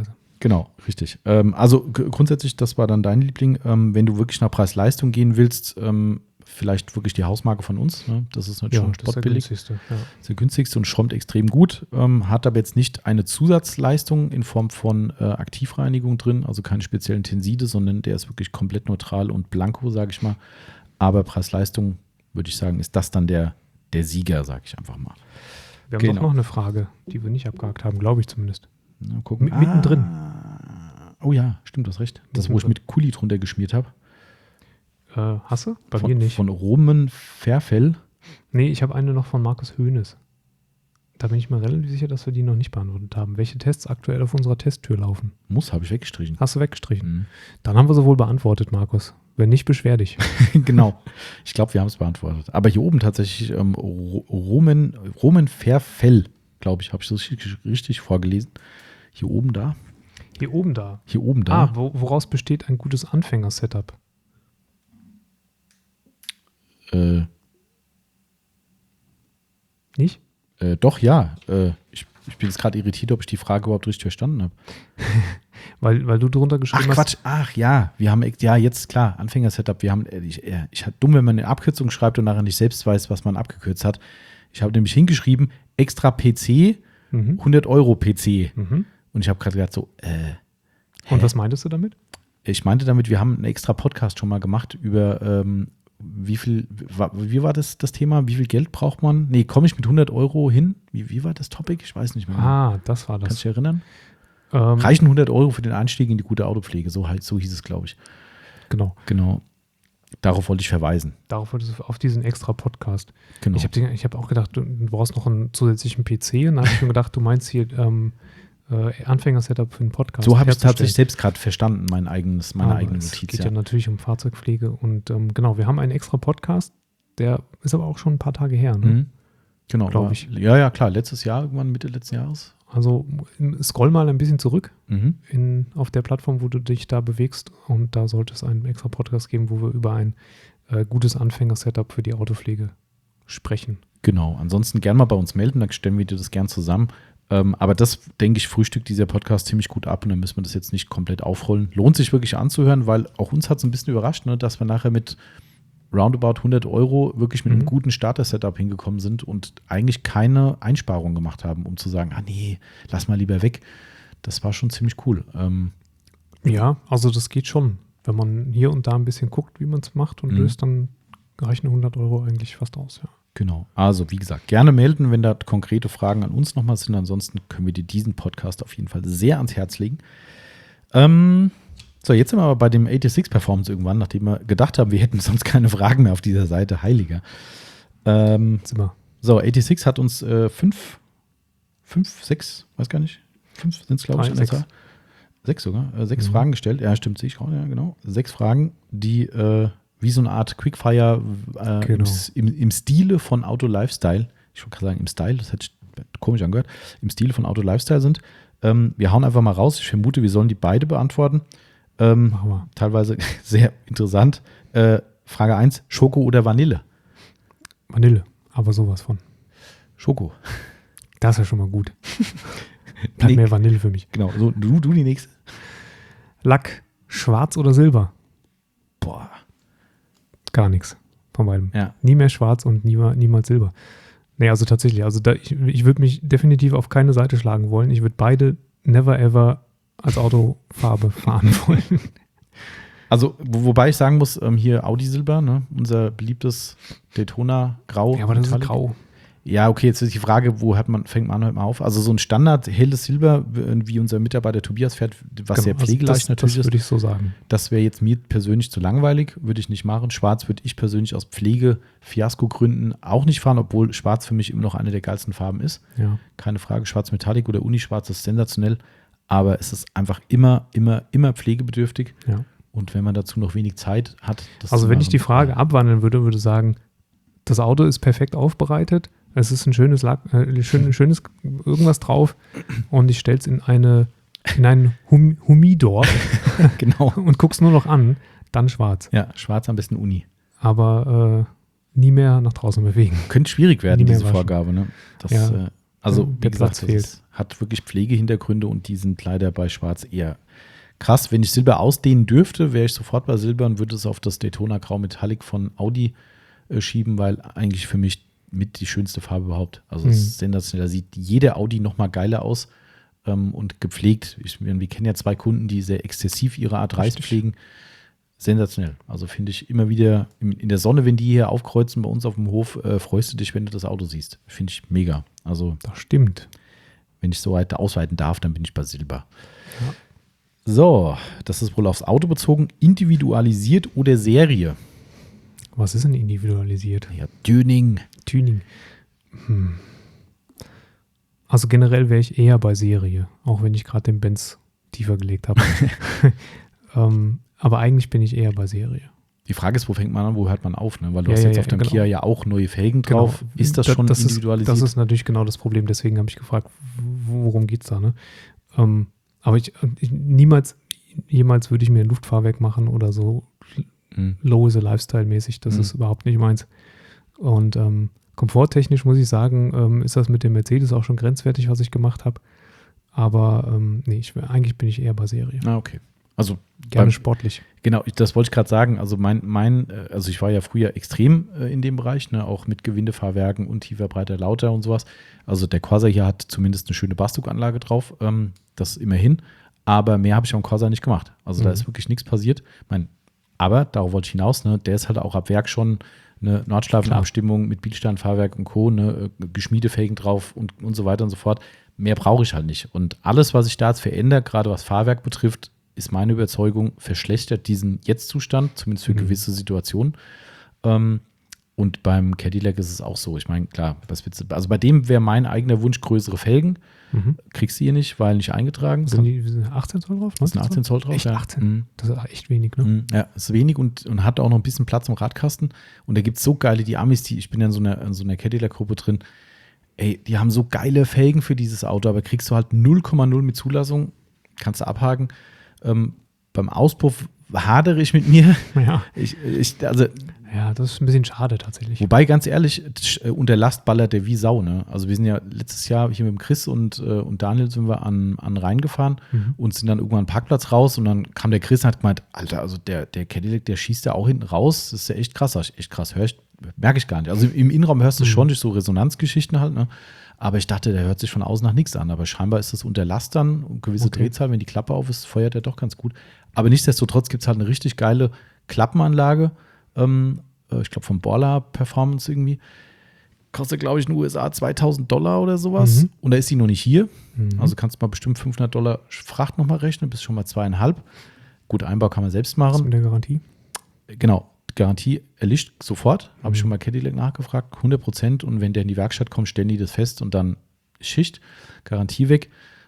Genau, richtig. Also grundsätzlich, das war dann dein Liebling. Wenn du wirklich nach Preis-Leistung gehen willst, vielleicht wirklich die Hausmarke von uns. Ne? Das ist natürlich schon spottbillig. Das ist der günstigste. Ja. Das ist der günstigste und schraubt extrem gut. Hat aber jetzt nicht eine Zusatzleistung in Form von Aktivreinigung drin, also keine speziellen Tenside, sondern der ist wirklich komplett neutral und blanko, sage ich mal. Aber Preis-Leistung, würde ich sagen, ist das dann der Sieger, sage ich einfach mal. Wir haben doch noch eine Frage, die wir nicht abgehakt haben, glaube ich zumindest. Na, gucken. Mittendrin. Oh ja, stimmt, du hast recht. Das, wo ich mit Kuli drunter geschmiert habe. Hast du? Bei mir nicht. Von Roman Fairfell. Nee, ich habe eine noch von Markus Hoeneß. Da bin ich mir relativ sicher, dass wir die noch nicht beantwortet haben. Welche Tests aktuell auf unserer Testtür laufen? Habe ich weggestrichen. Hast du weggestrichen? Mhm. Dann haben wir sie wohl beantwortet, Markus. Wenn nicht, beschwer dich. Genau. Ich glaube, wir haben es beantwortet. Aber hier oben tatsächlich Roman Fairfell, glaube ich, habe ich das richtig vorgelesen. Hier oben da. Hier oben da. Hier oben da. Woraus besteht ein gutes Anfänger-Setup? Nicht? Doch, ja. Ich bin jetzt gerade irritiert, ob ich die Frage überhaupt richtig verstanden habe. Weil du drunter geschrieben hast. Quatsch. Ach ja, wir haben, ja, jetzt klar, Anfänger-Setup. Wir haben, ich dumm, wenn man eine Abkürzung schreibt und nachher nicht selbst weiß, was man abgekürzt hat. Ich habe nämlich hingeschrieben, extra PC, 100 Euro PC. Und ich habe gerade gedacht so, Und was meintest du damit? Ich meinte damit, wir haben einen extra Podcast schon mal gemacht über wie war das Thema? Wie viel Geld braucht man? Nee, komme ich mit 100 Euro hin? Wie war das Topic? Ich weiß nicht mehr. Das war das. Kannst du dich erinnern? Reichen 100 Euro für den Einstieg in die gute Autopflege? So hieß es, glaube ich. Genau. Darauf wollte ich verweisen. Auf diesen extra Podcast. Genau. Ich hab auch gedacht, du brauchst noch einen zusätzlichen PC. Und dann habe ich mir gedacht, du meinst hier Anfänger-Setup für einen Podcast. So habe ich es tatsächlich selbst gerade verstanden, meine eigene Notiz. Es geht ja natürlich um Fahrzeugpflege. Und genau, wir haben einen extra Podcast, der ist aber auch schon ein paar Tage her. Ne? Genau. Glaube ich. Ja, klar. Letztes Jahr, irgendwann Mitte letzten Jahres. Also scroll mal ein bisschen zurück auf der Plattform, wo du dich da bewegst. Und da sollte es einen extra Podcast geben, wo wir über ein gutes Anfänger-Setup für die Autopflege sprechen. Genau. Ansonsten gerne mal bei uns melden, dann stellen wir dir das gern zusammen. Aber das, denke ich, frühstückt dieser Podcast ziemlich gut ab und dann müssen wir das jetzt nicht komplett aufrollen. Lohnt sich wirklich anzuhören, weil auch uns hat es ein bisschen überrascht, ne, dass wir nachher mit roundabout 100 Euro wirklich mit einem guten Starter-Setup hingekommen sind und eigentlich keine Einsparung gemacht haben, um zu sagen, nee, lass mal lieber weg. Das war schon ziemlich cool. Ja, also das geht schon. Wenn man hier und da ein bisschen guckt, wie man es macht und löst, dann reichen 100 Euro eigentlich fast aus, ja. Genau. Also, wie gesagt, gerne melden, wenn da konkrete Fragen an uns nochmal sind. Ansonsten können wir dir diesen Podcast auf jeden Fall sehr ans Herz legen. So, jetzt sind wir aber bei dem 86 Performance irgendwann, nachdem wir gedacht haben, wir hätten sonst keine Fragen mehr auf dieser Seite. Heiliger. So, 86 hat uns 5, 6, weiß gar nicht. 5 sind es, glaube ich, an der Zahl. 6 sogar. 6 Fragen gestellt. Ja, stimmt, sehe ich gerade. Ja, genau. 6 Fragen, die wie so eine Art Quickfire im Stile von Auto Lifestyle, ich wollte gerade sagen im Style, das hätte ich komisch angehört, im Stile von Auto Lifestyle sind. Wir hauen einfach mal raus. Ich vermute, wir sollen die beide beantworten. Machen wir. Teilweise sehr interessant. Frage 1, Schoko oder Vanille? Vanille, aber sowas von. Schoko. Das ist ja schon mal gut. Bleibt mehr Vanille für mich. Genau, so, du die nächste. Lack, schwarz oder silber? Boah. Gar nichts von beidem. Ja. Nie mehr schwarz und niemals silber. Nee, also tatsächlich, ich würde mich definitiv auf keine Seite schlagen wollen. Ich würde beide never ever als Autofarbe fahren wollen. Also, wobei ich sagen muss, hier Audi Silber, ne? Unser beliebtes Daytona Grau. Ja, aber das ist grau. Ja, okay, jetzt ist die Frage, fängt man an, hört man auf? Also so ein Standard helles Silber, wie unser Mitarbeiter Tobias fährt, was sehr pflegeleicht natürlich ist. Das würde ich so sagen. Das wäre jetzt mir persönlich zu langweilig, würde ich nicht machen. Schwarz würde ich persönlich aus Pflege-Fiasko-Gründen auch nicht fahren, obwohl Schwarz für mich immer noch eine der geilsten Farben ist. Ja. Keine Frage, Schwarz Metallic oder Unischwarz ist sensationell, aber es ist einfach immer pflegebedürftig. Ja. Und wenn man dazu noch wenig Zeit hat. Also wenn ich die Frage abwandeln würde ich sagen, das Auto ist perfekt aufbereitet, es ist ein schönes schönes irgendwas drauf und ich stelle es in einen Humidor genau. und guck's nur noch an, dann schwarz. Ja, schwarz am besten Uni. Aber nie mehr nach draußen bewegen. Könnte schwierig werden, diese Vorgabe. Ne? Ja. Also, wie der gesagt, Platz fehlt. hat wirklich Pflegehintergründe und die sind leider bei Schwarz eher krass. Wenn ich Silber ausdehnen dürfte, wäre ich sofort bei Silber und würde es auf das Daytona Grau Metallic von Audi schieben, weil eigentlich für mich mit die schönste Farbe überhaupt. Also, es ist sensationell. Da sieht jede Audi noch mal geiler aus und gepflegt. Wir kennen ja 2 Kunden, die sehr exzessiv ihre A3s pflegen. Sensationell. Also finde ich immer wieder in der Sonne, wenn die hier aufkreuzen bei uns auf dem Hof, freust du dich, wenn du das Auto siehst. Finde ich mega. Also Das stimmt. wenn ich so weit ausweiten darf, dann bin ich bei Silber. Ja. So, das ist wohl aufs Auto bezogen. Individualisiert oder Serie? Was ist denn individualisiert? Ja, Tuning. Also generell wäre ich eher bei Serie, auch wenn ich gerade den Benz tiefer gelegt habe. Aber eigentlich bin ich eher bei Serie. Die Frage ist, wo fängt man an, wo hört man auf? Ne? Weil du Ja, hast ja, jetzt ja, auf dem genau. Kia ja auch neue Felgen drauf. Genau. Ist das schon individualisiert? Das ist natürlich genau das Problem. Deswegen habe ich gefragt, worum geht es da? Ne? Aber jemals würde ich mir ein Luftfahrwerk machen oder so low is a lifestyle-mäßig. Das ist überhaupt nicht meins. Und komforttechnisch muss ich sagen, ist das mit dem Mercedes auch schon grenzwertig, was ich gemacht habe. Aber nee, eigentlich bin ich eher bei Serie. Ah, okay. Also Gerne sportlich. Genau, das wollte ich gerade sagen. Also also ich war ja früher extrem in dem Bereich, ne, auch mit Gewindefahrwerken und tiefer, breiter, lauter und sowas. Also der Corsa hier hat zumindest eine schöne Bastuganlage drauf, das immerhin. Aber mehr habe ich am Corsa nicht gemacht. Also da ist wirklich nichts passiert. Aber darauf wollte ich hinaus, ne, der ist halt auch ab Werk schon eine Nordschleifenabstimmung mit Bielsternfahrwerk und Co., ne, Geschmiedefelgen drauf und so weiter und so fort. Mehr brauche ich halt nicht. Und alles, was ich da jetzt verändere, gerade was Fahrwerk betrifft, ist meine Überzeugung, verschlechtert diesen Jetzt-Zustand, zumindest für gewisse Situationen. Und beim Cadillac ist es auch so. Ich meine, klar, also bei dem wäre mein eigener Wunsch größere Felgen. Kriegst du hier nicht, weil nicht eingetragen. Sind 18 Zoll drauf? Sind 18 Zoll drauf? Echt, ja. 18? Das ist echt wenig, ne? Ja, ist wenig und hat auch noch ein bisschen Platz im Radkasten. Und da gibt es so geile, die Amis, ich bin ja in so einer Cadillac-Gruppe drin, ey, die haben so geile Felgen für dieses Auto, aber kriegst du halt 0,0 mit Zulassung, kannst du abhaken. Beim Auspuff hadere ich mit mir. Ja. Also, ja, das ist ein bisschen schade tatsächlich. wobei, ganz ehrlich, unter Last ballert der wie Sau. Ne? Also wir sind ja letztes Jahr hier mit dem Chris und Daniel sind wir an Rhein gefahren und sind dann irgendwann einen Parkplatz raus und dann kam der Chris und hat gemeint, Alter, also der Cadillac, der schießt ja auch hinten raus. Das ist ja echt krass. Echt krass, merke ich gar nicht. Also im Innenraum hörst du schon durch so Resonanzgeschichten halt, ne? Aber ich dachte, der hört sich von außen nach nichts an. Aber scheinbar ist das unter Last dann, eine gewisse Drehzahl, wenn die Klappe auf ist, feuert er doch ganz gut. Aber nichtsdestotrotz gibt es halt eine richtig geile Klappenanlage. Ich glaube von Borla Performance irgendwie. Kostet, glaube ich, in den USA $2.000 oder sowas. Und da ist sie noch nicht hier. Also kannst du mal bestimmt $500 Fracht nochmal rechnen, bis schon mal 2,5. Gut, Einbau kann man selbst machen. Was mit der Garantie? Genau. Garantie erlischt sofort. Habe ich schon mal Cadillac nachgefragt. 100%. Und wenn der in die Werkstatt kommt, stellen die das fest und dann Schicht. Garantie weg.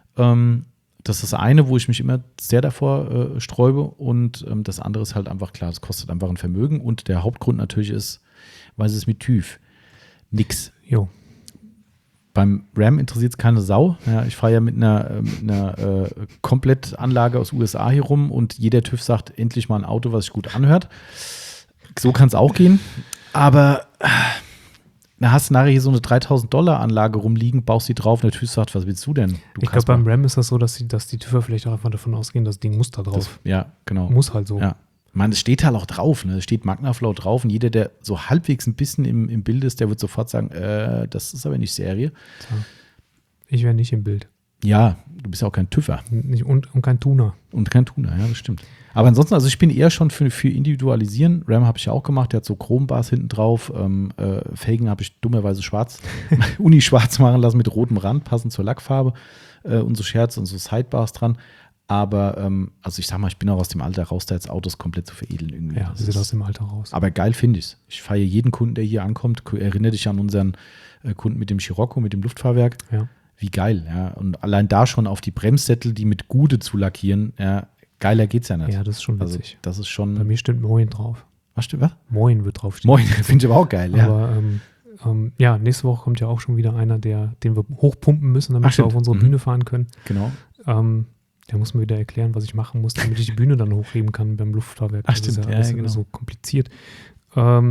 Das ist das eine, wo ich mich immer sehr davor sträube. Und das andere ist halt einfach klar, das kostet einfach ein Vermögen. Und der Hauptgrund natürlich ist, weil es ist mit TÜV. Nix. Jo. Beim Ram interessiert es keine Sau. Ja, ich fahre ja mit einer Komplettanlage aus USA hier rum und jeder TÜV sagt, endlich mal ein Auto, was sich gut anhört. So kann es auch gehen. Aber da hast du nachher hier so eine $3.000 Anlage rumliegen, baust die drauf und der TÜV sagt, was willst du denn? Ich glaube, beim Ram ist das so, dass die TÜVer vielleicht auch einfach davon ausgehen, das Ding muss da drauf. Ja, genau. Muss halt so. Ja. Ich meine, es steht halt auch drauf, ne? Es steht Magnaflow drauf und jeder, der so halbwegs ein bisschen im Bild ist, der wird sofort sagen, das ist aber nicht Serie. So. Ich wäre nicht im Bild. Ja, du bist ja auch kein TÜVer. Und kein Tuner. Und kein Tuner, ja, das stimmt. Aber ansonsten, also ich bin eher schon für Individualisieren. Ram habe ich ja auch gemacht, der hat so Chrombars hinten drauf. Felgen habe ich dummerweise schwarz, Uni-schwarz machen lassen mit rotem Rand, passend zur Lackfarbe und so Scherz und so Sidebars dran. Aber, also ich sag mal, ich bin auch aus dem Alter raus, da jetzt Autos komplett zu veredeln irgendwie. Ja, sie sind aus dem Alter raus. Aber geil finde ich es. Ich feiere jeden Kunden, der hier ankommt. Erinnere dich an unseren Kunden mit dem Scirocco, mit dem Luftfahrwerk. Ja. Wie geil, ja. Und allein da schon auf die Bremssättel, die mit Gude zu lackieren, ja, geiler geht's ja nicht. Ja, das ist schon witzig. Also, das ist schon. Bei mir steht Moin drauf. Was stimmt, was? Moin wird draufstehen. Moin, finde ich aber auch geil, ja. Aber ja, nächste Woche kommt ja auch schon wieder einer, den wir hochpumpen müssen, damit wir auf unsere Bühne fahren können. Genau. Der muss mir wieder erklären, was ich machen muss, damit ich die Bühne dann hochheben kann beim Luftfahrwerk. Das ist ja alles genau. so kompliziert. Aber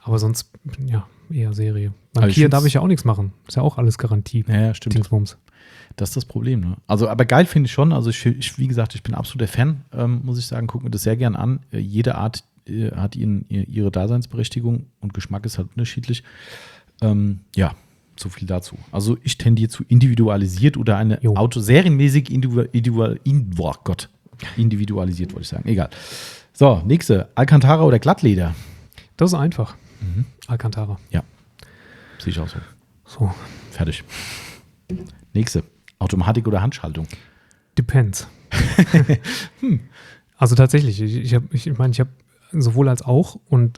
Aber sonst, ja, eher Serie. Bei Also ich Kia find's- darf ich ja auch nichts machen. Ist ja auch alles Garantie. Ja, stimmt. Dingsbums. Das ist das Problem, ne? Also, aber geil finde ich schon. Also, wie gesagt, ich bin absoluter Fan, muss ich sagen. Guck mir das sehr gern an. Jede Art hat ihre Daseinsberechtigung und Geschmack ist halt unterschiedlich. Ja, so viel dazu. Also, ich tendiere zu individualisiert oder eine Jo. Auto serienmäßig individualisiert, wollte ich sagen. Egal. So, nächste. Alcantara oder Glattleder? Das ist einfach. Mhm. Alcantara. Sehe ich auch so. So. Fertig. Nächste. Automatik oder Handschaltung? Depends. Also tatsächlich, ich meine, ich habe sowohl als auch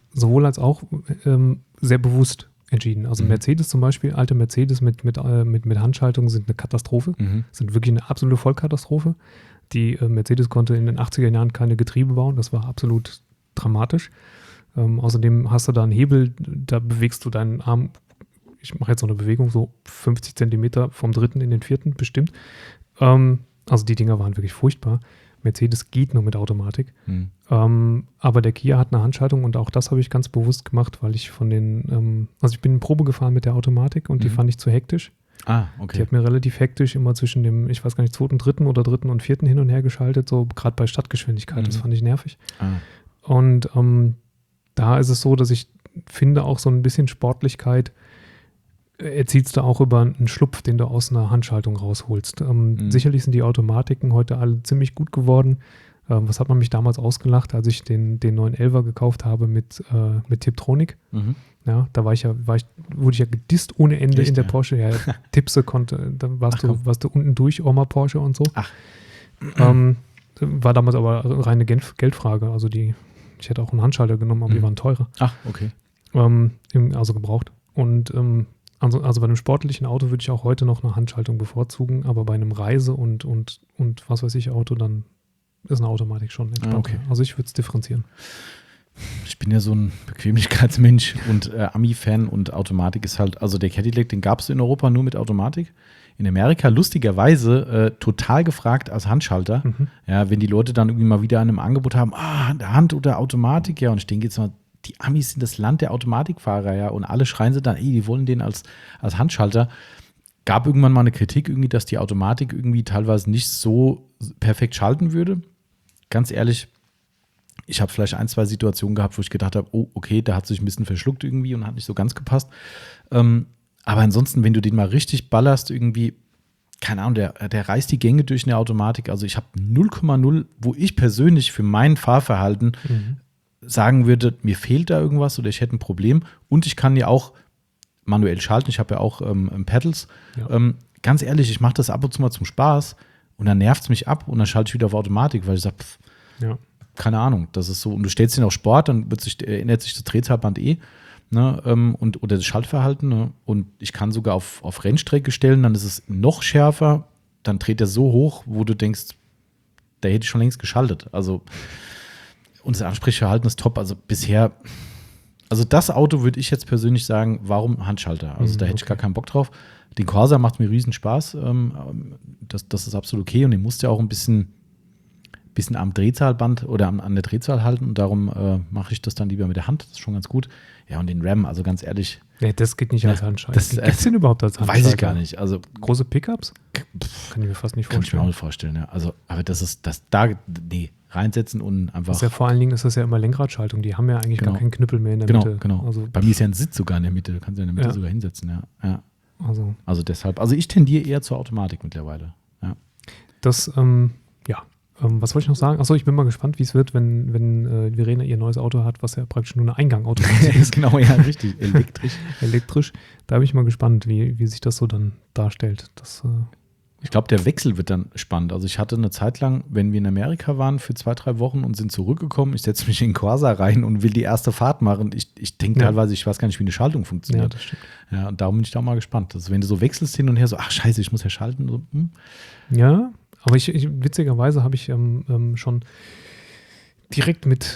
sehr bewusst entschieden. Also Mercedes zum Beispiel, alte Mercedes mit Handschaltung sind eine Katastrophe, sind wirklich eine absolute Vollkatastrophe. Die Mercedes konnte in den 80er Jahren keine Getriebe bauen, das war absolut dramatisch. Außerdem hast du da einen Hebel, da bewegst du deinen Arm, ich mache jetzt so eine Bewegung, so 50 Zentimeter vom dritten in den vierten bestimmt. Also die Dinger waren wirklich furchtbar. Mercedes geht nur mit Automatik. Aber der Kia hat eine Handschaltung und auch das habe ich ganz bewusst gemacht, weil ich also ich bin in Probe gefahren mit der Automatik und die fand ich zu hektisch. Ah, Die okay. hat mir relativ hektisch immer zwischen dem, ich weiß gar nicht, zweiten, dritten oder dritten und vierten hin und her geschaltet, so gerade bei Stadtgeschwindigkeit, das fand ich nervig. Und da ist es so, dass ich finde, auch so ein bisschen Sportlichkeit erzielst du auch über einen Schlupf, den du aus einer Handschaltung rausholst. Sicherlich sind die Automatiken heute alle ziemlich gut geworden. Was hat man mich damals ausgelacht, als ich den 911er gekauft habe mit Tiptronic? Ja, da wurde ich ja gedisst ohne Ende Echt, in der ja? Porsche. Ja, Tipse konnte, da warst du unten durch, Oma Porsche und so. Ach. War damals aber reine Geldfrage. Also ich hätte auch einen Handschalter genommen, aber die waren teurer. Ach, okay. Also gebraucht. Und also bei einem sportlichen Auto würde ich auch heute noch eine Handschaltung bevorzugen, aber bei einem Reise- und was weiß ich Auto, dann ist eine Automatik schon entspannter. Okay. Also ich würde es differenzieren. Ich bin ja so ein Bequemlichkeitsmensch und Ami-Fan und Automatik ist halt, also der Cadillac, den gab es in Europa nur mit Automatik. In Amerika lustigerweise total gefragt als Handschalter. Ja, wenn die Leute dann irgendwie mal wieder an einem Angebot haben, Hand oder Automatik, ja, und ich denke jetzt mal, die Amis sind das Land der Automatikfahrer, ja, und alle schreien sie dann, die wollen den als Handschalter. Gab irgendwann mal eine Kritik irgendwie, dass die Automatik irgendwie teilweise nicht so perfekt schalten würde. Ganz ehrlich, ich habe vielleicht 1, 2 Situationen gehabt, wo ich gedacht habe, oh, okay, da hat sich ein bisschen verschluckt irgendwie und hat nicht so ganz gepasst. Aber ansonsten, wenn du den mal richtig ballerst, irgendwie, keine Ahnung, der reißt die Gänge durch eine Automatik. Also ich habe 0,0, wo ich persönlich für mein Fahrverhalten sagen würde, mir fehlt da irgendwas oder ich hätte ein Problem. Und ich kann ja auch manuell schalten. Ich habe ja auch Pedals. Ja. Ganz ehrlich, ich mache das ab und zu mal zum Spaß und dann nervt es mich ab und dann schalte ich wieder auf Automatik, weil ich sage, Ja. keine Ahnung, das ist so. Und du stellst ihn auf Sport, dann ändert sich das Drehzahlband ne, oder das Schaltverhalten. Ne, und ich kann sogar auf Rennstrecke stellen, dann ist es noch schärfer, dann dreht er so hoch, wo du denkst, da hätte ich schon längst geschaltet. Also unser Ansprechverhalten ist top. Also bisher, also das Auto würde ich jetzt persönlich sagen, warum Handschalter? Also da hätte ich gar keinen Bock drauf. Den Corsa macht mir riesen Spaß. Das ist absolut okay und den musst du ja auch ein bisschen am Drehzahlband oder an der Drehzahl halten und darum mache ich das dann lieber mit der Hand. Das ist schon ganz gut. Ja, und den Ram, also ganz ehrlich. Nee, das geht nicht als Handschalter. Gibt es den überhaupt als Handschalter? Weiß ich gar nicht. Also große Pickups? Kann ich mir fast nicht kann ich mir auch vorstellen. nicht vorstellen. Ja. Also, aber reinsetzen und einfach. Das ist ja vor allen Dingen ist das ja immer Lenkradschaltung. Die haben ja eigentlich gar keinen Knüppel mehr in der Mitte. Genau. Also, bei mir ist ja ein Sitz sogar in der Mitte. Du kannst ja in der Mitte sogar hinsetzen. Ja. Also deshalb. Also ich tendiere eher zur Automatik mittlerweile. Ja. Das, was wollte ich noch sagen? Achso, ich bin mal gespannt, wie es wird, wenn Verena ihr neues Auto hat, was ja praktisch nur eine Eingangautomatik ist. Genau, ja, richtig. Elektrisch. Da bin ich mal gespannt, wie sich das so dann darstellt. Ich glaube, der Wechsel wird dann spannend. Also ich hatte eine Zeit lang, wenn wir in Amerika waren für 2, 3 Wochen und sind zurückgekommen, ich setze mich in den Corsa rein und will die erste Fahrt machen. Ich denke teilweise, ich weiß gar nicht, wie eine Schaltung funktioniert. Ja, das stimmt. Ja, und darum bin ich da mal gespannt. Also wenn du so wechselst hin und her, so, ach scheiße, ich muss ja schalten. So, Ja, aber witzigerweise habe ich schon direkt mit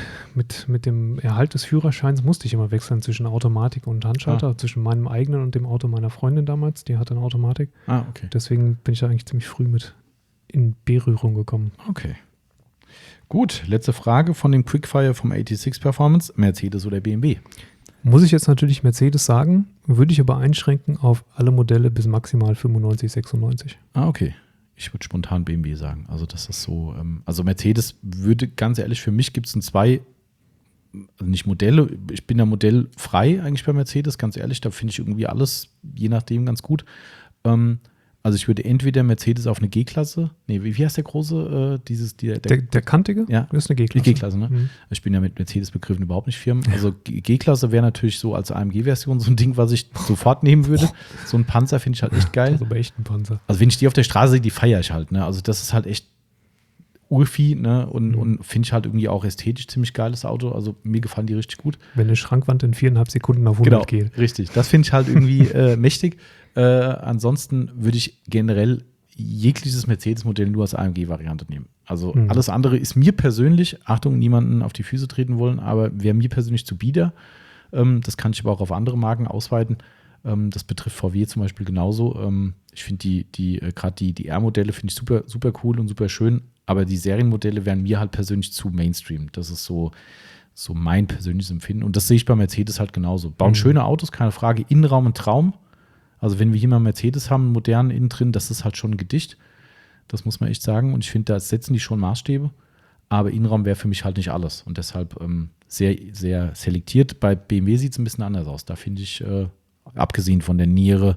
dem Erhalt des Führerscheins musste ich immer wechseln zwischen Automatik und Handschalter, zwischen meinem eigenen und dem Auto meiner Freundin damals. Die hatte eine Automatik. Okay. Deswegen bin ich da eigentlich ziemlich früh mit in Berührung gekommen. Okay. Gut, letzte Frage von dem Quickfire vom 86 Performance. Mercedes oder BMW? Muss ich jetzt natürlich Mercedes sagen, würde ich aber einschränken auf alle Modelle bis maximal 95, 96. Ah, okay. Ich würde spontan BMW sagen. Also das ist so, also Mercedes würde, ganz ehrlich, für mich gibt es zwei, also nicht Modelle, ich bin ja modellfrei eigentlich bei Mercedes, ganz ehrlich, da finde ich irgendwie alles, je nachdem, ganz gut. Also ich würde entweder Mercedes auf eine G-Klasse, wie heißt der große, Der kantige? Ja, Das ist eine G-Klasse. Die G-Klasse, ne? Mhm. Ich bin ja mit Mercedes-Begriffen überhaupt nicht firm. Also G-Klasse wäre natürlich so als AMG-Version so ein Ding, was ich sofort nehmen würde. So ein Panzer finde ich halt echt geil. Das ist aber echt ein Panzer. Also wenn ich die auf der Straße sehe, die feiere ich halt, ne? Also das ist halt echt Urvieh, ne? Und finde ich halt irgendwie auch ästhetisch ziemlich geiles Auto. Also mir gefallen die richtig gut. Wenn eine Schrankwand in 4,5 Sekunden auf 100 Genau, geht. richtig. Das finde ich halt irgendwie mächtig. Ansonsten würde ich generell jegliches Mercedes-Modell nur als AMG-Variante nehmen. Also alles andere ist mir persönlich, Achtung, niemanden auf die Füße treten wollen, aber wäre mir persönlich zu bieder. Das kann ich aber auch auf andere Marken ausweiten. Das betrifft VW zum Beispiel genauso. Ich finde gerade die R-Modelle finde ich super, super cool und super schön, aber die Serienmodelle wären mir halt persönlich zu Mainstream. Das ist so mein persönliches Empfinden. Und das sehe ich bei Mercedes halt genauso. Bauen schöne Autos, keine Frage. Innenraum ein Traum. Also wenn wir hier mal Mercedes haben, modern innen drin, das ist halt schon ein Gedicht. Das muss man echt sagen. Und ich finde, da setzen die schon Maßstäbe. Aber Innenraum wäre für mich halt nicht alles. Und deshalb sehr, sehr selektiert. Bei BMW sieht es ein bisschen anders aus. Da finde ich, abgesehen von der Niere,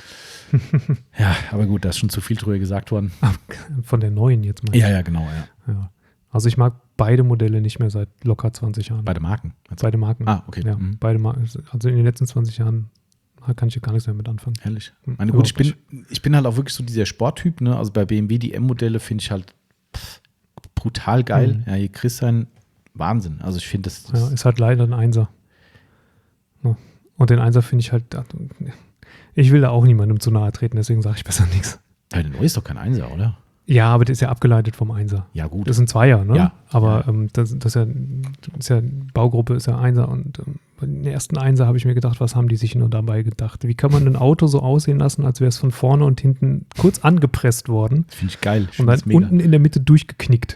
ja, aber gut, da ist schon zu viel drüber gesagt worden. Von der neuen jetzt mal. Ja, genau, ja. Also ich mag beide Modelle nicht mehr seit locker 20 Jahren. Beide Marken? Beide Marken. Ah, okay. Ja, beide Marken. Also in den letzten 20 Jahren kann ich gar nichts mehr mit anfangen. Ehrlich. Meine gut, ich bin halt auch wirklich so dieser Sporttyp, ne? Also bei BMW die M-Modelle finde ich halt brutal geil. Ja, hier kriegst du ein Wahnsinn. Also ich finde das ja, ist halt leider ein Einser. Ja. Und den Einser finde ich halt, ich will da auch niemandem zu nahe treten, deswegen sage ich besser nichts. Ja, der neue ist doch kein Einser, oder? Ja, aber der ist ja abgeleitet vom Einser. Ja, gut. Das ist ein Zweier, ne? Ja. Aber das ist ja, Baugruppe ist ja Einser und bei den ersten Einser habe ich mir gedacht, was haben die sich nur dabei gedacht? Wie kann man ein Auto so aussehen lassen, als wäre es von vorne und hinten kurz angepresst worden? Finde ich geil. Und dann unten in der Mitte durchgeknickt.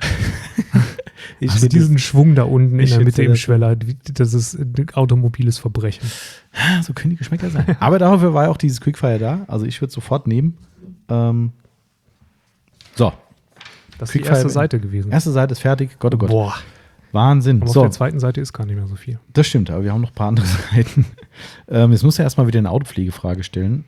Also diesen Schwung da unten in der Mitte im Schweller, das ist ein automobiles Verbrechen. So können die Geschmäcker sein. Aber dafür war ja auch dieses Quickfire da. Also ich würde es sofort nehmen. So. Das ist die erste Seite gewesen. Erste Seite ist fertig. Gott, oh Gott. Boah. Wahnsinn. Aber auf der zweiten Seite ist gar nicht mehr so viel. Das stimmt, aber wir haben noch ein paar andere Seiten. Jetzt muss er erstmal wieder eine Autopflegefrage stellen.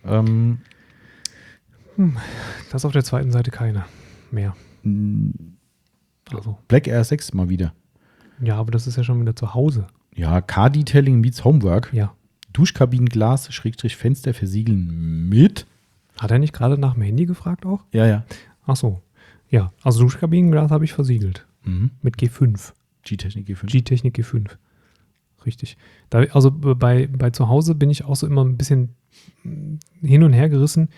Das ist auf der zweiten Seite keine mehr. Also. Black Air 6 mal wieder. Ja, aber das ist ja schon wieder zu Hause. Ja, Car-Detailing meets Homework. Ja. Duschkabinenglas, Fenster versiegeln mit. Hat er nicht gerade nach dem Handy gefragt auch? Ja. Ach so. Ja, also Duschkabinenglas habe ich versiegelt. Mit G5. G-Technik G5. G-Technik G5. Richtig. Also bei zu Hause bin ich auch so immer ein bisschen hin und her gerissen.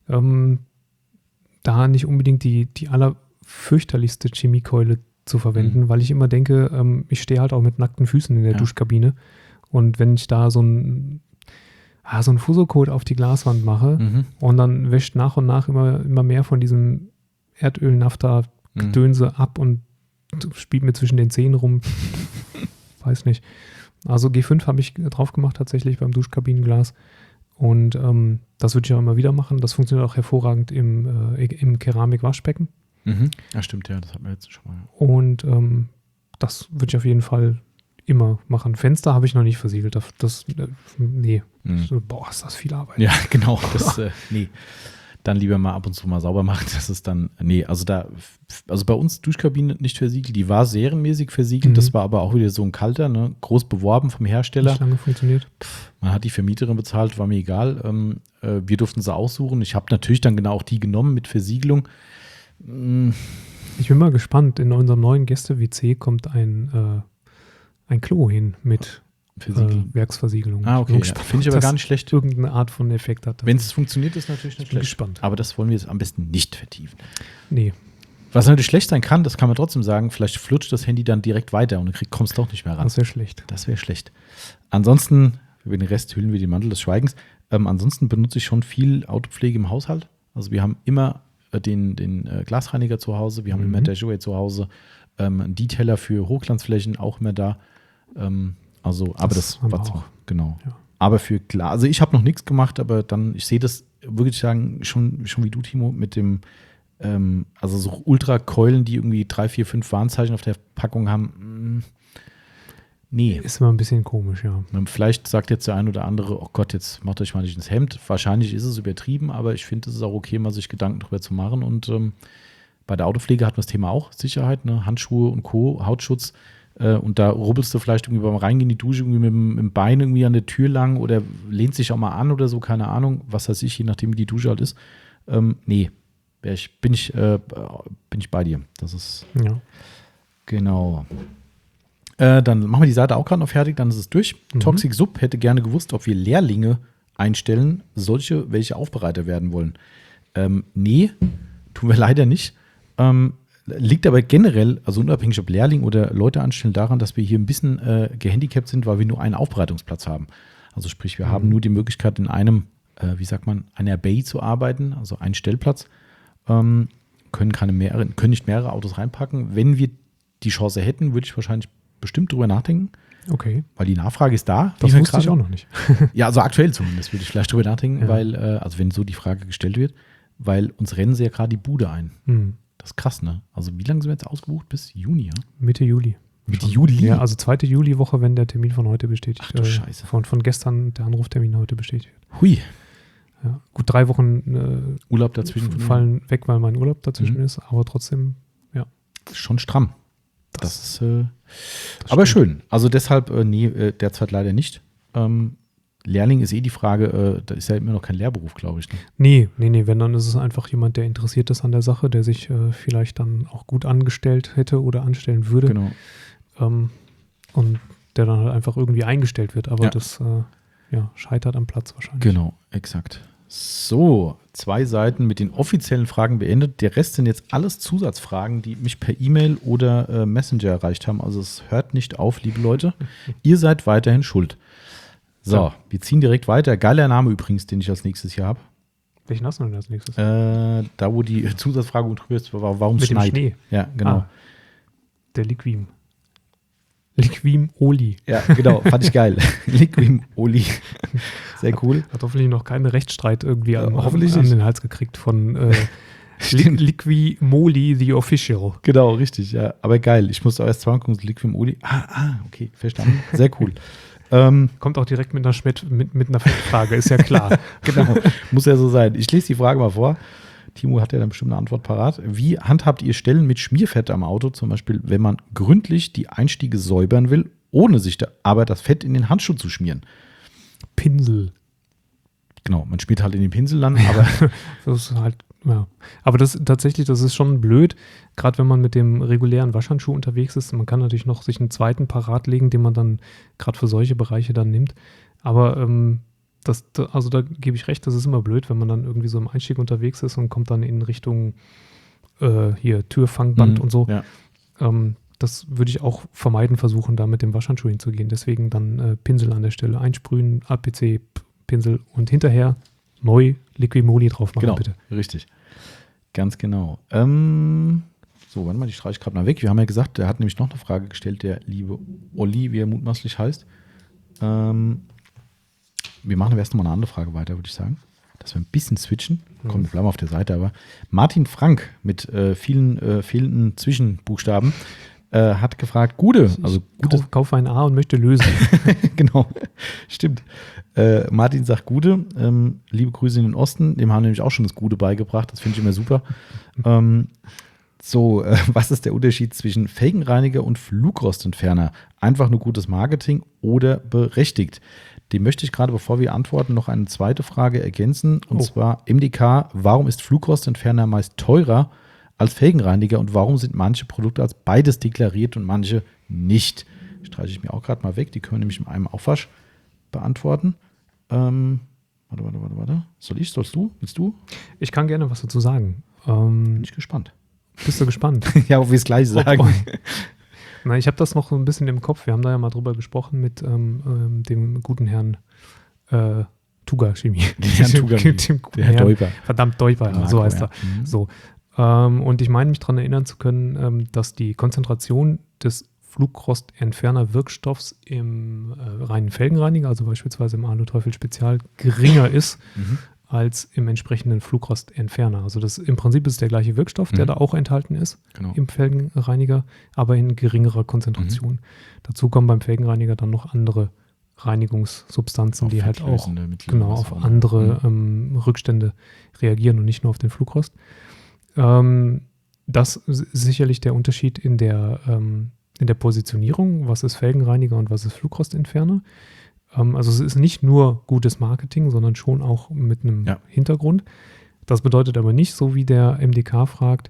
Da nicht unbedingt die allerfürchterlichste Chemiekeule zu verwenden, weil ich immer denke, ich stehe halt auch mit nackten Füßen in der Duschkabine. Und wenn ich da so ein Fuselcoat auf die Glaswand mache und dann wäscht nach und nach immer mehr von diesem Erdöl-Nafta-Gedönse ab und spielt mir zwischen den Zähnen rum. Weiß nicht. Also G5 habe ich drauf gemacht tatsächlich beim Duschkabinenglas. Und das würde ich auch immer wieder machen. Das funktioniert auch hervorragend im Keramik-Waschbecken. Ja, stimmt, ja, das hatten wir jetzt schon mal. Und das würde ich auf jeden Fall immer machen. Fenster habe ich noch nicht versiegelt. Nee. Boah, ist das viel Arbeit. Ja, genau. Nee. Dann lieber mal ab und zu mal sauber machen. Das ist dann, also bei uns Duschkabine nicht versiegelt. Die war serienmäßig versiegelt. Das war aber auch wieder so ein kalter, ne? Groß beworben vom Hersteller. Nicht lange funktioniert. Man hat die Vermieterin bezahlt, war mir egal. Wir durften sie aussuchen. Ich habe natürlich dann genau auch die genommen mit Versiegelung. Ich bin mal gespannt. In unserem neuen Gäste-WC kommt ein Klo hin mit Werksversiegelung. Ah, okay. Ja, finde ich aber gar nicht schlecht. Irgendeine Art von Effekt hat. Wenn es funktioniert, ist natürlich nicht schlecht. Gespannt. Aber das wollen wir jetzt am besten nicht vertiefen. Nee. Was natürlich schlecht sein kann, das kann man trotzdem sagen, vielleicht flutscht das Handy dann direkt weiter und du kommst doch nicht mehr ran. Das wäre schlecht. Das wäre schlecht. Ansonsten, über den Rest hüllen wir den Mantel des Schweigens. Ansonsten benutze ich schon viel Autopflege im Haushalt. Also wir haben immer den Glasreiniger zu Hause, wir haben immer Dashway zu Hause, einen Detailer für Hochglanzflächen auch immer da. Aber das war genau. Ja. Aber also ich habe noch nichts gemacht, aber ich sehe das, würde ich sagen, schon wie du, Timo, mit dem, also so Ultrakeulen, die irgendwie 3, 4, 5 Warnzeichen auf der Packung haben. Nee. Ist immer ein bisschen komisch, ja. Vielleicht sagt jetzt der ein oder andere, oh Gott, jetzt macht euch mal nicht ins Hemd. Wahrscheinlich ist es übertrieben, aber ich finde, es ist auch okay, mal sich Gedanken darüber zu machen. Und bei der Autopflege hatten wir das Thema auch, Sicherheit, ne? Handschuhe und Co., Hautschutz. Und da rubbelst du vielleicht irgendwie beim Reingehen in die Dusche irgendwie mit dem Bein irgendwie an der Tür lang oder lehnt sich auch mal an oder so, keine Ahnung, was weiß ich, je nachdem, wie die Dusche halt ist. Nee, bin ich bei dir. Das ist genau. Dann machen wir die Seite auch gerade noch fertig, dann ist es durch. Toxic Sub hätte gerne gewusst, ob wir Lehrlinge einstellen, welche Aufbereiter werden wollen. Nee, tun wir leider nicht. Liegt aber generell, also unabhängig ob Lehrling oder Leute anstellen, daran, dass wir hier ein bisschen gehandicapt sind, weil wir nur einen Aufbereitungsplatz haben. Also sprich, wir haben nur die Möglichkeit, in einem, einer Bay zu arbeiten, also einen Stellplatz, können nicht mehrere Autos reinpacken. Wenn wir die Chance hätten, würde ich wahrscheinlich bestimmt drüber nachdenken. Okay. Weil die Nachfrage ist da. Das wusste ich auch noch nicht. Ja, also aktuell zumindest würde ich vielleicht drüber nachdenken, weil, also wenn so die Frage gestellt wird, weil uns rennen sie ja gerade die Bude ein. Das ist krass, ne? Also wie lange sind wir jetzt ausgebucht? Bis Juni, ja? Mitte Juli. Mitte Juli? Ja, also 2. Juliwoche, wenn der Termin von heute bestätigt Ach du Scheiße. Von gestern der Anruftermin heute bestätigt wird. Hui. Ja, gut, 3 Wochen Urlaub dazwischen fallen weg, weil mein Urlaub dazwischen ist, aber trotzdem, ja. Das ist schon stramm. Das ist aber schön. Also deshalb, derzeit leider nicht. Lehrling ist die Frage, da ist ja immer noch kein Lehrberuf, glaube ich. Ne? Nee, wenn, dann ist es einfach jemand, der interessiert ist an der Sache, der sich vielleicht dann auch gut angestellt hätte oder anstellen würde. Genau. Und der dann halt einfach irgendwie eingestellt wird, aber das scheitert am Platz wahrscheinlich. Genau, exakt. So, 2 Seiten mit den offiziellen Fragen beendet. Der Rest sind jetzt alles Zusatzfragen, die mich per E-Mail oder Messenger erreicht haben. Also es hört nicht auf, liebe Leute. Ihr seid weiterhin schuld. So, wir ziehen direkt weiter. Geiler Name übrigens, den ich als nächstes hier habe. Welchen hast du denn als nächstes? Da, wo die Zusatzfrage drüber ist, war, warum es schneit. Mit dem Schnee? Ja, genau. Der Liquim. Liquim Oli. Ja, genau, fand ich geil. Liquim Oli. Sehr cool. Hat hoffentlich noch keinen Rechtsstreit irgendwie an hoffentlich den Hals gekriegt von Liquimoli, the Official. Genau, richtig, ja. Aber geil. Ich musste auch erst zweimal gucken, Liquim Oli. Okay, verstanden. Sehr cool. Kommt auch direkt mit einer Frage, ist ja klar. Genau, muss ja so sein. Ich lese die Frage mal vor. Timo hat ja dann bestimmt eine Antwort parat. Wie handhabt ihr Stellen mit Schmierfett am Auto? Zum Beispiel, wenn man gründlich die Einstiege säubern will, ohne sich aber das Fett in den Handschuh zu schmieren. Pinsel. Genau, man schmiert halt in den Pinsel dann, aber das ist halt, ja. Aber das ist schon blöd, gerade wenn man mit dem regulären Waschhandschuh unterwegs ist. Man kann natürlich noch sich einen zweiten parat legen, den man dann gerade für solche Bereiche dann nimmt. Aber da gebe ich recht, das ist immer blöd, wenn man dann irgendwie so im Einstieg unterwegs ist und kommt dann in Richtung Türfangband und so. Ja. Das würde ich auch vermeiden versuchen, da mit dem Waschhandschuh hinzugehen. Deswegen dann Pinsel an der Stelle einsprühen, APC, Pinsel und hinterher neu Liquimoli drauf machen, genau, bitte. Richtig. Ganz genau. So, warte mal, die streiche ich gerade mal weg. Wir haben ja gesagt, der hat nämlich noch eine Frage gestellt, der liebe Olli, wie er mutmaßlich heißt. Wir machen erst mal eine andere Frage weiter, würde ich sagen. Dass wir ein bisschen switchen. Komm, wir bleiben auf der Seite, aber Martin Frank mit vielen fehlenden Zwischenbuchstaben hat gefragt, Gude. Kaufe ein A und möchte lösen. Genau, stimmt. Martin sagt Gude, liebe Grüße in den Osten, dem haben wir nämlich auch schon das Gude beigebracht, das finde ich immer super. Was ist der Unterschied zwischen Felgenreiniger und Flugrostentferner? Einfach nur gutes Marketing oder berechtigt? Dem möchte ich gerade, bevor wir antworten, noch eine zweite Frage ergänzen. Und zwar MDK, warum ist Flugrostentferner meist teurer als Felgenreiniger und warum sind manche Produkte als beides deklariert und manche nicht? Streiche ich mir auch gerade mal weg, die können wir nämlich in einem Aufwasch beantworten. Warte. Sollst du? Willst du? Ich kann gerne was dazu sagen. Bin ich gespannt. Bist du gespannt? Ja, ob wir es gleich sagen. Na, ich habe das noch so ein bisschen im Kopf. Wir haben da ja mal drüber gesprochen mit dem guten Herrn Tuga Chemie. Der Herr Deuper. Verdammt, Deuper, so heißt er. So. Und ich meine mich daran erinnern zu können, dass die Konzentration des Flugrostentferner-Wirkstoffs im reinen Felgenreiniger, also beispielsweise im Alu-Teufel Spezial, geringer ist als im entsprechenden Flugrostentferner. Also das im Prinzip ist der gleiche Wirkstoff, der da auch enthalten ist im Felgenreiniger, aber in geringerer Konzentration. Dazu kommen beim Felgenreiniger dann noch andere Reinigungssubstanzen, die halt auch auf andere Rückstände reagieren und nicht nur auf den Flugrost. Das ist sicherlich der Unterschied in der Positionierung, was ist Felgenreiniger und was ist Flugrostentferner. Also es ist nicht nur gutes Marketing, sondern schon auch mit einem Hintergrund. Das bedeutet aber nicht, so wie der MDK fragt,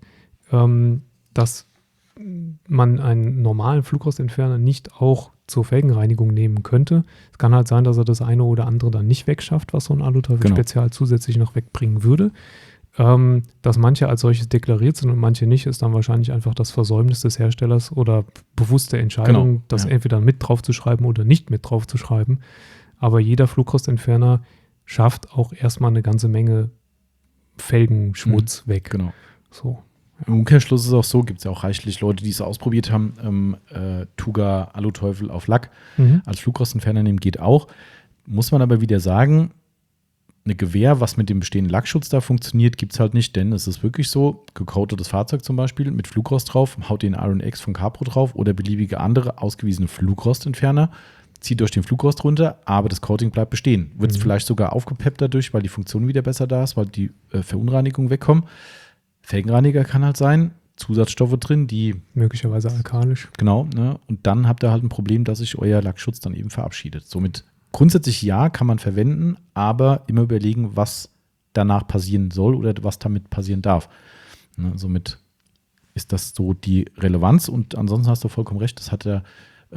dass man einen normalen Flugrostentferner nicht auch zur Felgenreinigung nehmen könnte. Es kann halt sein, dass er das eine oder andere dann nicht wegschafft, was so ein Alu-Teufel-Spezial zusätzlich noch wegbringen würde. Dass manche als solches deklariert sind und manche nicht, ist dann wahrscheinlich einfach das Versäumnis des Herstellers oder bewusste Entscheidung, das entweder mit drauf zu schreiben oder nicht mit drauf zu schreiben. Aber jeder Flugrostentferner schafft auch erstmal eine ganze Menge Felgenschmutz weg. Genau. So. Im Umkehrschluss ist es auch so, gibt es ja auch reichlich Leute, die es ausprobiert haben, Tuga Alu-Teufel auf Lack als Flugrostentferner nehmen, geht auch. Muss man aber wieder sagen, eine Gewehr, was mit dem bestehenden Lackschutz da funktioniert, gibt es halt nicht, denn es ist wirklich so, gecoatetes Fahrzeug zum Beispiel mit Flugrost drauf, haut den Iron X von Capro drauf oder beliebige andere ausgewiesene Flugrostentferner, zieht durch den Flugrost runter, aber das Coating bleibt bestehen. Wird es vielleicht sogar aufgepeppt dadurch, weil die Funktion wieder besser da ist, weil die Verunreinigungen wegkommen. Felgenreiniger kann halt sein, Zusatzstoffe drin, die möglicherweise alkalisch. Genau, ne? Und dann habt ihr halt ein Problem, dass sich euer Lackschutz dann eben verabschiedet. Somit grundsätzlich ja, kann man verwenden, aber immer überlegen, was danach passieren soll oder was damit passieren darf. Ne? Somit ist das so die Relevanz und ansonsten hast du vollkommen recht, das hat der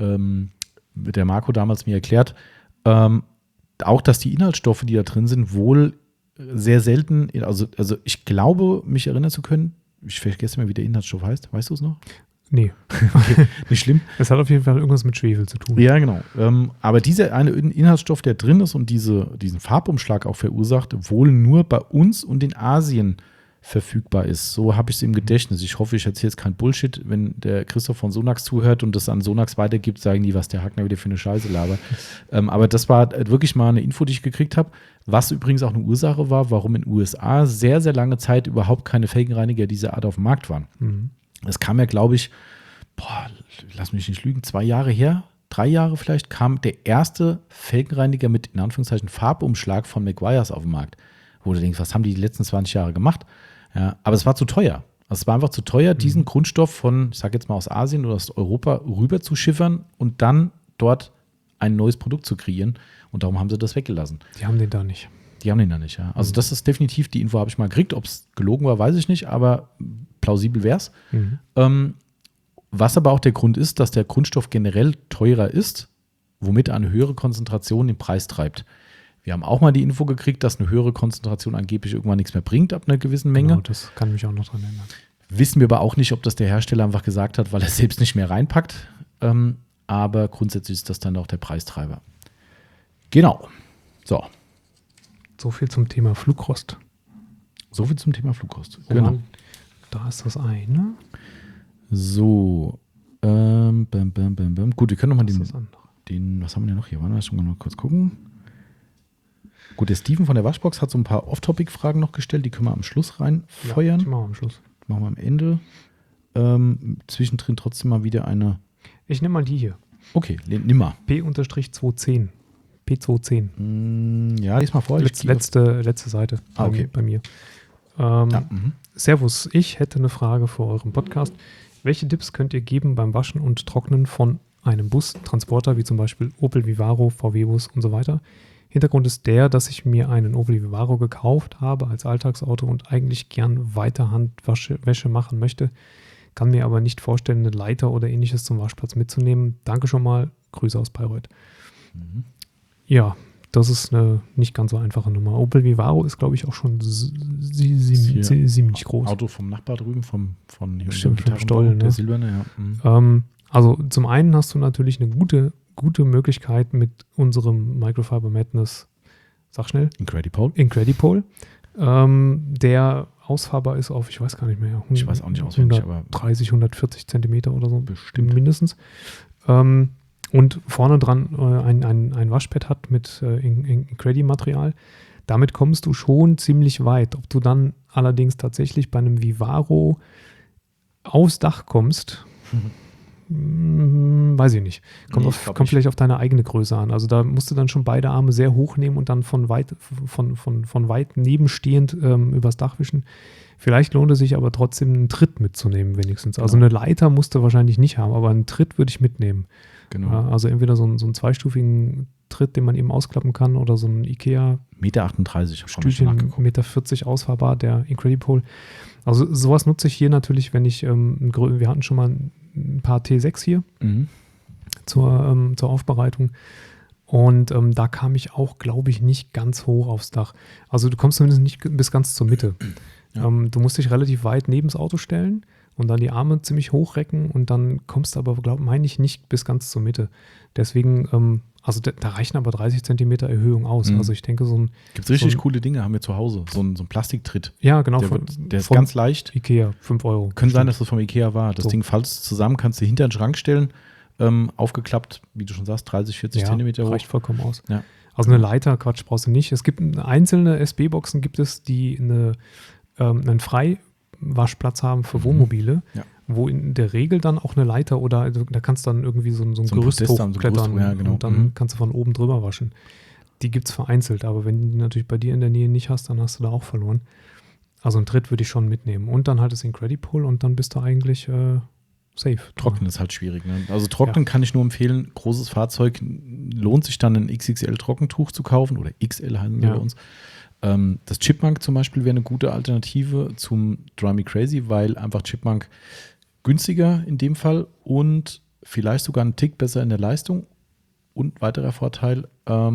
Marco damals mir erklärt, auch, dass die Inhaltsstoffe, die da drin sind, wohl sehr selten, also ich glaube, mich erinnern zu können, ich vergesse mal, wie der Inhaltsstoff heißt, weißt du es noch? Nee. Okay, nicht schlimm. Es hat auf jeden Fall irgendwas mit Schwefel zu tun. Ja, genau. Aber dieser eine Inhaltsstoff, der drin ist und diesen Farbumschlag auch verursacht, wohl nur bei uns und in Asien verfügbar ist. So habe ich es im Gedächtnis. Ich hoffe, ich erzähle jetzt kein Bullshit. Wenn der Christoph von Sonax zuhört und das an Sonax weitergibt, sagen die, was der Hackner wieder für eine Scheiße labert. Aber das war wirklich mal eine Info, die ich gekriegt habe. Was übrigens auch eine Ursache war, warum in den USA sehr, sehr lange Zeit überhaupt keine Felgenreiniger dieser Art auf dem Markt waren. Es kam ja, glaube ich, lass mich nicht lügen, 2 Jahre her, 3 Jahre vielleicht, kam der erste Felgenreiniger mit, in Anführungszeichen, Farbumschlag von Meguiar's auf den Markt. Wo du denkst, was haben die letzten 20 Jahre gemacht? Ja, aber es war zu teuer. Also es war einfach zu teuer, diesen Grundstoff von, ich sag jetzt mal aus Asien oder aus Europa rüber zu schiffern und dann dort ein neues Produkt zu kreieren. Und darum haben sie das weggelassen. Die haben den da nicht. Die haben den da nicht, ja. Also das ist definitiv, die Info habe ich mal gekriegt. Ob es gelogen war, weiß ich nicht, aber plausibel wäre es. Was aber auch der Grund ist, dass der Grundstoff generell teurer ist, womit er eine höhere Konzentration den Preis treibt. Wir haben auch mal die Info gekriegt, dass eine höhere Konzentration angeblich irgendwann nichts mehr bringt ab einer gewissen Menge. Genau, das kann mich auch noch dran erinnern. Wissen wir aber auch nicht, ob das der Hersteller einfach gesagt hat, weil er selbst nicht mehr reinpackt. Aber grundsätzlich ist das dann auch der Preistreiber. Genau. So viel zum Thema Flugrost. Genau. Da ist das eine. So. Gut, wir können nochmal den, was haben wir denn noch hier? Warte mal, ich muss mal kurz gucken. Gut, der Steven von der Waschbox hat so ein paar Off-Topic-Fragen noch gestellt, die können wir am Schluss reinfeuern. Ja, die machen wir am Schluss. Machen wir am Ende. Zwischendrin trotzdem mal wieder eine. Ich nehme mal die hier. Okay, nimm mal. P-210. P210. Ja, lies mal vor. Letzte Seite bei mir. Servus, ich hätte eine Frage für euren Podcast. Welche Tipps könnt ihr geben beim Waschen und Trocknen von einem Bus, Transporter, wie zum Beispiel Opel Vivaro, VW-Bus und so weiter? Hintergrund ist der, dass ich mir einen Opel Vivaro gekauft habe als Alltagsauto und eigentlich gern weiter Handwäsche machen möchte, kann mir aber nicht vorstellen, eine Leiter oder ähnliches zum Waschplatz mitzunehmen. Danke schon mal, Grüße aus Bayreuth. Ja, das ist eine nicht ganz so einfache Nummer. Opel Vivaro ist, glaube ich, auch schon ziemlich groß. Auto vom Nachbar drüben, von Stimmt, vom Stoll, der ne? Silberne, ja. Also zum einen hast du natürlich eine gute Möglichkeit mit unserem Microfiber Madness, sag schnell. Incredipole. der ausfahrbar ist auf, ich weiß gar nicht mehr, Ich weiß auch nicht auswendig, aber 130, 140 Zentimeter oder so. Bestimmt. Mindestens. Und vorne dran ein Waschpad hat mit Incredi-Material. Damit kommst du schon ziemlich weit. Ob du dann allerdings tatsächlich bei einem Vivaro aufs Dach kommst, weiß ich nicht. Kommt vielleicht auf deine eigene Größe an. Also da musst du dann schon beide Arme sehr hoch nehmen und dann von weit nebenstehend übers Dach wischen. Vielleicht lohnt es sich aber trotzdem, einen Tritt mitzunehmen wenigstens. Also eine Leiter musst du wahrscheinlich nicht haben, aber einen Tritt würde ich mitnehmen. Genau. Ja, also entweder so einen zweistufigen Tritt, den man eben ausklappen kann, oder so ein Ikea 1,38 m. Stühlchen, 1,40 m ausfahrbar, der Incredipole. Also sowas nutze ich hier natürlich, wenn ich, wir hatten schon mal ein paar T6 hier zur Aufbereitung. Und da kam ich auch, glaube ich, nicht ganz hoch aufs Dach. Also du kommst zumindest nicht bis ganz zur Mitte. Ja. Du musst dich relativ weit neben das Auto stellen und dann die Arme ziemlich hochrecken und dann kommst du aber, meine ich, nicht bis ganz zur Mitte. Deswegen, also da reichen aber 30 Zentimeter Erhöhung aus. Also ich denke, gibt es richtig coole Dinge, haben wir zu Hause. So ein Plastiktritt. Ja, genau. Der ist ganz leicht. Ikea, 5 Euro. Könnte sein, dass das vom Ikea war. Das Ding falls zusammen, kannst du hinter den Schrank stellen, aufgeklappt, wie du schon sagst, 30, 40 Zentimeter hoch. Reicht vollkommen aus. Ja. Also eine Leiter, Quatsch, brauchst du nicht. Es gibt einzelne SB-Boxen, die einen Freiwaschplatz haben für Wohnmobile, wo in der Regel dann auch eine Leiter oder also da kannst du dann irgendwie so ein Gerüst hochklettern und dann kannst du von oben drüber waschen. Die gibt es vereinzelt, aber wenn du die natürlich bei dir in der Nähe nicht hast, dann hast du da auch verloren. Also einen Tritt würde ich schon mitnehmen. Und dann halt das Incredipole und dann bist du eigentlich safe. Trocknen ist halt schwierig. Ne? Also trocknen kann ich nur empfehlen. Großes Fahrzeug lohnt sich dann ein XXL-Trockentuch zu kaufen oder XL heißen sie bei uns. Das Chipmunk zum Beispiel wäre eine gute Alternative zum Drive Me Crazy, weil einfach Chipmunk günstiger in dem Fall und vielleicht sogar einen Tick besser in der Leistung. Und weiterer Vorteil,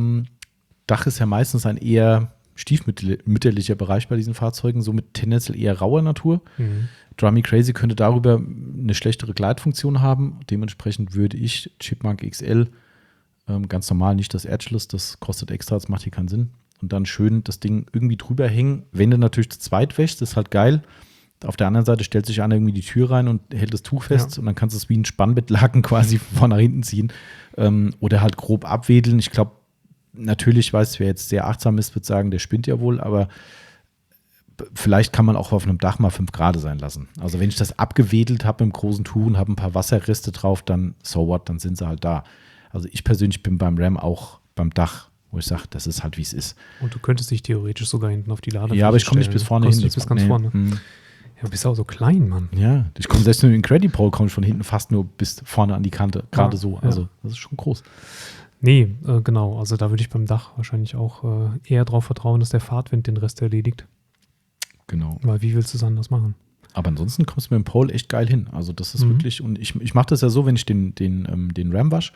Dach ist ja meistens ein eher stiefmütterlicher Bereich bei diesen Fahrzeugen, somit tendenziell eher rauer Natur. Drive Me Crazy könnte darüber eine schlechtere Gleitfunktion haben. Dementsprechend würde ich Chipmunk XL ganz normal, nicht das Edgeless, das kostet extra, das macht hier keinen Sinn. Und dann schön das Ding irgendwie drüber hängen. Wenn du natürlich zu zweit wäschst, ist halt geil. Auf der anderen Seite stellt sich einer irgendwie die Tür rein und hält das Tuch fest und dann kannst du es wie ein Spannbettlaken quasi von nach hinten ziehen oder halt grob abwedeln. Ich glaube, natürlich, wer jetzt sehr achtsam ist, wird sagen, der spinnt ja wohl, aber vielleicht kann man auch auf einem Dach mal 5 Grad sein lassen. Also wenn ich das abgewedelt habe im großen Tuch und habe ein paar Wasserreste drauf, dann so what, dann sind sie halt da. Also ich persönlich bin beim Ram auch beim Dach, wo ich sage, das ist halt, wie es ist. Und du könntest dich theoretisch sogar hinten auf die Ladefläche Ja, aber ich komme nicht bis vorne hin. Nicht bis ganz vorne. Ja, du bist auch so klein, Mann. Ja, ich komme selbst mit dem Incredipole komme ich von hinten fast nur bis vorne an die Kante. Gerade so. Also das ist schon groß. Nee, genau. Also da würde ich beim Dach wahrscheinlich auch eher darauf vertrauen, dass der Fahrtwind den Rest erledigt. Genau. Weil wie willst du es anders machen? Aber ansonsten kommst du mit dem Pole echt geil hin. Also das ist wirklich, und ich mache das ja so, wenn ich den Ram wasche,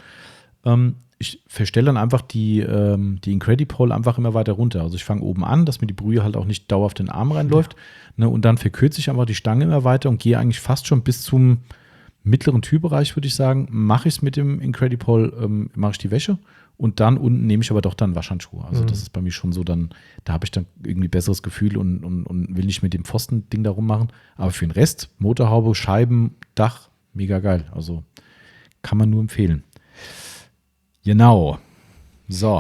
ich verstelle dann einfach die Incredipole einfach immer weiter runter. Also ich fange oben an, dass mir die Brühe halt auch nicht dauerhaft in den Arm reinläuft. Ne, und dann verkürze ich einfach die Stange immer weiter und gehe eigentlich fast schon bis zum mittleren Türbereich, würde ich sagen. Mache ich es mit dem Incredipole, mache ich die Wäsche und dann unten nehme ich aber doch dann Waschhandschuhe. Also das ist bei mir schon so, da habe ich dann irgendwie besseres Gefühl und will nicht mit dem Pfosten-Ding da rummachen. Aber für den Rest, Motorhaube, Scheiben, Dach, mega geil. Also kann man nur empfehlen. Genau. So.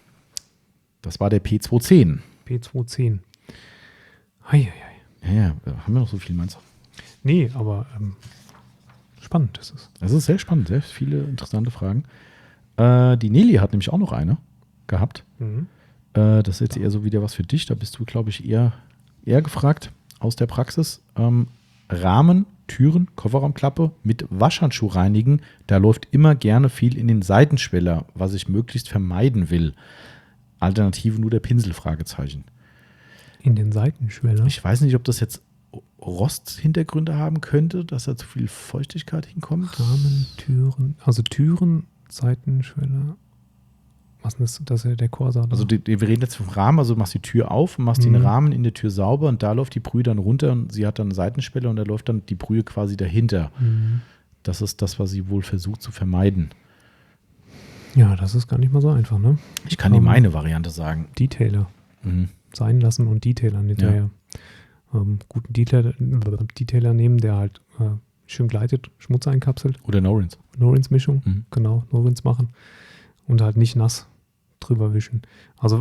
Das war der P210. P210. Heieiei. Ja, haben wir noch so viel, meinst du? Nee, aber spannend ist es. Das ist sehr spannend, sehr viele interessante Fragen. Die Nelly hat nämlich auch noch eine gehabt. Das ist jetzt eher so wieder was für dich. Da bist du, glaube ich, eher gefragt aus der Praxis. Rahmen, Türen, Kofferraumklappe mit Waschhandschuh reinigen. Da läuft immer gerne viel in den Seitenschweller, was ich möglichst vermeiden will. Alternative nur der Pinsel, Fragezeichen. In den Seitenschweller? Ich weiß nicht, ob das jetzt Rosthintergründe haben könnte, dass da zu viel Feuchtigkeit hinkommt. Rahmen, Türen, also Türen, Seitenschweller. Was ist das? Das ist ja der Corsa. Also wir reden jetzt vom Rahmen, also du machst die Tür auf und machst den Rahmen in der Tür sauber und da läuft die Brühe dann runter und sie hat dann eine Seitenschwelle und da läuft dann die Brühe quasi dahinter. Das ist das, was sie wohl versucht zu vermeiden. Ja, das ist gar nicht mal so einfach, ne? Ich kann dir meine Variante sagen. Detailer. sein lassen und Detailern hinterher. Guten Detailer nehmen, der halt schön gleitet, Schmutz einkapselt. Oder No-Rinse. No-Rinse-Mischung, genau, No-Rinse machen und halt nicht nass drüber wischen. Also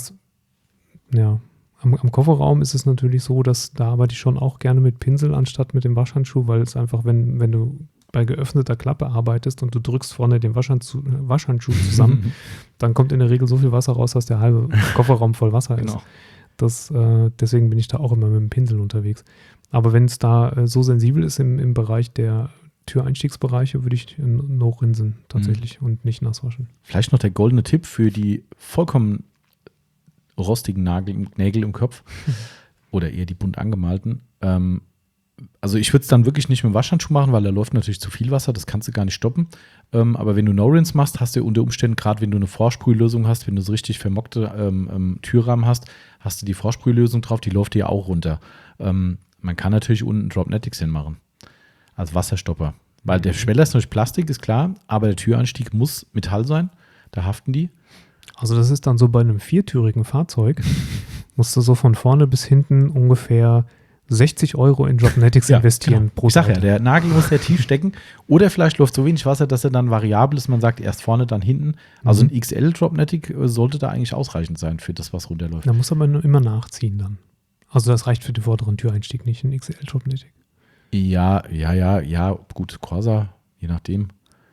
am Kofferraum ist es natürlich so, dass da arbeite ich schon auch gerne mit Pinsel anstatt mit dem Waschhandschuh, weil es einfach, wenn du bei geöffneter Klappe arbeitest und du drückst vorne den Waschhandschuh zusammen, dann kommt in der Regel so viel Wasser raus, dass der halbe Kofferraum voll Wasser ist. Deswegen bin ich da auch immer mit dem Pinsel unterwegs. Aber wenn es da so sensibel ist im Bereich der Türeinstiegsbereiche, würde ich noch rinsen tatsächlich und nicht nass waschen. Vielleicht noch der goldene Tipp für die vollkommen rostigen Nägel im Kopf oder eher die bunt angemalten. Also ich würde es dann wirklich nicht mit dem Waschhandschuh machen, weil da läuft natürlich zu viel Wasser, das kannst du gar nicht stoppen. Aber wenn du No-Rinse machst, hast du unter Umständen, gerade wenn du eine Vorsprühlösung hast, wenn du so richtig vermockte Türrahmen hast du die Vorsprühlösung drauf, die läuft dir ja auch runter. Man kann natürlich unten Dropnetics hinmachen, als Wasserstopper. Weil der Schweller ist durch Plastik, ist klar, aber der Türeinstieg muss Metall sein, da haften die. Also das ist dann so bei einem 4-türigen Fahrzeug, musst du so von vorne bis hinten ungefähr 60 € in Dropnetics investieren pro Seite. Ich sag Seite. der Nagel muss sehr tief stecken oder vielleicht läuft so wenig Wasser, dass er dann variabel ist. Man sagt erst vorne, dann hinten. Also ein XL Dropnetic sollte da eigentlich ausreichend sein für das, was runterläuft. Da muss aber nur immer nachziehen dann. Also das reicht für den vorderen Türeinstieg nicht, ein XL Dropnetic. Ja, gut, Corsa, je nachdem.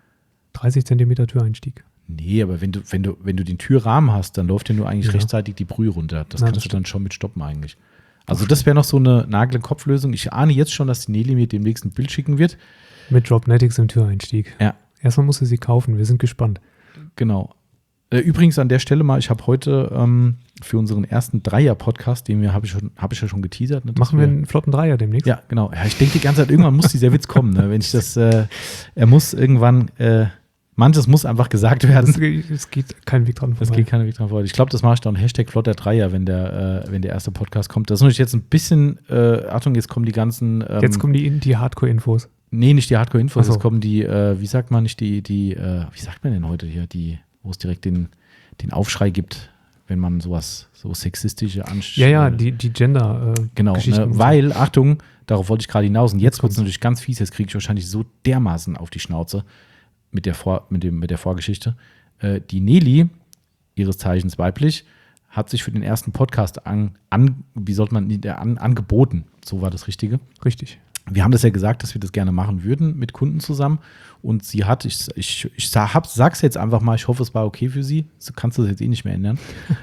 30 cm Türeinstieg. Nee, aber wenn du den Türrahmen hast, dann läuft ja nur eigentlich rechtzeitig die Brühe runter. Das kannst du dann schon mit stoppen eigentlich. Also das wäre noch so eine Nagel-in-Kopf-Lösung. Ich ahne jetzt schon, dass die Nelly mir demnächst ein Bild schicken wird. Mit Dropnetics im Türeinstieg. Ja. Erstmal musst du sie kaufen, wir sind gespannt. Genau. Übrigens an der Stelle mal, ich habe heute für unseren ersten Dreier-Podcast, den habe ich ja schon geteasert. Ne, machen wir einen flotten Dreier demnächst? Ja, genau. Ja, ich denke die ganze Zeit, irgendwann muss dieser Witz kommen. Ne? Wenn ich das, er muss irgendwann, manches muss einfach gesagt werden. Es geht kein Weg dran vorbei. Es geht kein Weg dran vorbei. Ich glaube, das mache ich dann Hashtag flotter Dreier, wenn der erste Podcast kommt. Das ist natürlich jetzt ein bisschen, Achtung, jetzt kommen die ganzen. Jetzt kommen die Hardcore-Infos. Nee, nicht die Hardcore-Infos, so. Jetzt kommen die, wie sagt man denn heute hier, wo es direkt den Aufschrei gibt, wenn man so sexistische die Gender genau, Geschichten. Ne, weil, Achtung, darauf wollte ich gerade hinaus und jetzt wird es natürlich ganz fies, jetzt kriege ich wahrscheinlich so dermaßen auf die Schnauze mit der Vorgeschichte. Die Nelly, ihres Zeichens weiblich, hat sich für den ersten Podcast angeboten. So war das Richtige. Richtig. Wir haben das ja gesagt, dass wir das gerne machen würden mit Kunden zusammen. Und sie hat, sag's jetzt einfach mal, ich hoffe, es war okay für sie. So kannst du das jetzt eh nicht mehr ändern.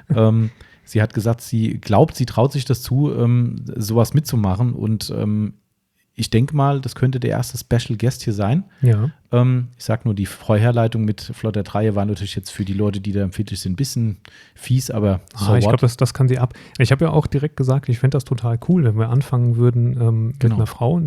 Sie hat gesagt, sie traut sich das zu, sowas mitzumachen. Und ich denke mal, das könnte der erste Special Guest hier sein. Ja. Ich sag nur, die Vorherleitung mit Flotter Dreier war natürlich jetzt für die Leute, die da empfindlich sind, ein bisschen fies, aber ich glaube, das kann sie ab. Ich habe ja auch direkt gesagt, ich fände das total cool, wenn wir anfangen würden, mit einer Frau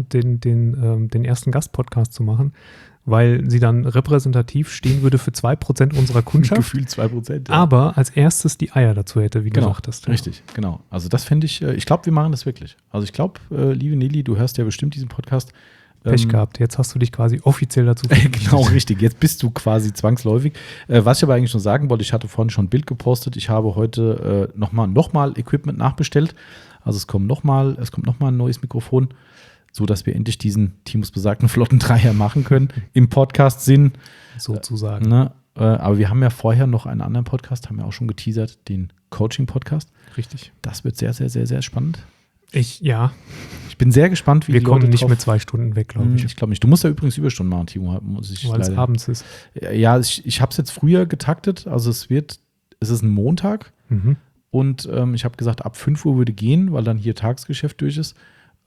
den ersten Gastpodcast zu machen, weil sie dann repräsentativ stehen würde für 2% unserer Kundschaft. Gefühlt 2%. Ja. Aber als erstes die Eier dazu hätte, wie du sagtest. Ja. Richtig, genau. Also das fände ich glaube, wir machen das wirklich. Also ich glaube, liebe Nelly, du hörst ja bestimmt diesen Podcast. Pech gehabt, jetzt hast du dich quasi offiziell dazu Genau, richtig. Jetzt bist du quasi zwangsläufig. Was ich aber eigentlich schon sagen wollte, ich hatte vorhin schon ein Bild gepostet. Ich habe heute nochmal Equipment nachbestellt. Also es kommt noch mal ein neues Mikrofon, so dass wir endlich diesen Timus besagten flotten Dreier machen können im Podcast-Sinn. Sozusagen. Ne? Aber wir haben ja vorher noch einen anderen Podcast, haben wir auch schon geteasert, den Coaching-Podcast. Richtig. Das wird sehr, sehr, sehr, sehr spannend. Ich bin sehr gespannt, wie wir die Leute kommen nicht mit 2 Stunden weg, glaube ich. Ich glaube nicht. Du musst ja übrigens Überstunden machen, Timo. Weil es abends ist. Ja, ich habe es jetzt früher getaktet. Also es ist ein Montag. Und ich habe gesagt, ab 5 Uhr würde gehen, weil dann hier Tagesgeschäft durch ist.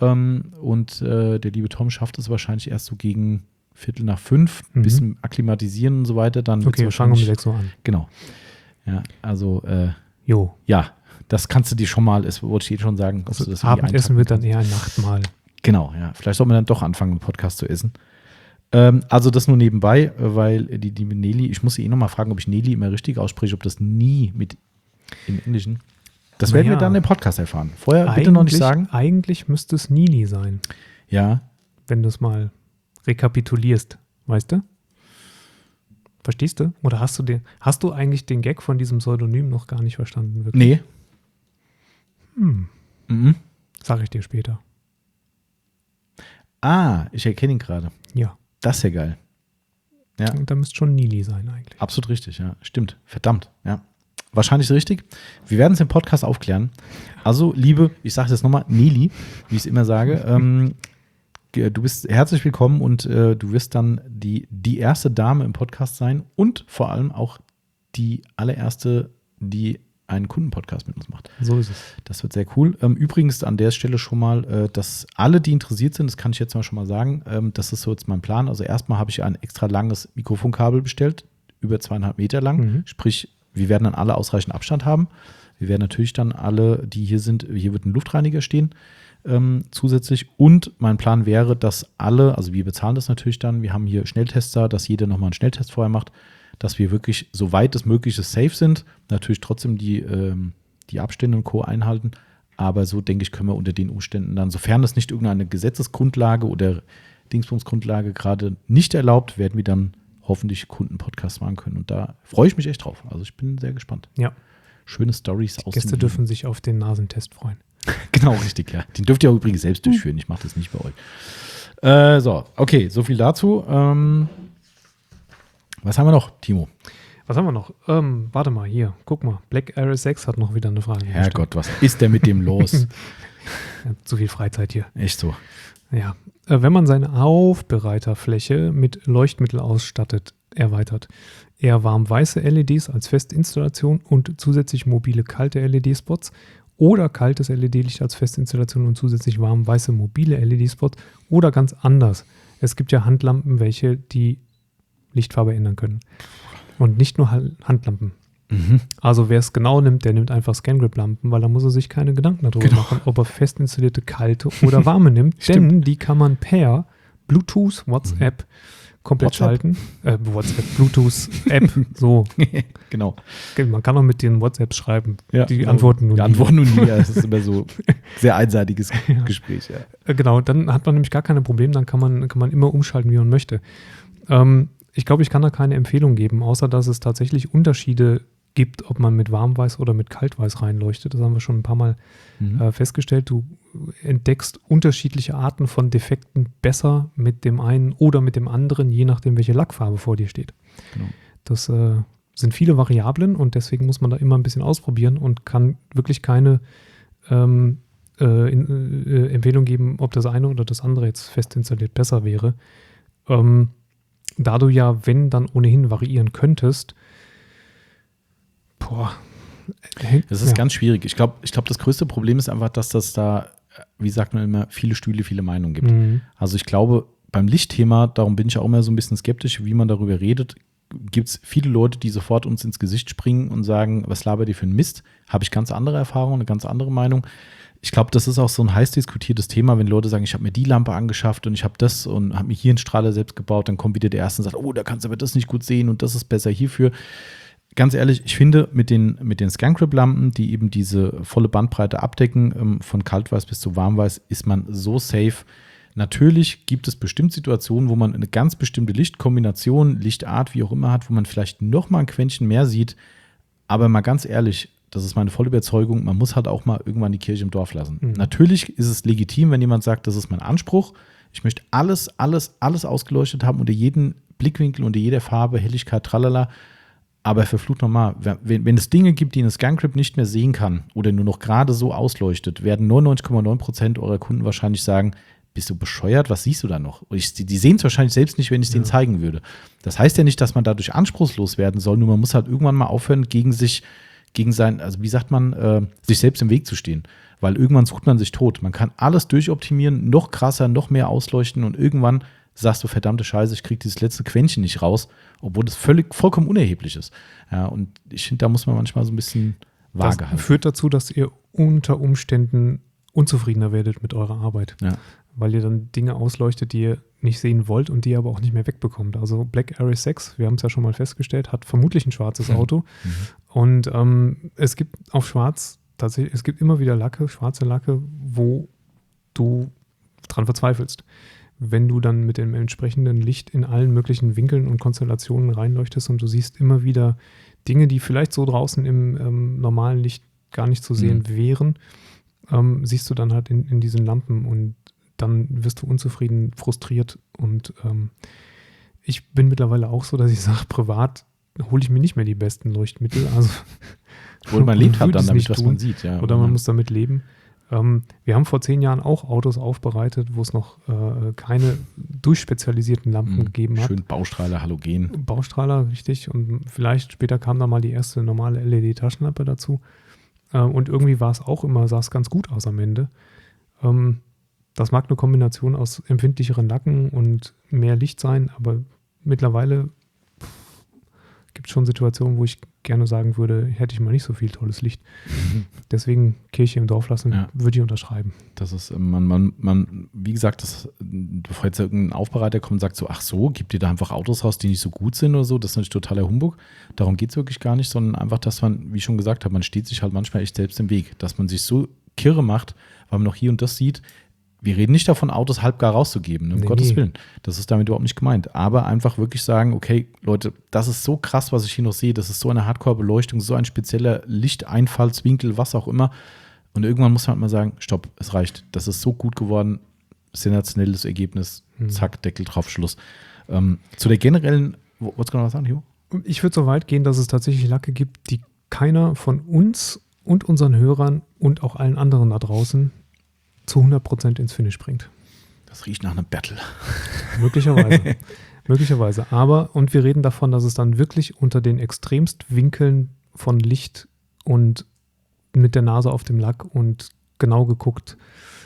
Und der liebe Tom schafft es wahrscheinlich erst so gegen 4:45, ein bisschen akklimatisieren und so weiter. Dann okay, wir fangen um 6 Uhr an. Genau. Ja, also Jo. Ja, das kannst du dir schon mal, das wollte ich dir schon sagen. Also das Abendessen wird dann eher ein Nachtmahl. Genau, ja. Vielleicht soll man dann doch anfangen, einen Podcast zu essen. Also das nur nebenbei, weil die Nelly, ich muss sie nochmal fragen, ob ich Nelly immer richtig ausspreche, ob das nie mit im Englischen. Das werden wir dann im Podcast erfahren. Vorher bitte noch nicht sagen. Eigentlich müsste es Nili sein. Ja. Wenn du es mal rekapitulierst, weißt du? Verstehst du? Oder hast du eigentlich den Gag von diesem Pseudonym noch gar nicht verstanden? Wirklich? Nee. Sag ich dir später. Ich erkenne ihn gerade. Ja. Das ist ja geil. Ja. Und da müsste schon Nili sein eigentlich. Absolut richtig, ja. Stimmt. Verdammt, ja. Wahrscheinlich richtig. Wir werden es im Podcast aufklären. Also, liebe, ich sage es jetzt nochmal, Nili, wie ich es immer sage, du bist herzlich willkommen und du wirst dann die erste Dame im Podcast sein und vor allem auch die allererste, die einen Kundenpodcast mit uns macht. So ist es. Das wird sehr cool. Übrigens an der Stelle schon mal, dass alle, die interessiert sind, das kann ich jetzt mal schon mal sagen, das ist so jetzt mein Plan. Also erstmal habe ich ein extra langes Mikrofonkabel bestellt, über 2,5 Meter lang. Sprich, wir werden dann alle ausreichend Abstand haben. Wir werden natürlich dann alle, die hier sind, hier wird ein Luftreiniger stehen zusätzlich. Und mein Plan wäre, dass alle, also wir bezahlen das natürlich dann, wir haben hier Schnelltester, dass jeder nochmal einen Schnelltest vorher macht, dass wir wirklich, soweit es möglich ist, safe sind. Natürlich trotzdem die Abstände und Co. einhalten. Aber so, denke ich, können wir unter den Umständen dann, sofern das nicht irgendeine Gesetzesgrundlage oder Dingsbumsgrundlage gerade nicht erlaubt, werden wir dann hoffentlich Kundenpodcasts machen können. Und da freue ich mich echt drauf. Also ich bin sehr gespannt. Ja. Schöne Storys aus dem Gäste dürfen sich auf den Nasentest freuen. Genau, richtig, ja. Den dürft ihr auch übrigens selbst durchführen. Ich mache das nicht bei euch. So, okay, so viel dazu. Was haben wir noch, Timo? Was haben wir noch? Warte mal, hier, guck mal. Black Arrow 6 hat noch wieder eine Frage. Herrgott, was ist denn mit dem los? Zu viel Freizeit hier. Echt so. Ja. Wenn man seine Aufbereiterfläche mit Leuchtmittel ausstattet, erweitert, eher warm-weiße LEDs als Festinstallation und zusätzlich mobile kalte LED-Spots oder kaltes LED-Licht als Festinstallation und zusätzlich warm-weiße mobile LED-Spots oder ganz anders. Es gibt ja Handlampen, welche die Lichtfarbe ändern können. Und nicht nur Handlampen. Also wer es genau nimmt, der nimmt einfach Scangrip-Lampen, weil da muss er sich keine Gedanken darüber machen, ob er fest installierte kalte oder warme nimmt. Denn die kann man per Bluetooth, WhatsApp komplett schalten. WhatsApp, Bluetooth-App, so. Genau. Man kann auch mit den WhatsApps schreiben. Ja, die antworten nur nie. Die antworten nur nie. Das ist immer so sehr einseitiges Gespräch. Ja. Genau, dann hat man nämlich gar keine Probleme. Dann kann man immer umschalten, wie man möchte. Ich glaube, ich kann da keine Empfehlung geben, außer dass es tatsächlich Unterschiede gibt, ob man mit Warmweiß oder mit Kaltweiß reinleuchtet. Das haben wir schon ein paar Mal festgestellt. Du entdeckst unterschiedliche Arten von Defekten besser mit dem einen oder mit dem anderen, je nachdem, welche Lackfarbe vor dir steht. Genau. Das sind viele Variablen und deswegen muss man da immer ein bisschen ausprobieren und kann wirklich keine Empfehlung geben, ob das eine oder das andere jetzt fest installiert besser wäre. Da du ja, wenn, dann ohnehin variieren könntest, das ist ganz schwierig. Ich glaube, das größte Problem ist einfach, dass das da, wie sagt man immer, viele Stühle, viele Meinungen gibt. Also ich glaube, beim Lichtthema, darum bin ich auch immer so ein bisschen skeptisch, wie man darüber redet, gibt es viele Leute, die sofort uns ins Gesicht springen und sagen, was labert ihr für ein Mist? Habe ich ganz andere Erfahrungen, eine ganz andere Meinung. Ich glaube, das ist auch so ein heiß diskutiertes Thema, wenn Leute sagen, ich habe mir die Lampe angeschafft und ich habe das und habe mir hier einen Strahler selbst gebaut, dann kommt wieder der Erste und sagt, oh, da kannst du aber das nicht gut sehen und das ist besser hierfür. Ganz ehrlich, ich finde, mit den Scangrip-Lampen, die eben diese volle Bandbreite abdecken, von Kaltweiß bis zu Warmweiß, ist man so safe. Natürlich gibt es bestimmt Situationen, wo man eine ganz bestimmte Lichtkombination, Lichtart, wie auch immer hat, wo man vielleicht noch mal ein Quäntchen mehr sieht. Aber mal ganz ehrlich, das ist meine volle Überzeugung, man muss halt auch mal irgendwann die Kirche im Dorf lassen. Natürlich ist es legitim, wenn jemand sagt, das ist mein Anspruch. Ich möchte alles ausgeleuchtet haben, unter jedem Blickwinkel, unter jeder Farbe, Helligkeit, tralala. Aber verflucht nochmal, wenn es Dinge gibt, die eine Scangrip nicht mehr sehen kann oder nur noch gerade so ausleuchtet, werden 99,9% eurer Kunden wahrscheinlich sagen, bist du bescheuert, was siehst du da noch? Die sehen es wahrscheinlich selbst nicht, wenn ich es denen zeigen würde. Das heißt ja nicht, dass man dadurch anspruchslos werden soll, nur man muss halt irgendwann mal aufhören, gegen sein, also wie sagt man, sich selbst im Weg zu stehen. Weil irgendwann sucht man sich tot. Man kann alles durchoptimieren, noch krasser, noch mehr ausleuchten und irgendwann sagst du, verdammte Scheiße, ich kriege dieses letzte Quäntchen nicht raus, obwohl das vollkommen unerheblich ist. Ja, und ich finde, da muss man manchmal so ein bisschen vage halten. Das führt dazu, dass ihr unter Umständen unzufriedener werdet mit eurer Arbeit. Ja. Weil ihr dann Dinge ausleuchtet, die ihr nicht sehen wollt und die ihr aber auch nicht mehr wegbekommt. Also Black Arrow 6, wir haben es ja schon mal festgestellt, hat vermutlich ein schwarzes Auto. Und es gibt auf Schwarz tatsächlich, es gibt immer wieder schwarze Lacke, wo du dran verzweifelst. Wenn du dann mit dem entsprechenden Licht in allen möglichen Winkeln und Konstellationen reinleuchtest und du siehst immer wieder Dinge, die vielleicht so draußen im normalen Licht gar nicht zu sehen wären, siehst du dann halt in diesen Lampen und dann wirst du unzufrieden, frustriert und ich bin mittlerweile auch so, dass ich sage, privat hole ich mir nicht mehr die besten Leuchtmittel. Also Oder man lebt halt dann es damit, nicht was tun. man sieht. Ja. Oder man muss damit leben. Wir haben vor 10 Jahren auch Autos aufbereitet, wo es noch keine durchspezialisierten Lampen gegeben hat. Schön Baustrahler, Halogen. Baustrahler, richtig. Und vielleicht später kam da mal die erste normale LED-Taschenlampe dazu. Und irgendwie war es auch immer, sah es ganz gut aus am Ende. Das mag eine Kombination aus empfindlicheren Lacken und mehr Licht sein, aber mittlerweile gibt es schon Situationen, wo ich gerne sagen würde, hätte ich mal nicht so viel tolles Licht. Deswegen Kirche im Dorf lassen, würde ich unterschreiben. Das ist, wie gesagt, bevor jetzt irgendein Aufbereiter kommt und sagt so, ach so, gibt ihr da einfach Autos raus, die nicht so gut sind oder so, das ist natürlich totaler Humbug. Darum geht es wirklich gar nicht, sondern einfach, dass man, wie ich schon gesagt habe, man steht sich halt manchmal echt selbst im Weg, dass man sich so kirre macht, weil man noch hier und das sieht. Wir reden nicht davon, Autos halbgar rauszugeben, ne? Um Gottes Willen. Das ist damit überhaupt nicht gemeint. Aber einfach wirklich sagen, okay, Leute, das ist so krass, was ich hier noch sehe. Das ist so eine Hardcore-Beleuchtung, so ein spezieller Lichteinfallswinkel, was auch immer. Und irgendwann muss man halt mal sagen, stopp, es reicht. Das ist so gut geworden. Sensationelles Ergebnis. Zack, Deckel drauf, Schluss. Zu der generellen, wolltest du noch was sagen, Hugh? Ich würde so weit gehen, dass es tatsächlich Lacke gibt, die keiner von uns und unseren Hörern und auch allen anderen da draußen zu 100% ins Finish bringt. Das riecht nach einem Battle. Möglicherweise. Möglicherweise. Aber, und wir reden davon, dass es dann wirklich unter den Extremstwinkeln von Licht und mit der Nase auf dem Lack und genau geguckt.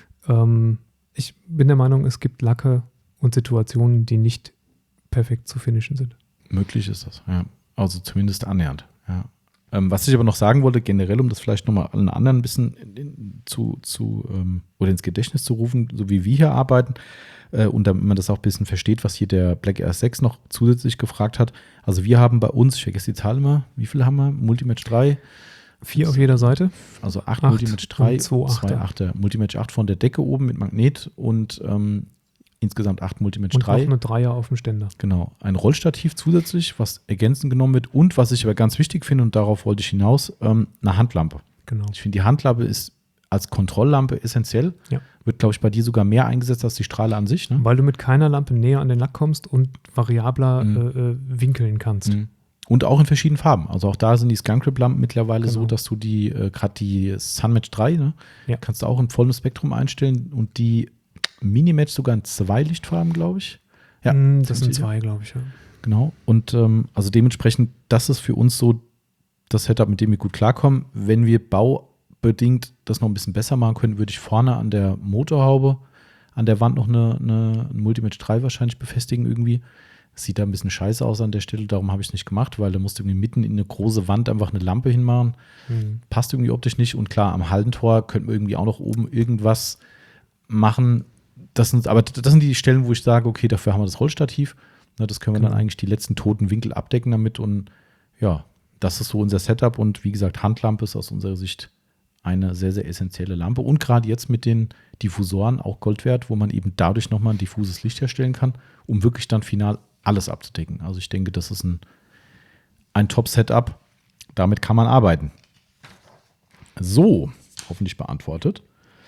Ich bin der Meinung, es gibt Lacke und Situationen, die nicht perfekt zu finishen sind. Möglich ist das, ja. Also zumindest annähernd, ja. Was ich aber noch sagen wollte, generell, um das vielleicht nochmal allen anderen ein bisschen oder ins Gedächtnis zu rufen, so wie wir hier arbeiten, und damit man das auch ein bisschen versteht, was hier der Black Air 6 noch zusätzlich gefragt hat. Also wir haben bei uns, ich vergesse die Zahl immer, wie viele haben wir? Multimatch 3? 4 auf jeder Seite. Also 8 Multimatch 3, 2 8er. Multimatch 8 von der Decke oben mit Magnet und insgesamt 8 Multimatch 3. Und noch eine Dreier auf dem Ständer. Genau. Ein Rollstativ zusätzlich, was ergänzend genommen wird. Und was ich aber ganz wichtig finde, und darauf wollte ich hinaus, eine Handlampe. Genau. Ich finde, die Handlampe ist als Kontrolllampe essentiell. Ja. Wird, glaube ich, bei dir sogar mehr eingesetzt als die Strahle an sich. Ne? Weil du mit keiner Lampe näher an den Lack kommst und variabler winkeln kannst. Und auch in verschiedenen Farben. Also auch da sind die Skunk-Grip-Lampen mittlerweile so, dass du die, gerade die Sunmatch 3, ne, kannst du auch in vollem Spektrum einstellen und die Minimatch sogar in 2 Lichtfarben, glaube ich. Ja, das sind 2, glaube ich, ja. Genau. Und also dementsprechend, das ist für uns so das Setup, mit dem wir gut klarkommen. Wenn wir baubedingt das noch ein bisschen besser machen können, würde ich vorne an der Motorhaube an der Wand noch eine Multimatch 3 wahrscheinlich befestigen irgendwie. Sieht da ein bisschen scheiße aus an der Stelle, darum habe ich es nicht gemacht, weil da musst du irgendwie mitten in eine große Wand einfach eine Lampe hinmachen. Passt irgendwie optisch nicht. Und klar, am Hallentor könnten wir irgendwie auch noch oben irgendwas machen. Das sind die Stellen, wo ich sage, okay, dafür haben wir das Rollstativ. Das können wir dann eigentlich die letzten toten Winkel abdecken damit. Und ja, das ist so unser Setup. Und wie gesagt, Handlampe ist aus unserer Sicht eine sehr, sehr essentielle Lampe. Und gerade jetzt mit den Diffusoren auch Gold wert, wo man eben dadurch nochmal ein diffuses Licht herstellen kann, um wirklich dann final alles abzudecken. Also ich denke, das ist ein Top-Setup. Damit kann man arbeiten. So, hoffentlich beantwortet.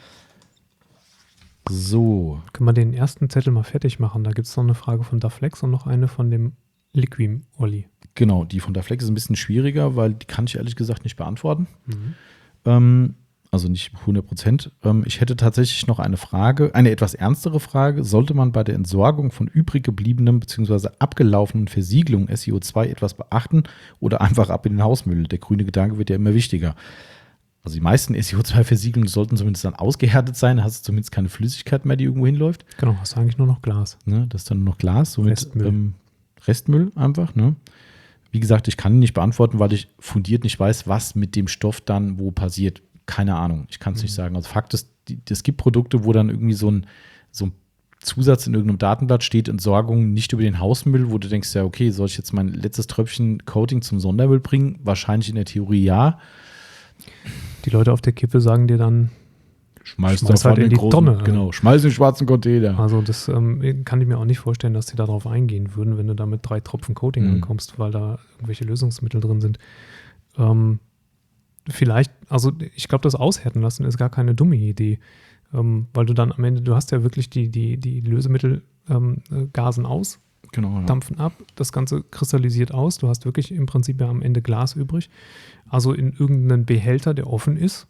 So. Können wir den ersten Zettel mal fertig machen? Da gibt es noch eine Frage von Daflex und noch eine von dem Liquim Olli. Genau, die von Daflex ist ein bisschen schwieriger, weil die kann ich ehrlich gesagt nicht beantworten. Also nicht 100%. Ich hätte tatsächlich noch eine Frage, eine etwas ernstere Frage. Sollte man bei der Entsorgung von übrig gebliebenen bzw. abgelaufenen Versiegelungen SiO2 etwas beachten oder einfach ab in den Hausmüll? Der grüne Gedanke wird ja immer wichtiger. Also die meisten SiO2-Versiegelungen sollten zumindest dann ausgehärtet sein, hast du zumindest keine Flüssigkeit mehr, die irgendwo hinläuft. Genau, hast du eigentlich nur noch Glas. Ne, das ist dann nur noch Glas, somit Restmüll einfach. Ne? Wie gesagt, ich kann ihn nicht beantworten, weil ich fundiert nicht weiß, was mit dem Stoff dann wo passiert. Keine Ahnung, ich kann es nicht sagen. Also Fakt ist, es gibt Produkte, wo dann irgendwie so ein Zusatz in irgendeinem Datenblatt steht, Entsorgung nicht über den Hausmüll, wo du denkst, ja okay, soll ich jetzt mein letztes Tröpfchen Coating zum Sondermüll bringen? Wahrscheinlich in der Theorie ja. Die Leute auf der Kippe sagen dir dann, schmeiß halt in die Tonne. Genau, schmeiß den schwarzen Container. Also das kann ich mir auch nicht vorstellen, dass die darauf eingehen würden, wenn du da mit 3 Tropfen Coating ankommst, weil da irgendwelche Lösungsmittel drin sind. vielleicht, also ich glaube, das Aushärten lassen ist gar keine dumme Idee, weil du dann am Ende, du hast ja wirklich die Lösemittel gasen aus, Genau. Ja. dampfen ab, das Ganze kristallisiert aus, du hast wirklich im Prinzip ja am Ende Glas übrig, also in irgendeinen Behälter, der offen ist,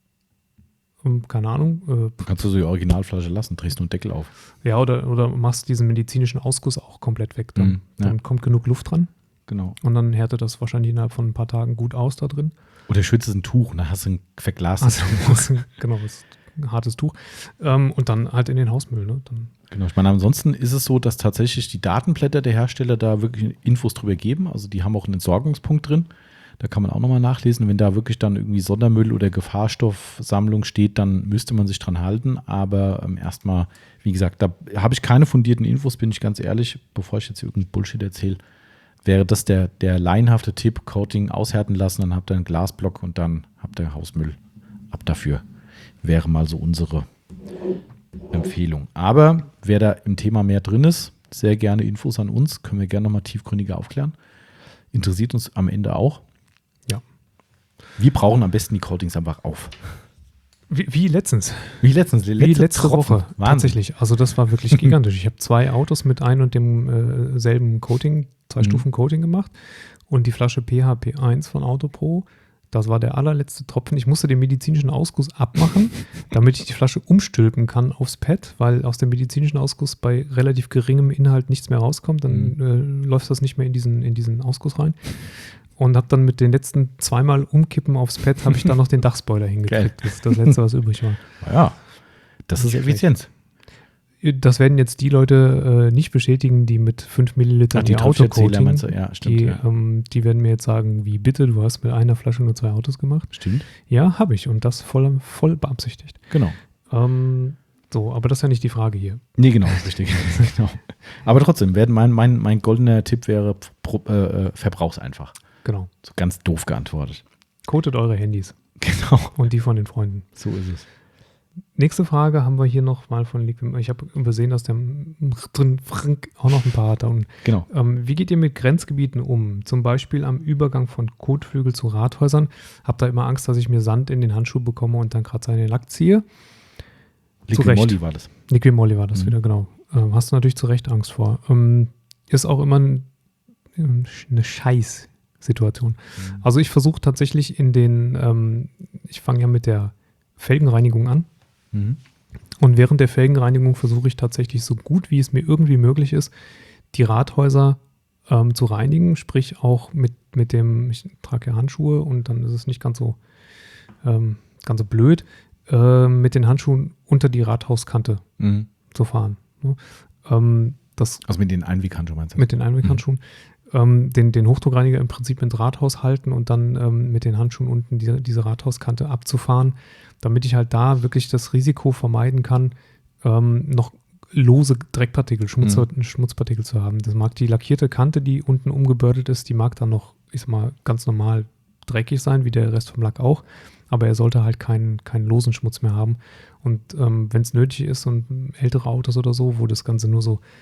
keine Ahnung. Kannst du so die Originalflasche lassen, drehst nur einen Deckel auf. Ja, oder machst diesen medizinischen Ausguss auch komplett weg, dann kommt genug Luft dran. Genau. Und dann härtet das wahrscheinlich innerhalb von ein paar Tagen gut aus da drin. Oder schützt ein Tuch und dann hast du ein verglastes Tuch. Genau, das ist ein hartes Tuch. Und dann halt in den Hausmüll. Ne? Dann Genau, ich meine, ansonsten ist es so, dass tatsächlich die Datenblätter der Hersteller da wirklich Infos drüber geben. Also die haben auch einen Entsorgungspunkt drin. Da kann man auch nochmal nachlesen. Wenn da wirklich dann irgendwie Sondermüll oder Gefahrstoffsammlung steht, dann müsste man sich dran halten. Aber erstmal, wie gesagt, da habe ich keine fundierten Infos, bin ich ganz ehrlich. Bevor ich jetzt irgendeinen Bullshit erzähle, wäre das der laienhafte Tipp: Coating aushärten lassen, dann habt ihr einen Glasblock und dann habt ihr Hausmüll. Ab dafür. Wäre mal so unsere Empfehlung. Aber wer da im Thema mehr drin ist, sehr gerne Infos an uns. Können wir gerne nochmal tiefgründiger aufklären. Interessiert uns am Ende auch. Ja. Wir brauchen am besten die Coatings einfach auf. Wie letztens. Wie letzte Woche. Tatsächlich. Also das war wirklich gigantisch. Ich habe 2 Autos mit ein und dem selben Coating, 2 Stufen Coating gemacht. Und die Flasche PHP1 von Autopro, das war der allerletzte Tropfen. Ich musste den medizinischen Ausguss abmachen, damit ich die Flasche umstülpen kann aufs Pad, weil aus dem medizinischen Ausguss bei relativ geringem Inhalt nichts mehr rauskommt. Dann läuft das nicht mehr in diesen Ausguss rein. Und habe dann mit den letzten 2-mal Umkippen aufs Pad, habe ich dann noch den Dachspoiler hingekriegt. Das ist das Letzte, was übrig war. Ja, das ist effizient. Das werden jetzt die Leute nicht bestätigen, die mit 5 Millilitern die Autocoating, ja, stimmt, die werden mir jetzt sagen, wie bitte, du hast mit einer Flasche nur 2 Autos gemacht. Stimmt. Ja, habe ich und das voll beabsichtigt. Genau. So, aber das ist ja nicht die Frage hier. Nee, genau, richtig. Genau. Aber trotzdem, mein goldener Tipp wäre, verbrauch's einfach. Genau. So ganz doof geantwortet. Coatet eure Handys. Genau. Und die von den Freunden. So ist es. Nächste Frage haben wir hier noch mal von Liquim. Ich habe übersehen, dass der drin Frank auch noch ein paar hat. Und, genau. Wie geht ihr mit Grenzgebieten um? Zum Beispiel am Übergang von Kotflügel zu Rathäusern. Hab da immer Angst, dass ich mir Sand in den Handschuh bekomme und dann gerade seinen Lack ziehe. Liquim Molly war das. Liquim Molly war das wieder, genau. Hast du natürlich zu Recht Angst vor. Ist auch immer eine Scheiß-Situation. Also ich versuche tatsächlich ich fange ja mit der Felgenreinigung an. Und während der Felgenreinigung versuche ich tatsächlich so gut, wie es mir irgendwie möglich ist, die Rathäuser zu reinigen, sprich auch mit dem, ich trage ja Handschuhe und dann ist es nicht ganz so blöd, mit den Handschuhen unter die Rathauskante zu fahren. Ne? Also mit den Einweghandschuhen meinst du? Mit den Einweghandschuhen. Den Hochdruckreiniger im Prinzip ins Rathaus halten und dann mit den Handschuhen unten diese Rathauskante abzufahren, damit ich halt da wirklich das Risiko vermeiden kann, noch lose Dreckpartikel, Schmutzpartikel zu haben. Das mag die lackierte Kante, die unten umgebürdet ist, die mag dann noch, ich sag mal, ganz normal dreckig sein, wie der Rest vom Lack auch, aber er sollte halt keinen losen Schmutz mehr haben. Und wenn es nötig ist und ältere Autos oder so, wo das Ganze nur so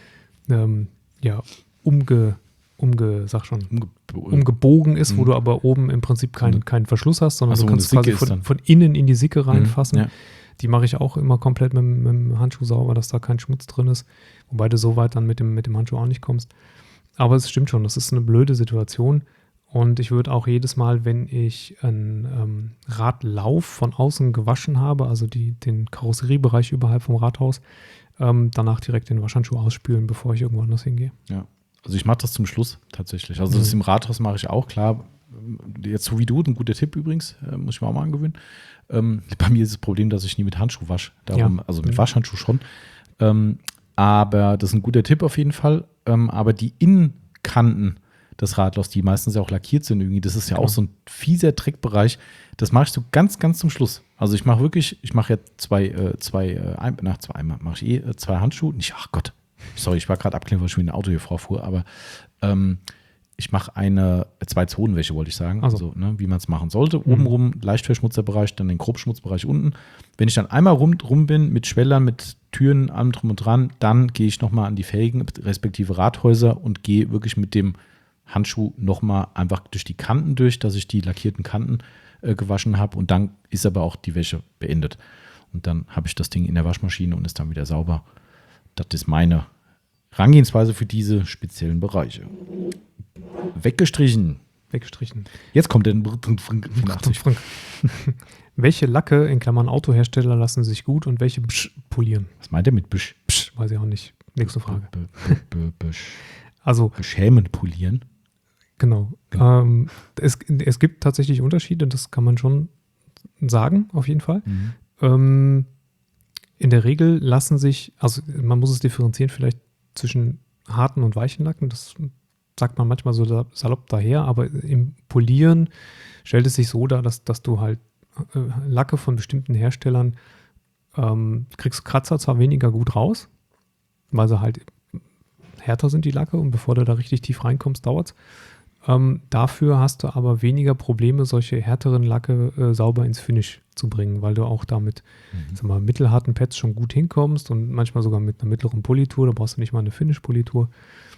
umgebogen ist, wo du aber oben im Prinzip keinen Verschluss hast, sondern du kannst quasi von innen in die Sicke reinfassen. Ja. Die mache ich auch immer komplett mit dem Handschuh sauber, dass da kein Schmutz drin ist, wobei du so weit dann mit dem Handschuh auch nicht kommst. Aber es stimmt schon, das ist eine blöde Situation und ich würde auch jedes Mal, wenn ich einen Radlauf von außen gewaschen habe, also den Karosseriebereich überhalb vom Rathaus, danach direkt den Waschhandschuh ausspülen, bevor ich irgendwo anders hingehe. Ja. Also ich mache das zum Schluss tatsächlich. Also das im Rathaus mache ich auch, klar. Jetzt so wie du, ein guter Tipp übrigens, muss ich mir auch mal angewöhnen. Bei mir ist das Problem, dass ich nie mit Handschuh wasche. Also mit Waschhandschuh schon. Aber das ist ein guter Tipp auf jeden Fall. Aber die Innenkanten des Radlaufs, die meistens ja auch lackiert sind irgendwie, das ist ja auch so ein fieser Dreckbereich. Das mache ich so ganz, ganz zum Schluss. Also ich mache ja zwei Handschuhe. Ach Gott. Sorry, ich war gerade abklären, weil ich mir ein Auto hier vorfuhr, aber ich mache 2 Zonenwäsche, wollte ich sagen, also wie man es machen sollte. Obenrum leicht verschmutzter Bereich, dann den Grobschmutzbereich unten. Wenn ich dann einmal rum bin mit Schwellern, mit Türen, allem drum und dran, dann gehe ich nochmal an die Felgen, respektive Rathäuser und gehe wirklich mit dem Handschuh nochmal einfach durch die Kanten durch, dass ich die lackierten Kanten gewaschen habe und dann ist aber auch die Wäsche beendet. Und dann habe ich das Ding in der Waschmaschine und ist dann wieder sauber. Das ist meine Herangehensweise für diese speziellen Bereiche. Weggestrichen. Jetzt kommt der Welche Lacke, in Klammern Autohersteller, lassen sich gut und welche polieren? Was meint er mit Bisch? Weiß ich auch nicht. Nächste Frage. Bisch. Also beschämend polieren? Genau. Es gibt tatsächlich Unterschiede, das kann man schon sagen, auf jeden Fall. In der Regel lassen sich, also man muss es differenzieren vielleicht zwischen harten und weichen Lacken, das sagt man manchmal so salopp daher, aber im Polieren stellt es sich so dar, dass du halt Lacke von bestimmten Herstellern kriegst Kratzer zwar weniger gut raus, weil sie halt härter sind, die Lacke, und bevor du da richtig tief reinkommst, dauert es. Dafür hast du aber weniger Probleme, solche härteren Lacke sauber ins Finish zu bringen, weil du auch da mit mittelharten Pads schon gut hinkommst und manchmal sogar mit einer mittleren Politur, da brauchst du nicht mal eine Finish-Politur.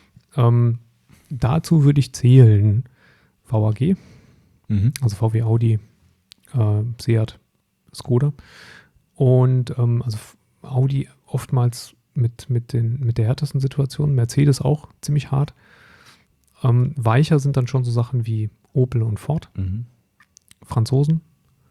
Dazu würde ich zählen VAG, also VW, Audi, Seat, Skoda und also Audi oftmals mit der härtesten Situation, Mercedes auch ziemlich hart. Weicher sind dann schon so Sachen wie Opel und Ford, Franzosen,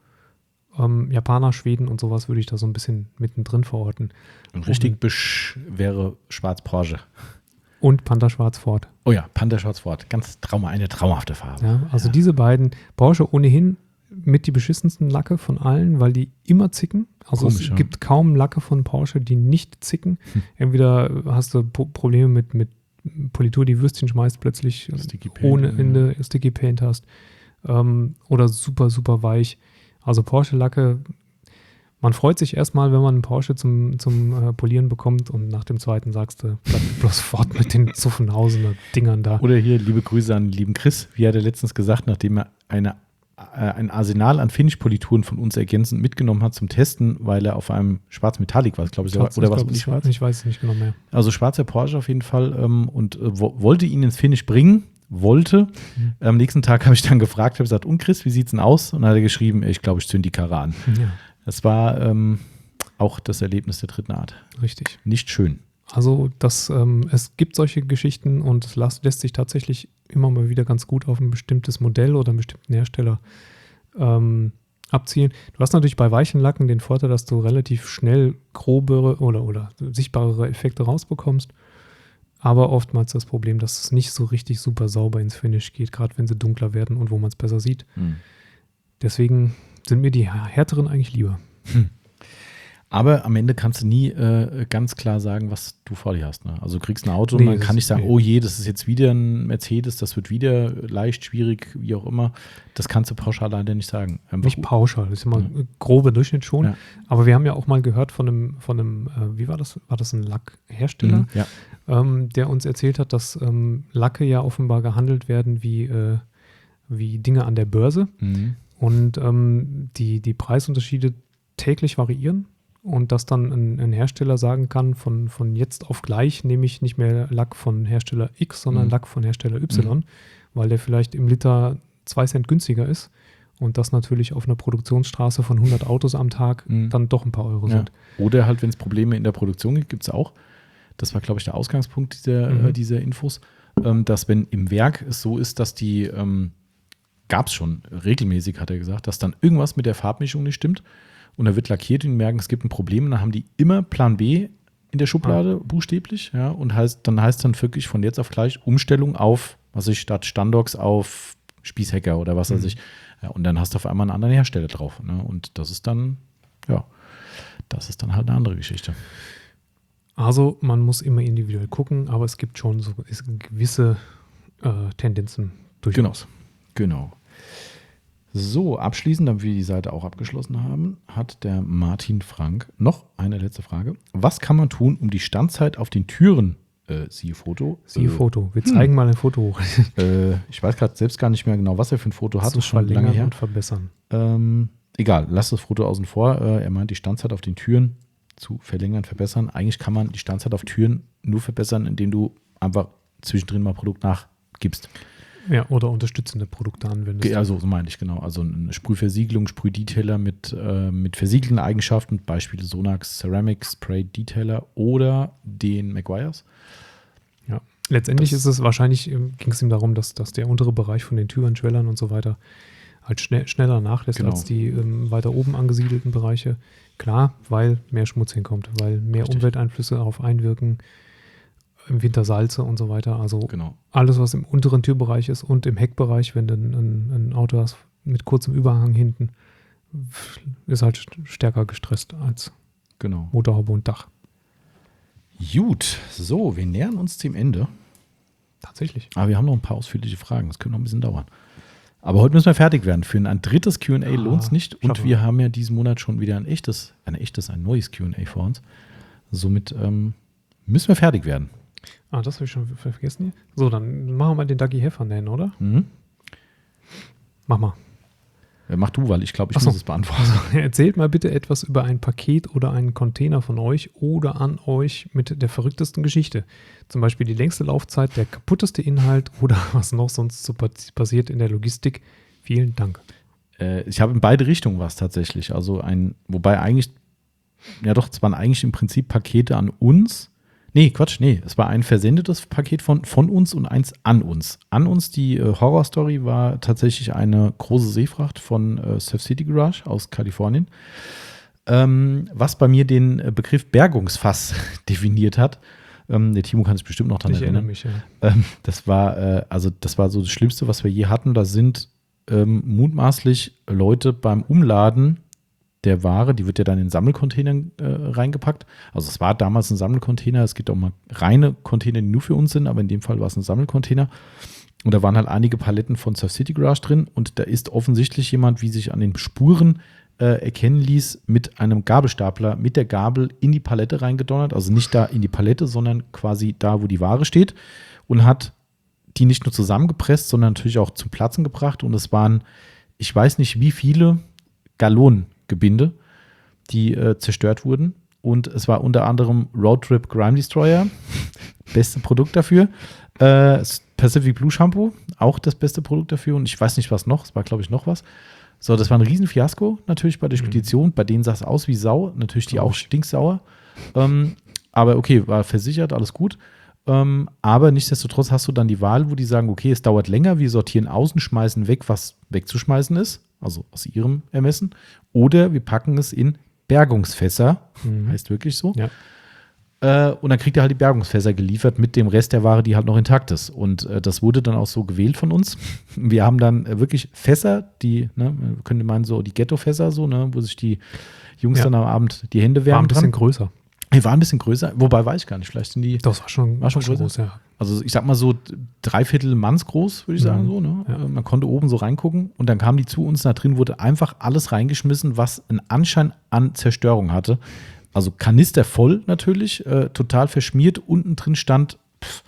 Japaner, Schweden und sowas würde ich da so ein bisschen mittendrin verorten. Und richtig wäre Schwarz Porsche. Und Panther Schwarz Ford. Oh ja, Panther Schwarz Ford. Eine traumhafte Farbe. Ja, also diese beiden, Porsche ohnehin mit die beschissensten Lacke von allen, weil die immer zicken. Also komisch, es gibt kaum Lacke von Porsche, die nicht zicken. Entweder hast du Probleme mit Politur, die Würstchen schmeißt plötzlich ohne Ende Sticky Paint hast. Oder super, super weich. Also Porsche-Lacke, man freut sich erstmal, wenn man einen Porsche zum Polieren bekommt und nach dem zweiten sagst du, bleib bloß fort mit den Zuffenhausener Dingern da. Oder hier, liebe Grüße an den lieben Chris, wie hat er letztens gesagt, nachdem er ein Arsenal an Finish-Polituren von uns ergänzend mitgenommen hat zum Testen, weil er auf einem Schwarz-Metallic war, glaube ich. Oder was? Ich weiß es nicht genau mehr. Also schwarzer Porsche auf jeden Fall und wollte ihn ins Finish bringen, Am nächsten Tag habe ich dann gefragt, habe gesagt, und Chris, wie sieht's denn aus? Und dann hat er geschrieben, ich glaube, ich zünde die Karre an. Ja. Das war auch das Erlebnis der dritten Art. Richtig. Nicht schön. Also es gibt solche Geschichten und es lässt sich tatsächlich immer mal wieder ganz gut auf ein bestimmtes Modell oder einen bestimmten Hersteller abzielen. Du hast natürlich bei weichen Lacken den Vorteil, dass du relativ schnell grobere oder sichtbarere Effekte rausbekommst, aber oftmals das Problem, dass es nicht so richtig super sauber ins Finish geht, gerade wenn sie dunkler werden und wo man es besser sieht. Deswegen sind mir die härteren eigentlich lieber. Aber am Ende kannst du nie ganz klar sagen, was du vor dir hast. Ne? Also du kriegst ein Auto und dann kann ich sagen, oh je, das ist jetzt wieder ein Mercedes, das wird wieder leicht, schwierig, wie auch immer. Das kannst du pauschal leider nicht sagen. Nicht pauschal, das ist immer ein grober Durchschnitt schon. Ja. Aber wir haben ja auch mal gehört von einem wie war das? War das ein Lackhersteller? Ja. Der uns erzählt hat, dass Lacke ja offenbar gehandelt werden wie Dinge an der Börse. Und die Preisunterschiede täglich variieren. Und dass dann ein Hersteller sagen kann, von jetzt auf gleich nehme ich nicht mehr Lack von Hersteller X, sondern Lack von Hersteller Y, weil der vielleicht im Liter 2 Cent günstiger ist und das natürlich auf einer Produktionsstraße von 100 Autos am Tag dann doch ein paar Euro sind. Oder halt, wenn es Probleme in der Produktion gibt, gibt es auch, das war, glaube ich, der Ausgangspunkt dieser Infos, dass wenn im Werk es so ist, dass die, gab es schon regelmäßig, hat er gesagt, dass dann irgendwas mit der Farbmischung nicht stimmt. Und da wird lackiert und die merken, es gibt ein Problem. Und dann haben die immer Plan B in der Schublade, buchstäblich. Ja, und heißt dann wirklich von jetzt auf gleich Umstellung auf, statt Standox auf Spießhacker oder was weiß ich. Ja, und dann hast du auf einmal einen anderen Hersteller drauf. Ne? Und das ist dann halt eine andere Geschichte. Also man muss immer individuell gucken, aber es gibt schon so gewisse Tendenzen durchaus. Genau. So, abschließend, damit wir die Seite auch abgeschlossen haben, hat der Martin Frank noch eine letzte Frage. Was kann man tun, um die Standzeit auf den Türen, siehe Foto. Wir zeigen mal ein Foto hoch. Ich weiß gerade selbst gar nicht mehr genau, was er für ein Foto hat. Das ist schon lange her. Und verbessern. Egal, lass das Foto außen vor. Er meint, die Standzeit auf den Türen zu verlängern, verbessern. Eigentlich kann man die Standzeit auf Türen nur verbessern, indem du einfach zwischendrin mal Produkt nachgibst. Ja, oder unterstützende Produkte anwendest. Also so meine ich, genau. Also eine Sprühversiegelung, Sprühdetailer mit versiegelten Eigenschaften, Beispiele Sonax Ceramic Spray Detailer oder den Meguiar's. Ja, letztendlich ist es wahrscheinlich, ging es ihm darum, dass der untere Bereich von den Türen, Schwellern und so weiter halt schneller nachlässt als die weiter oben angesiedelten Bereiche. Klar, weil mehr Schmutz hinkommt, weil mehr Umwelteinflüsse darauf einwirken, im Winter Salze und so weiter. Also alles, was im unteren Türbereich ist und im Heckbereich, wenn du ein Auto hast mit kurzem Überhang hinten, ist halt stärker gestresst als Motorhaube und Dach. Gut, so, wir nähern uns dem Ende. Tatsächlich. Aber wir haben noch ein paar ausführliche Fragen. Das könnte noch ein bisschen dauern. Aber heute müssen wir fertig werden. Für ein drittes Q&A lohnt es nicht. Und wir haben ja diesen Monat schon wieder ein neues Q&A vor uns. Somit müssen wir fertig werden. Das habe ich schon vergessen. So, dann machen wir mal den Dougie Heffernan, oder? Mhm. Mach mal. Mach du, weil ich glaube, ich muss es beantworten. Also, erzählt mal bitte etwas über ein Paket oder einen Container von euch oder an euch mit der verrücktesten Geschichte. Zum Beispiel die längste Laufzeit, der kaputteste Inhalt oder was noch sonst so passiert in der Logistik. Vielen Dank. Ich habe in beide Richtungen was tatsächlich. Also wobei eigentlich, es waren eigentlich im Prinzip Pakete an uns. Es war ein versendetes Paket von uns und eins an uns. An uns, die Horrorstory war tatsächlich eine große Seefracht von Surf City Garage aus Kalifornien, was bei mir den Begriff Bergungsfass definiert hat. Der Timo kann sich bestimmt noch daran erinnern. Ich erinnere mich, ja. Das war so das Schlimmste, was wir je hatten. Da sind mutmaßlich Leute beim Umladen der Ware, die wird ja dann in Sammelcontainern reingepackt. Also es war damals ein Sammelcontainer. Es gibt auch mal reine Container, die nur für uns sind, aber in dem Fall war es ein Sammelcontainer. Und da waren halt einige Paletten von Surf City Garage drin und da ist offensichtlich jemand, wie sich an den Spuren erkennen ließ, mit einem Gabelstapler, mit der Gabel in die Palette reingedonnert. Also nicht da in die Palette, sondern quasi da, wo die Ware steht und hat die nicht nur zusammengepresst, sondern natürlich auch zum Platzen gebracht. Und es waren, ich weiß nicht wie viele Gallonengebinde, die zerstört wurden. Und es war unter anderem Roadtrip Grime Destroyer, beste Produkt dafür. Pacific Blue Shampoo, auch das beste Produkt dafür. Und ich weiß nicht, was noch. Es war, glaube ich, noch was. So, das war ein Riesenfiasko natürlich bei der Spedition. Bei denen sah es aus wie Sau. Natürlich die auch stinksauer. Aber okay, war versichert, alles gut. Aber nichtsdestotrotz hast du dann die Wahl, wo die sagen, okay, es dauert länger, wir sortieren außen, schmeißen weg, was wegzuschmeißen ist, also aus ihrem Ermessen, oder wir packen es in Bergungsfässer, heißt wirklich so. Ja. Und dann kriegt ihr halt die Bergungsfässer geliefert mit dem Rest der Ware, die halt noch intakt ist. Und das wurde dann auch so gewählt von uns. Wir haben dann wirklich Fässer, die, man könnte meinen, so die Ghetto-Fässer, so, wo sich die Jungs dann am Abend die Hände wärmen. War ein bisschen größer. Die waren ein bisschen größer, wobei weiß ich gar nicht. Vielleicht sind die. Das war schon groß, ja. Also ich sag mal so 3/4 Manns groß, würde ich sagen. So, ne? Ja. Man konnte oben so reingucken und dann kamen die zu uns. Da drin wurde einfach alles reingeschmissen, was einen Anschein an Zerstörung hatte. Also Kanister voll natürlich, total verschmiert. Unten drin stand,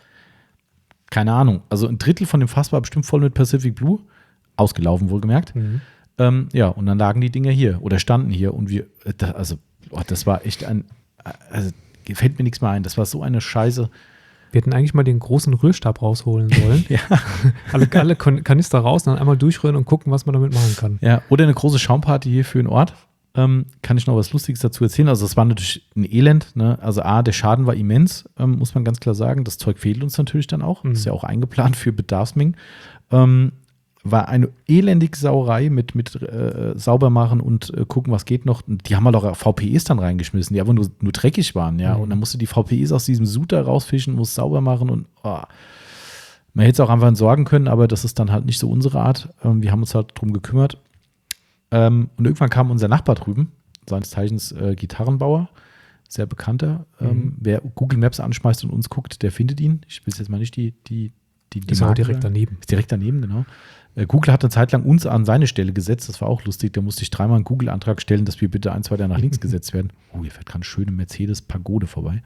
keine Ahnung, also ein Drittel von dem Fass war bestimmt voll mit Pacific Blue. Ausgelaufen, wohlgemerkt. Und dann lagen die Dinger hier oder standen hier. Und wir, das war echt fällt mir nichts mehr ein. Das war so eine Scheiße. Wir hätten eigentlich mal den großen Rührstab rausholen sollen. Ja. alle Kanister raus, dann einmal durchrühren und gucken, was man damit machen kann. Ja, oder eine große Schaumparty hier für den Ort. Kann ich noch was Lustiges dazu erzählen? Also es war natürlich ein Elend. Ne? Also der Schaden war immens, muss man ganz klar sagen. Das Zeug fehlt uns natürlich dann auch. Ist ja auch eingeplant für Bedarfsmengen. War eine elendige Sauerei mit sauber machen und gucken, was geht noch. Die haben halt auch VPEs dann reingeschmissen, die einfach nur dreckig waren, ja. Und dann musste die VPEs aus diesem Sud da rausfischen, muss sauber machen und man hätte es auch einfach entsorgen können, aber das ist dann halt nicht so unsere Art. Wir haben uns halt drum gekümmert. Und irgendwann kam unser Nachbar drüben, seines Zeichens Gitarrenbauer, sehr bekannter. Wer Google Maps anschmeißt und uns guckt, der findet ihn. Ich will jetzt mal nicht die ist auch direkt daneben. Ist direkt daneben, genau. Google hat eine Zeit lang uns an seine Stelle gesetzt. Das war auch lustig. Da musste ich 3-mal einen Google-Antrag stellen, dass wir bitte 1, 2 nach links gesetzt werden. Hier fährt gerade eine schöne Mercedes-Pagode vorbei.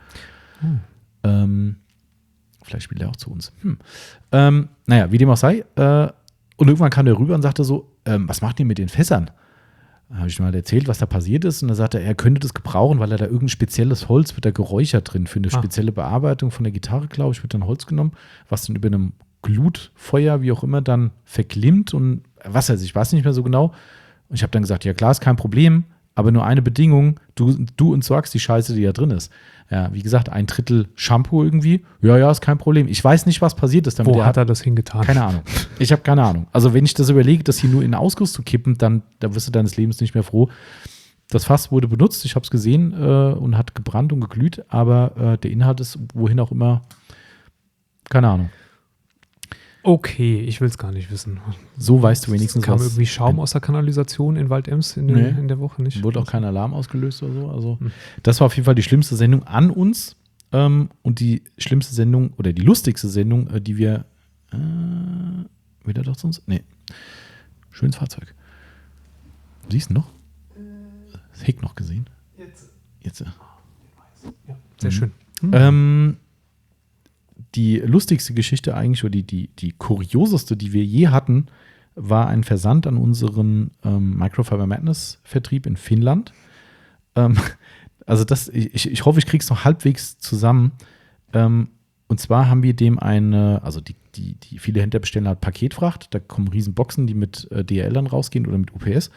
Vielleicht spielt er auch zu uns. Wie dem auch sei. Und irgendwann kam der rüber und sagte so, was macht ihr mit den Fässern? Da habe ich mal erzählt, was da passiert ist. Und dann sagte er könnte das gebrauchen, weil er da irgendein spezielles Holz, wird da geräuchert drin für eine spezielle Bearbeitung von der Gitarre, glaube ich, wird dann Holz genommen, was dann über einem Glutfeuer, wie auch immer, dann verglimmt und was weiß ich, weiß nicht mehr so genau. Und ich habe dann gesagt, ja klar, ist kein Problem, aber nur eine Bedingung, du entsorgst die Scheiße, die da drin ist. Ja, wie gesagt, 1/3 Shampoo irgendwie. Ja, ist kein Problem. Ich weiß nicht, was passiert ist damit. Wo hat er das hingetan? Keine Ahnung. Ich habe keine Ahnung. Also wenn ich das überlege, das hier nur in den Ausguss zu kippen, dann da wirst du deines Lebens nicht mehr froh. Das Fass wurde benutzt, ich habe es gesehen und hat gebrannt und geglüht, aber der Inhalt ist wohin auch immer, keine Ahnung. Okay, ich will es gar nicht wissen. So weißt du wenigstens Kam was. irgendwie Schaum aus der Kanalisation in Waldems in der Woche nicht? Wurde auch kein Alarm ausgelöst oder so. Also das war auf jeden Fall die schlimmste Sendung an uns und die schlimmste Sendung oder die lustigste Sendung, die wir wieder doch sonst? Nee. Schönes Fahrzeug. Siehst du noch? Das Heck noch gesehen? Jetzt. Ja, sehr schön. Die lustigste Geschichte eigentlich, oder die kurioseste, die wir je hatten, war ein Versand an unseren Microfiber Madness Vertrieb in Finnland. Also ich hoffe, ich krieg's noch halbwegs zusammen. Und zwar haben wir dem also die viele Händler bestellen halt Paketfracht. Da kommen riesen Boxen, die mit DHL dann rausgehen oder mit UPS.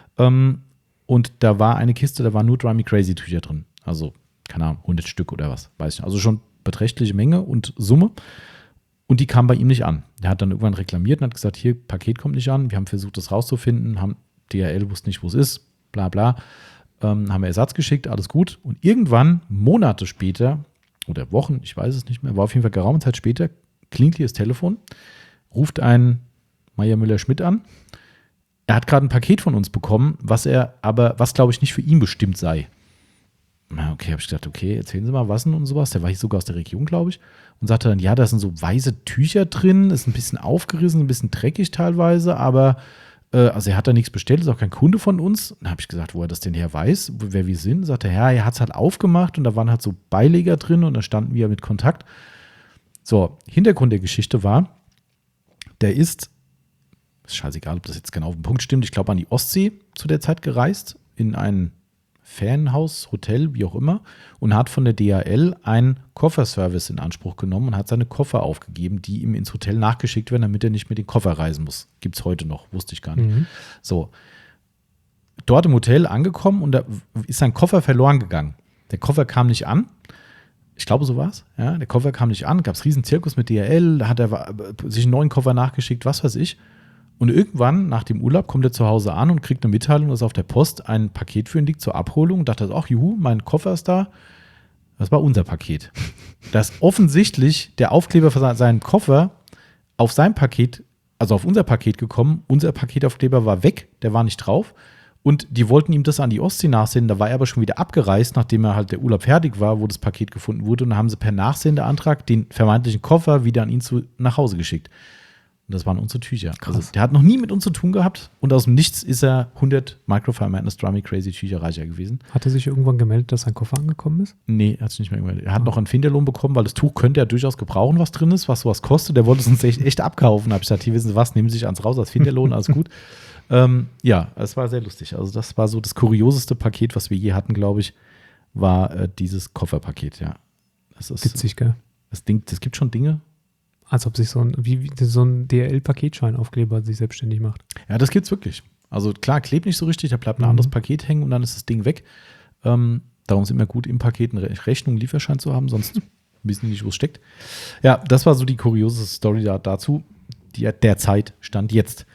Und da war eine Kiste, da waren nur Dry Me Crazy Tücher drin. Also, keine Ahnung, 100 Stück oder was, weiß ich nicht. Also schon beträchtliche Menge und Summe. Und die kam bei ihm nicht an. Der hat dann irgendwann reklamiert und hat gesagt, hier, Paket kommt nicht an. Wir haben versucht, das rauszufinden, DHL wusste nicht, wo es ist, bla bla. Haben wir Ersatz geschickt, alles gut. Und irgendwann, Monate später, oder Wochen, ich weiß es nicht mehr, war auf jeden Fall geraume Zeit später, klingelt hier das Telefon, ruft ein Meier Müller-Schmidt an. Er hat gerade ein Paket von uns bekommen, was glaube ich nicht für ihn bestimmt sei. Na, okay, habe ich gedacht, okay, erzählen Sie mal, was denn und sowas. Der war hier sogar aus der Region, glaube ich. Und sagte dann, ja, da sind so weiße Tücher drin, ist ein bisschen aufgerissen, ein bisschen dreckig teilweise, aber also er hat da nichts bestellt, ist auch kein Kunde von uns. Dann habe ich gesagt, wo er das denn her weiß, wer wir sind. Sagt er, ja, er hat es halt aufgemacht und da waren halt so Beileger drin und da standen wir mit Kontakt. So, Hintergrund der Geschichte war, der ist scheißegal, ob das jetzt genau auf den Punkt stimmt, ich glaube an die Ostsee zu der Zeit gereist, in ein Ferienhaus, Hotel, wie auch immer, und hat von der DHL einen Kofferservice in Anspruch genommen und hat seine Koffer aufgegeben, die ihm ins Hotel nachgeschickt werden, damit er nicht mit den Koffer reisen muss. Gibt es heute noch, wusste ich gar nicht. So, dort im Hotel angekommen und da ist sein Koffer verloren gegangen. Der Koffer kam nicht an. Ich glaube, so war es. Ja, der Koffer kam nicht an, gab es riesen Zirkus mit DHL, da hat er sich einen neuen Koffer nachgeschickt, was weiß ich. Und irgendwann, nach dem Urlaub, kommt er zu Hause an und kriegt eine Mitteilung, dass auf der Post ein Paket für ihn liegt zur Abholung. Und dachte, ach juhu, mein Koffer ist da. Das war unser Paket. Da ist offensichtlich der Aufkleber für seinen Koffer auf sein Paket, also auf unser Paket gekommen. Unser Paketaufkleber war weg, der war nicht drauf. Und die wollten ihm das an die Ostsee nachsenden. Da war er aber schon wieder abgereist, nachdem er halt der Urlaub fertig war, wo das Paket gefunden wurde. Und dann haben sie per Nachsendeantrag den vermeintlichen Koffer wieder an ihn nach Hause geschickt. Und das waren unsere Tücher. Krass. Also, der hat noch nie mit uns zu tun gehabt und aus dem Nichts ist er 100 Microfiber Madness Dry Me Crazy Tücher reicher gewesen. Hat er sich irgendwann gemeldet, dass sein Koffer angekommen ist? Nee, hat sich nicht mehr gemeldet. Er hat noch einen Finderlohn bekommen, weil das Tuch könnte ja durchaus gebrauchen, was drin ist, was sowas kostet. Der wollte es uns echt abkaufen. Da habe ich gesagt, hier wissen Sie was, nehmen Sie sich eins raus als Finderlohn, alles gut. Ja, es war sehr lustig. Also das war so das kurioseste Paket, was wir je hatten, glaube ich, war dieses Kofferpaket, ja. Das ist witzig, gell? Das gibt schon Dinge. Als ob sich so ein DHL-Paketscheinaufkleber sich selbstständig macht. Ja, das gibt's wirklich. Also klar, klebt nicht so richtig, da bleibt ein anderes Paket hängen und dann ist das Ding weg. Darum ist immer gut, im Paket eine Rechnung, Lieferschein zu haben, sonst wissen die nicht, wo es steckt. Ja, das war so die kuriose Story dazu, die derzeit stand jetzt.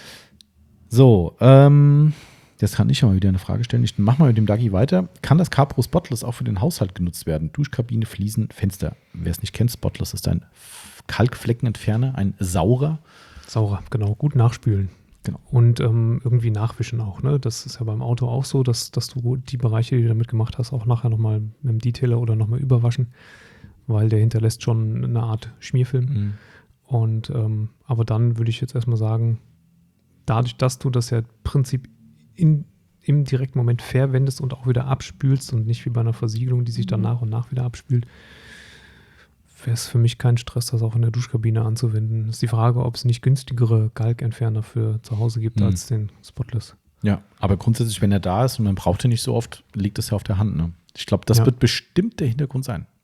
So, jetzt kann ich ja mal wieder eine Frage stellen. Ich mache mal mit dem Dagi weiter. Kann das Capro Spotless auch für den Haushalt genutzt werden? Duschkabine, Fliesen, Fenster. Wer es nicht kennt, Spotless ist ein Kalkfleckenentferner, ein Saurer. Saurer, genau. Gut nachspülen. Genau. Und irgendwie nachwischen auch. Ne? Das ist ja beim Auto auch so, dass du die Bereiche, die du damit gemacht hast, auch nachher nochmal mit dem Detailer oder nochmal überwaschen, weil der hinterlässt schon eine Art Schmierfilm. Und aber dann würde ich jetzt erstmal sagen, dadurch, dass du das ja im Prinzip im direkten Moment verwendest und auch wieder abspülst und nicht wie bei einer Versiegelung, die sich dann nach und nach wieder abspült, wäre es für mich kein Stress, das auch in der Duschkabine anzuwenden. Das ist die Frage, ob es nicht günstigere Kalkentferner für zu Hause gibt als den Spotless. Ja, aber grundsätzlich, wenn er da ist und man braucht ihn nicht so oft, liegt das ja auf der Hand. Ne? Ich glaube, das wird bestimmt der Hintergrund sein.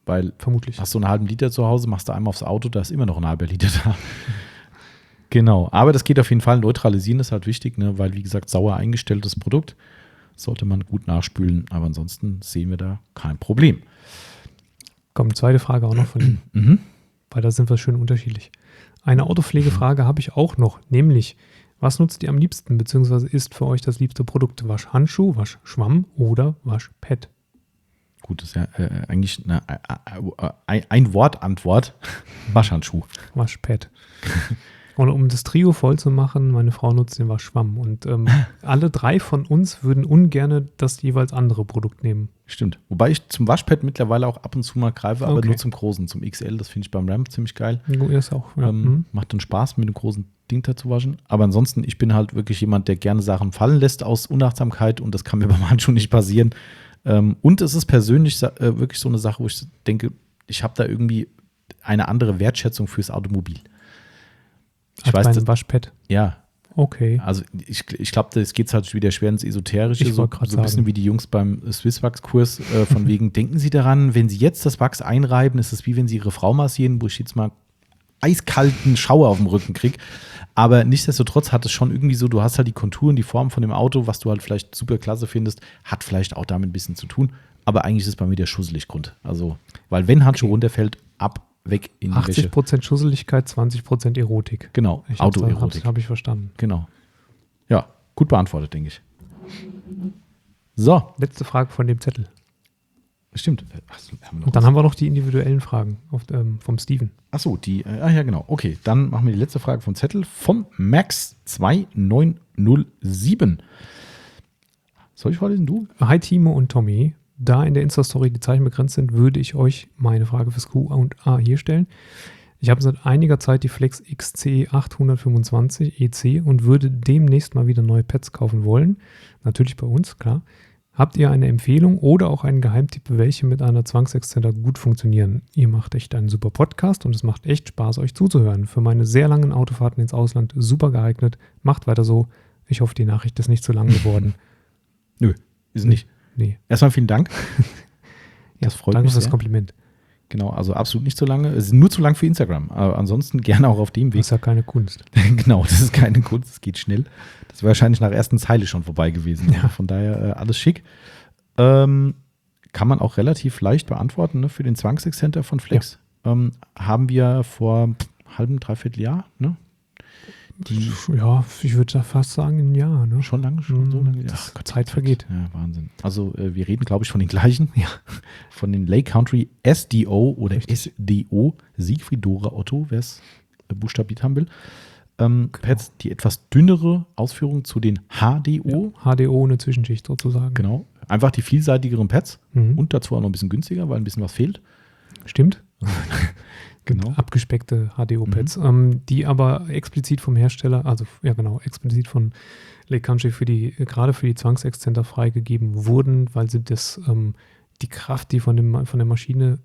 weil Vermutlich. hast du einen halben Liter zu Hause, machst du einmal aufs Auto, da ist immer noch ein halber Liter da. Genau, aber das geht auf jeden Fall. Neutralisieren ist halt wichtig, ne? Weil, wie gesagt, sauer eingestelltes Produkt sollte man gut nachspülen, aber ansonsten sehen wir da kein Problem. Kommt, zweite Frage auch noch von Ihnen, Mhm. weil da sind wir schön unterschiedlich. Eine Autopflegefrage habe ich auch noch, nämlich, was nutzt ihr am liebsten, beziehungsweise ist für euch das liebste Produkt? Waschhandschuh, Waschschwamm oder Waschpad? Gut, das ist ja eigentlich eine ein Wortantwort. Waschhandschuh. Waschpad. Und um das Trio voll zu machen, meine Frau nutzt den Waschschwamm. Und alle drei von uns würden ungern das jeweils andere Produkt nehmen. Stimmt. Wobei ich zum Waschpad mittlerweile auch ab und zu mal greife, aber Okay. nur zum Großen, zum XL. Das finde ich beim Ramp ziemlich geil. Ist auch. Ja. Macht dann Spaß, mit dem großen Ding da zu waschen. Aber ansonsten, ich bin halt wirklich jemand, der gerne Sachen fallen lässt aus Unachtsamkeit und das kann mir beim Handschuh nicht passieren. Und es ist persönlich wirklich so eine Sache, wo ich denke, ich habe da irgendwie eine andere Wertschätzung fürs Automobil. Ich weiß beim Waschpad. Ja, Okay. also ich glaube, das geht halt wieder schwer ins Esoterische, Ich so wollte gerade ein bisschen sagen. wie die Jungs beim Swisswachs-Kurs, von wegen, denken Sie daran, wenn Sie jetzt das Wachs einreiben, ist es wie wenn Sie Ihre Frau massieren, wo ich jetzt mal eiskalten Schauer auf dem Rücken kriege. Aber nichtsdestotrotz hat es schon irgendwie so, du hast halt die Konturen, die Form von dem Auto, was du halt vielleicht super klasse findest, hat vielleicht auch damit ein bisschen zu tun. Aber eigentlich ist es bei mir der Schusseligrund. Also, weil wenn Handschuh runterfällt, ab, weg in die Wäsche. 80% Schusseligkeit, 20% Erotik. Genau, Autoerotik. Habe ich verstanden. Genau. Ja, gut beantwortet, denke ich. So, Letzte Frage von dem Zettel. stimmt. Achso, Und dann haben wir noch die individuellen Fragen vom Steven. die, ja genau. Okay, dann machen wir die letzte Frage vom Zettel vom Max2907. Soll ich vorlesen, du? Hi Timo und Tommy. Da in der Insta-Story die Zeichen begrenzt sind, würde ich euch meine Frage fürs Q&A hier stellen. Ich habe seit einiger Zeit die Flex XC 825 EC und würde demnächst mal wieder neue Pads kaufen wollen. Natürlich bei uns, klar. Habt ihr eine Empfehlung oder auch einen Geheimtipp, welche mit einer Zwangsexzenter gut funktionieren? Ihr macht echt einen super Podcast und es macht echt Spaß, euch zuzuhören. Für meine sehr langen Autofahrten ins Ausland super geeignet. Macht weiter so. Ich hoffe, die Nachricht ist nicht zu lang geworden. Nö, ist nicht. Nee. Erstmal vielen Dank. Das freut danke mich für das sehr. Kompliment. Genau, also absolut nicht so lange. Es ist nur zu lang für Instagram. Aber ansonsten gerne auch auf dem Das Weg. ist ja keine Kunst. Genau, das ist keine Kunst, es geht schnell. Das wäre wahrscheinlich nach der ersten Zeile schon vorbei gewesen. Ja. Von daher alles schick. Kann man auch relativ leicht beantworten, ne? Für den Zwangsexzenter von Flex. Haben wir vor halbem, dreiviertel Jahr, ne? Ja, ich würde da fast sagen, ein Jahr. Ne? Schon lange, schon so lange. Das Zeit vergeht. Ja, Wahnsinn. Also wir reden, glaube ich, von den gleichen. Ja. Von den Lake Country SDO oder Richtig. SDO, Siegfried Dora Otto, wer es buchstabiert haben will. Pads, die etwas dünnere Ausführung zu den HDO. Ja, HDO ohne Zwischenschicht sozusagen. Genau. Einfach die vielseitigeren Pads Mhm. und dazu auch noch ein bisschen günstiger, weil ein bisschen was fehlt. Stimmt. Genau. Abgespeckte HDO-Pads, die aber explizit vom Hersteller, also ja genau, explizit von Lake Country gerade für die Zwangsexzenter freigegeben wurden, weil sie die Kraft, die von der Maschine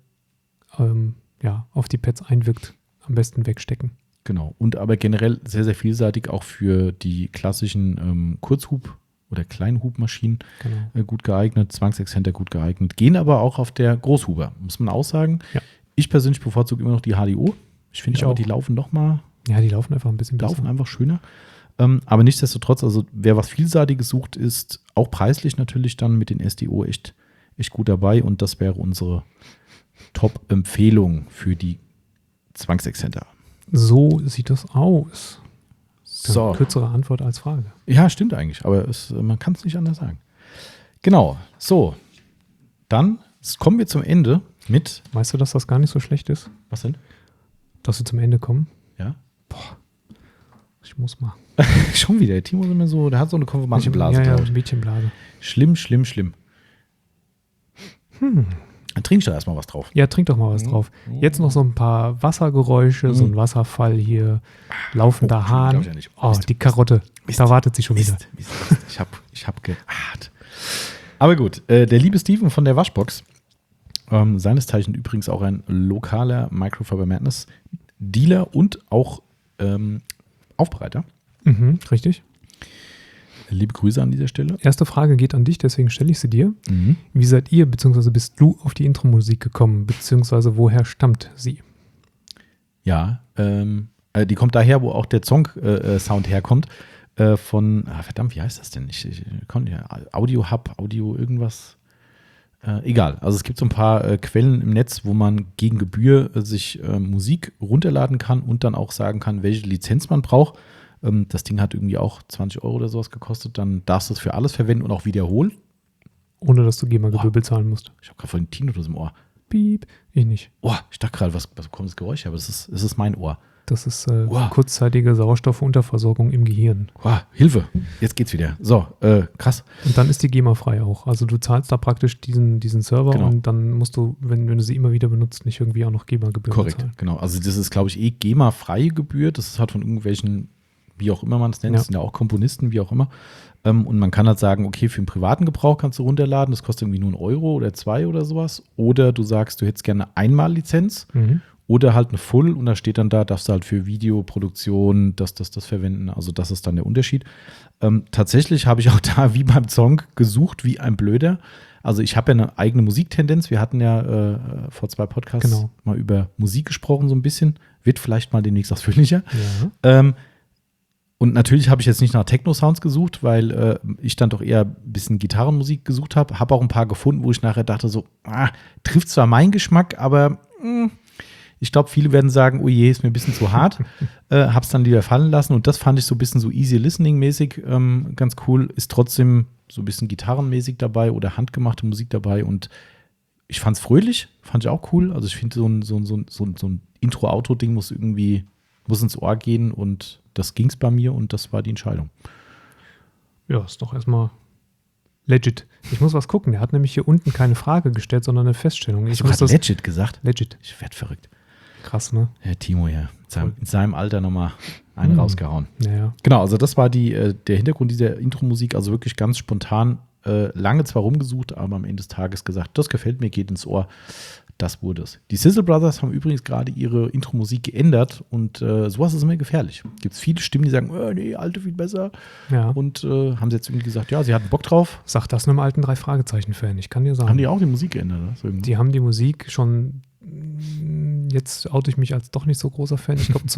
auf die Pads einwirkt, am besten wegstecken. Genau. Und aber generell sehr, sehr vielseitig auch für die klassischen Kurzhub- oder Kleinhubmaschinen Genau. gut geeignet, Zwangsexzenter gut geeignet, gehen aber auch auf der Großhuber, muss man auch sagen. Ja. Ich persönlich bevorzuge immer noch die HDO. Ich finde Ich aber, auch. die laufen nochmal, Ja, die laufen einfach ein bisschen laufen einfach schöner. Aber nichtsdestotrotz, also wer was Vielseitiges sucht, ist auch preislich natürlich dann mit den SDO echt gut dabei und das wäre unsere Top-Empfehlung für die Zwangsexzenter. So sieht das aus. So. Kürzere Antwort als Frage. Ja, stimmt eigentlich, aber man kann es nicht anders sagen. Genau, so. Dann kommen wir zum Ende mit. Weißt du, dass das gar nicht so schlecht ist, Was denn? dass wir zum Ende kommen? Ja. Ich muss mal. Schon wieder. Timo ist immer so, der hat so eine Konfirmandenblase. Ja, glaub ich. Mädchenblase. Schlimm, schlimm, schlimm. Dann trinkst du erstmal was drauf. Ja, trink doch mal was drauf. Jetzt noch so ein paar Wassergeräusche, so ein Wasserfall hier, laufender glaub Hahn. ich ja nicht. Oh, Mist. die Karotte. Mist. Da wartet sie schon wieder. Mist. Ich hab geahnt. Aber gut, der liebe Steven von der Waschbox, seines Zeichens übrigens auch ein lokaler Microfiber Madness Dealer und auch Aufbereiter. Mhm, richtig. Liebe Grüße an dieser Stelle. Erste Frage geht an dich, deswegen stelle ich sie dir. Mhm. Wie seid ihr, beziehungsweise bist du auf die Intro-Musik gekommen, beziehungsweise woher stammt sie? Ja, die kommt daher, wo auch der Song-Sound herkommt. Verdammt, wie heißt das denn? Ich konnte ja Audio Hub, Audio irgendwas. Egal. Also es gibt so ein paar Quellen im Netz, wo man gegen Gebühr sich Musik runterladen kann und dann auch sagen kann, welche Lizenz man braucht. Das Ding hat irgendwie auch 20 € oder sowas gekostet. Dann darfst du es für alles verwenden und auch wiederholen. Ohne dass du GEMA-Gebühr bezahlen musst. Ich habe gerade vorhin Tinnitus im Ohr. Piep, ich nicht. Oh, ich dachte gerade, was kommt das Geräusch her? Aber es ist mein Ohr. Das ist kurzzeitige Sauerstoffunterversorgung im Gehirn. Hilfe, jetzt geht's wieder. So, krass. Und dann ist die GEMA frei auch. Also du zahlst da praktisch diesen Server Genau. und dann musst du, wenn du sie immer wieder benutzt, nicht irgendwie auch noch GEMA-Gebühren Korrekt, bezahlen. genau. Also das ist, glaube ich, GEMA-freie Gebühr. Das ist halt von irgendwelchen, wie auch immer man es nennt, Ja. das sind ja auch Komponisten, wie auch immer. Und man kann halt sagen, okay, für den privaten Gebrauch kannst du runterladen, das kostet irgendwie nur 1 € oder 2 oder sowas. Oder du sagst, du hättest gerne Einmal-Lizenz. Oder halt eine Full und da steht dann da, darfst du halt für Videoproduktion das verwenden. Also das ist dann der Unterschied. Tatsächlich habe ich auch da wie beim Song gesucht wie ein Blöder. Also ich habe ja eine eigene Musiktendenz. Wir hatten ja vor 2 Podcasts mal über Musik gesprochen so ein bisschen. Wird vielleicht mal demnächst ausführlicher. Ja. Und natürlich habe ich jetzt nicht nach Techno-Sounds gesucht, weil ich dann doch eher ein bisschen Gitarrenmusik gesucht habe. Habe auch ein paar gefunden, wo ich nachher dachte so, trifft zwar meinen Geschmack, aber ich glaube, viele werden sagen, oh je, ist mir ein bisschen zu hart. Hab's dann lieber fallen lassen und das fand ich so ein bisschen so easy listening-mäßig ganz cool. Ist trotzdem so ein bisschen gitarrenmäßig dabei oder handgemachte Musik dabei und ich fand's fröhlich, fand ich auch cool. Also ich finde so ein Intro-Outro-Ding muss ins Ohr gehen und das ging's bei mir und das war die Entscheidung. Ja, ist doch erstmal legit. Ich muss was gucken. Der hat nämlich hier unten keine Frage gestellt, sondern eine Feststellung. Hast du gerade legit gesagt? Legit. Ich werd verrückt. Krass, ne? Herr Timo, ja. In seinem Alter nochmal einen rausgehauen. Naja. Genau, also das war der Hintergrund dieser Intro-Musik, also wirklich ganz spontan, lange zwar rumgesucht, aber am Ende des Tages gesagt, das gefällt mir, geht ins Ohr. Das wurde es. Die Sizzle Brothers haben übrigens gerade ihre Intro-Musik geändert und sowas ist immer gefährlich. Gibt es viele Stimmen, die sagen, nee, alte viel besser. Ja. Und haben sie jetzt irgendwie gesagt, ja, sie hatten Bock drauf. Sag das einem alten 3-Fragezeichen-Fan. Ich kann dir sagen. Haben die auch die Musik geändert? Oder? Die haben die Musik schon, jetzt oute ich mich als doch nicht so großer Fan. Ich glaube,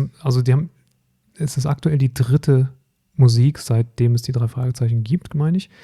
es ist aktuell die 3. Musik, seitdem es die 3 Fragezeichen gibt, meine ich.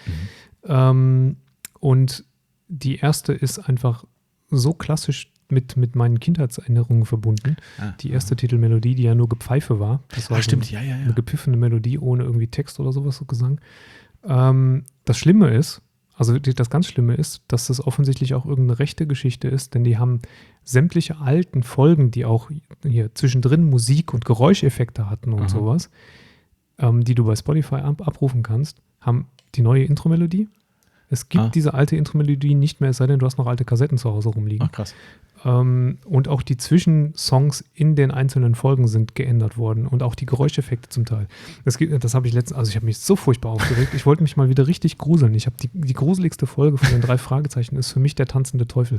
Und die erste ist einfach so klassisch mit meinen Kindheitserinnerungen verbunden. Die erste Titelmelodie, die ja nur Gepfeife war. Das war stimmt, ja. Eine gepfiffene Melodie ohne irgendwie Text oder sowas, so Gesang. Das Schlimme ist, also das ganz Schlimme ist, dass das offensichtlich auch irgendeine rechte Geschichte ist, denn die haben sämtliche alten Folgen, die auch hier zwischendrin Musik und Geräuscheffekte hatten und sowas, die du bei Spotify abrufen kannst, haben die neue Intro-Melodie. Es gibt diese alte Intro-Melodie nicht mehr, es sei denn, du hast noch alte Kassetten zu Hause rumliegen. Ach, krass. Und auch die Zwischensongs in den einzelnen Folgen sind geändert worden und auch die Geräuscheffekte zum Teil. Das habe ich letztens, also ich habe mich so furchtbar aufgeregt. Ich wollte mich mal wieder richtig gruseln. Ich habe die gruseligste Folge von den 3 Fragezeichen ist für mich der tanzende Teufel.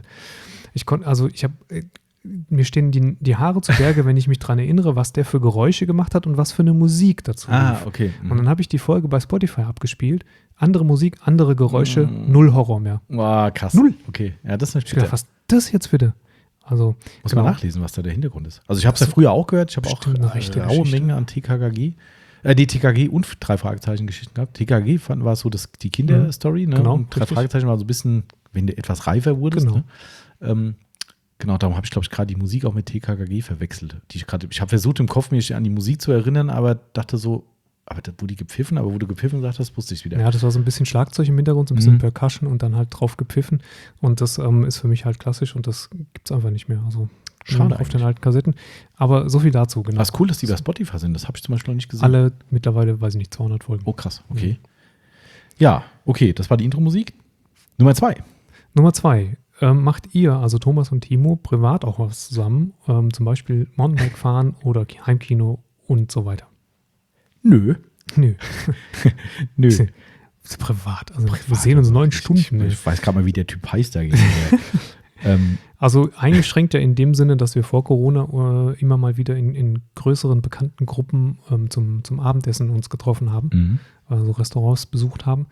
Mir stehen die Haare zu Berge, wenn ich mich daran erinnere, was der für Geräusche gemacht hat und was für eine Musik dazu lief. Okay. Und dann habe ich die Folge bei Spotify abgespielt. Andere Musik, andere Geräusche, null Horror mehr. Wow, krass. Null. Okay, ja, das ist natürlich bitter. Was ist das jetzt bitte? Also, muss man nachlesen, was da der Hintergrund ist. Also ich habe es ja früher auch gehört. Ich habe auch eine rechte raue Geschichte. Menge an TKKG. Die TKG und 3 Fragezeichen-Geschichten gehabt. TKG war so die Kinderstory, ne? Genau, Und 3 Fragezeichen war so ein bisschen, wenn du etwas reifer wurdest. Genau. Ne? Genau, darum habe ich, glaube ich, gerade die Musik auch mit TKKG verwechselt. Ich habe versucht, im Kopf mich an die Musik zu erinnern, aber dachte so, wo du gepfiffen gesagt hast, wusste ich es wieder. Ja, das war so ein bisschen Schlagzeug im Hintergrund, so ein bisschen Percussion und dann halt drauf gepfiffen. Und das ist für mich halt klassisch und das gibt es einfach nicht mehr. Also schade auf den alten Kassetten. Aber so viel dazu, genau. Was cool, dass die bei Spotify sind. Das habe ich zum Beispiel noch nicht gesehen. Alle mittlerweile, weiß ich nicht, 200 Folgen. Oh, krass. Okay. Ja, okay. Das war die Intro-Musik. Nummer 2. Nummer 2. Macht ihr, also Thomas und Timo, privat auch was zusammen? Zum Beispiel Mountainbike fahren oder Heimkino und so weiter? Nö. Nö. Nö. Privat. Also wir sehen uns 9 Stunden. Ich weiß gerade mal, wie der Typ heißt da. Also eingeschränkt ja in dem Sinne, dass wir vor Corona immer mal wieder in größeren bekannten Gruppen zum Abendessen uns getroffen haben, also Restaurants besucht haben.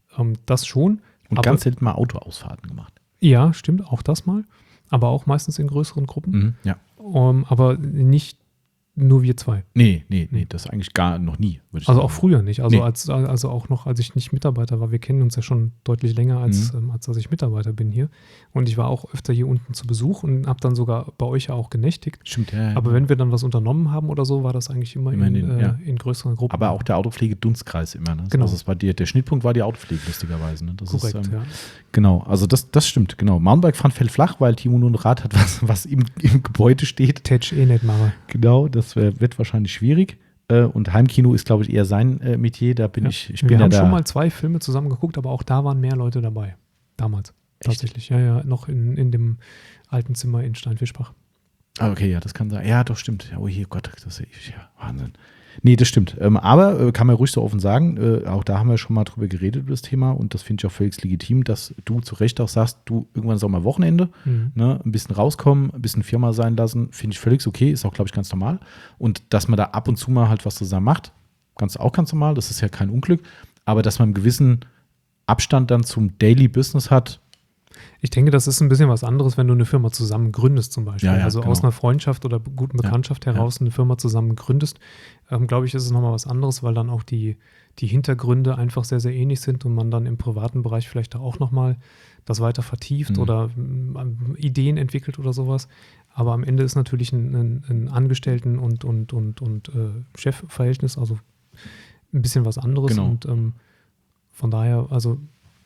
Das schon. Und ganz selten mal Autoausfahrten gemacht. Ja, stimmt, auch das mal. Aber auch meistens in größeren Gruppen. Ja. Aber nicht nur wir zwei. Nee, das eigentlich noch nie, würde ich Also sagen. auch früher nicht. Also, Nee. also auch noch, als ich nicht Mitarbeiter war. Wir kennen uns ja schon deutlich länger, als dass ich Mitarbeiter bin hier. Und ich war auch öfter hier unten zu Besuch und habe dann sogar bei euch ja auch genächtigt. Stimmt, ja. Aber wenn wir dann was unternommen haben oder so, war das eigentlich immer in größeren Gruppen. Aber auch der Autopflege-Dunstkreis immer. Ne? Genau. Also es war der Schnittpunkt war die Autopflege, lustigerweise. Ne? Das Korrekt, ist, ja. Genau, also das stimmt, genau. Mountainbike-Fahren fällt flach, weil Timo nur ein Rad hat, was im Gebäude steht. Tetsch nicht mache. Genau, das wird wahrscheinlich schwierig. Und Heimkino ist, glaube ich, eher sein Metier. Da bin ich bin Wir ja haben da. schon mal 2 Filme zusammen geguckt, aber auch da waren mehr Leute dabei. Damals. Echt? Tatsächlich. Ja, noch in dem alten Zimmer in Steinfischbach. Okay, ja, das kann sein. Ja, doch, stimmt. Oh je, Gott, das ist ja Wahnsinn. Nee, das stimmt. Aber kann man ruhig so offen sagen, auch da haben wir schon mal drüber geredet, über das Thema. Und das finde ich auch völlig legitim, dass du zu Recht auch sagst, du, irgendwann ist auch mal Wochenende, ne, ein bisschen rauskommen, ein bisschen Firma sein lassen, finde ich völlig okay, ist auch, glaube ich, ganz normal. Und dass man da ab und zu mal halt was zusammen macht, ganz normal, das ist ja kein Unglück. Aber dass man einen gewissen Abstand dann zum Daily Business hat. Ich denke, das ist ein bisschen was anderes, wenn du eine Firma zusammen gründest zum Beispiel. Ja, also genau. aus einer Freundschaft oder guten Bekanntschaft heraus eine Firma zusammen gründest. Glaube ich, ist es nochmal was anderes, weil dann auch die Hintergründe einfach sehr, sehr ähnlich sind und man dann im privaten Bereich vielleicht auch nochmal das weiter vertieft oder Ideen entwickelt oder sowas. Aber am Ende ist natürlich ein Angestellten- und Chefverhältnis, also ein bisschen was anderes. Genau. Und von daher, also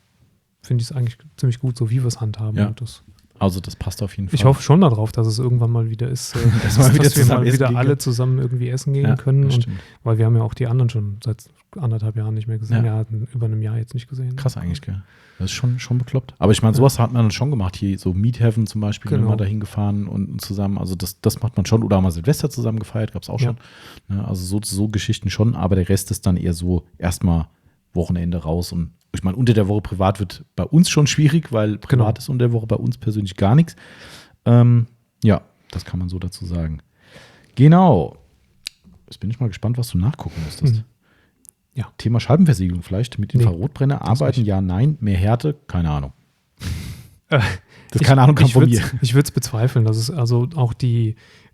finde ich es eigentlich ziemlich gut, so wie wir es handhaben. Ja. Und Also das passt auf jeden Fall. ich hoffe schon darauf, dass es irgendwann mal wieder ist, dass wir mal wieder alle zusammen irgendwie essen gehen können. Und, weil wir haben ja auch die anderen schon seit 1,5 Jahren nicht mehr gesehen. Ja, über einem Jahr jetzt nicht gesehen. Krass eigentlich, gell? Das ist schon bekloppt. Aber ich meine, sowas hat man dann schon gemacht. Hier so Meat Heaven zum Beispiel, Genau. wenn man da hingefahren und zusammen, also das macht man schon. Oder haben wir Silvester zusammen gefeiert, gab es auch schon. Ja, also so Geschichten schon, aber der Rest ist dann eher so erstmal Wochenende raus. Und ich meine, unter der Woche privat wird bei uns schon schwierig, weil privat ist unter der Woche bei uns persönlich gar nichts. Ja, das kann man so dazu sagen. Genau. Jetzt bin ich mal gespannt, was du nachgucken musstest. Ja. Thema Scheibenversiegelung vielleicht mit Infrarotbrenner arbeiten, ja, nein, mehr Härte, keine Ahnung. Das keine Ahnung kam von mir. Ich würde es bezweifeln, dass es also auch die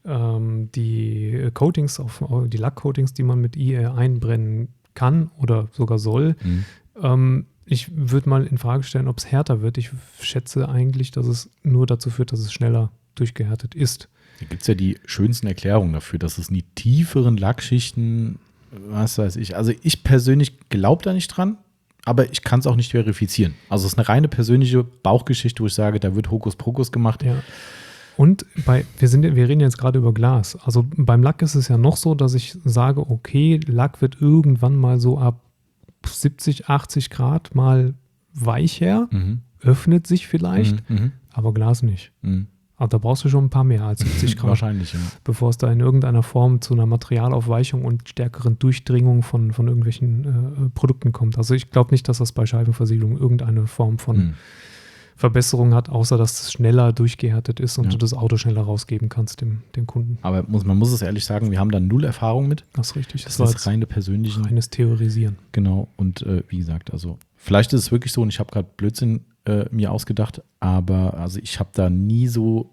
Coatings, die Lackcoatings, die man mit IR einbrennen kann oder sogar soll, ich würde mal in Frage stellen, ob es härter wird. Ich schätze eigentlich, dass es nur dazu führt, dass es schneller durchgehärtet ist. Da gibt es ja die schönsten Erklärungen dafür, dass es in die tieferen Lackschichten, was weiß ich, also ich persönlich glaube da nicht dran, aber ich kann es auch nicht verifizieren. Also es ist eine reine persönliche Bauchgeschichte, wo ich sage, da wird Hokuspokus gemacht. Ja. Und wir reden jetzt gerade über Glas. Also beim Lack ist es ja noch so, dass ich sage, okay, Lack wird irgendwann mal so ab 70, 80 Grad mal weicher, öffnet sich vielleicht, aber Glas nicht. Aber da brauchst du schon ein paar mehr als 70 Grad. Wahrscheinlich, ja. Bevor es da in irgendeiner Form zu einer Materialaufweichung und stärkeren Durchdringung von irgendwelchen Produkten kommt. Also ich glaube nicht, dass das bei Scheibenversiegelung irgendeine Form von Verbesserung hat, außer dass es schneller durchgehärtet ist und du das Auto schneller rausgeben kannst dem Kunden. Aber man muss es ehrlich sagen, wir haben da 0 Erfahrung mit. Das ist richtig. Das ist reine persönlichen. Reines Theorisieren. Genau. Und wie gesagt, also vielleicht ist es wirklich so, und ich habe gerade Blödsinn mir ausgedacht, aber also ich habe da nie so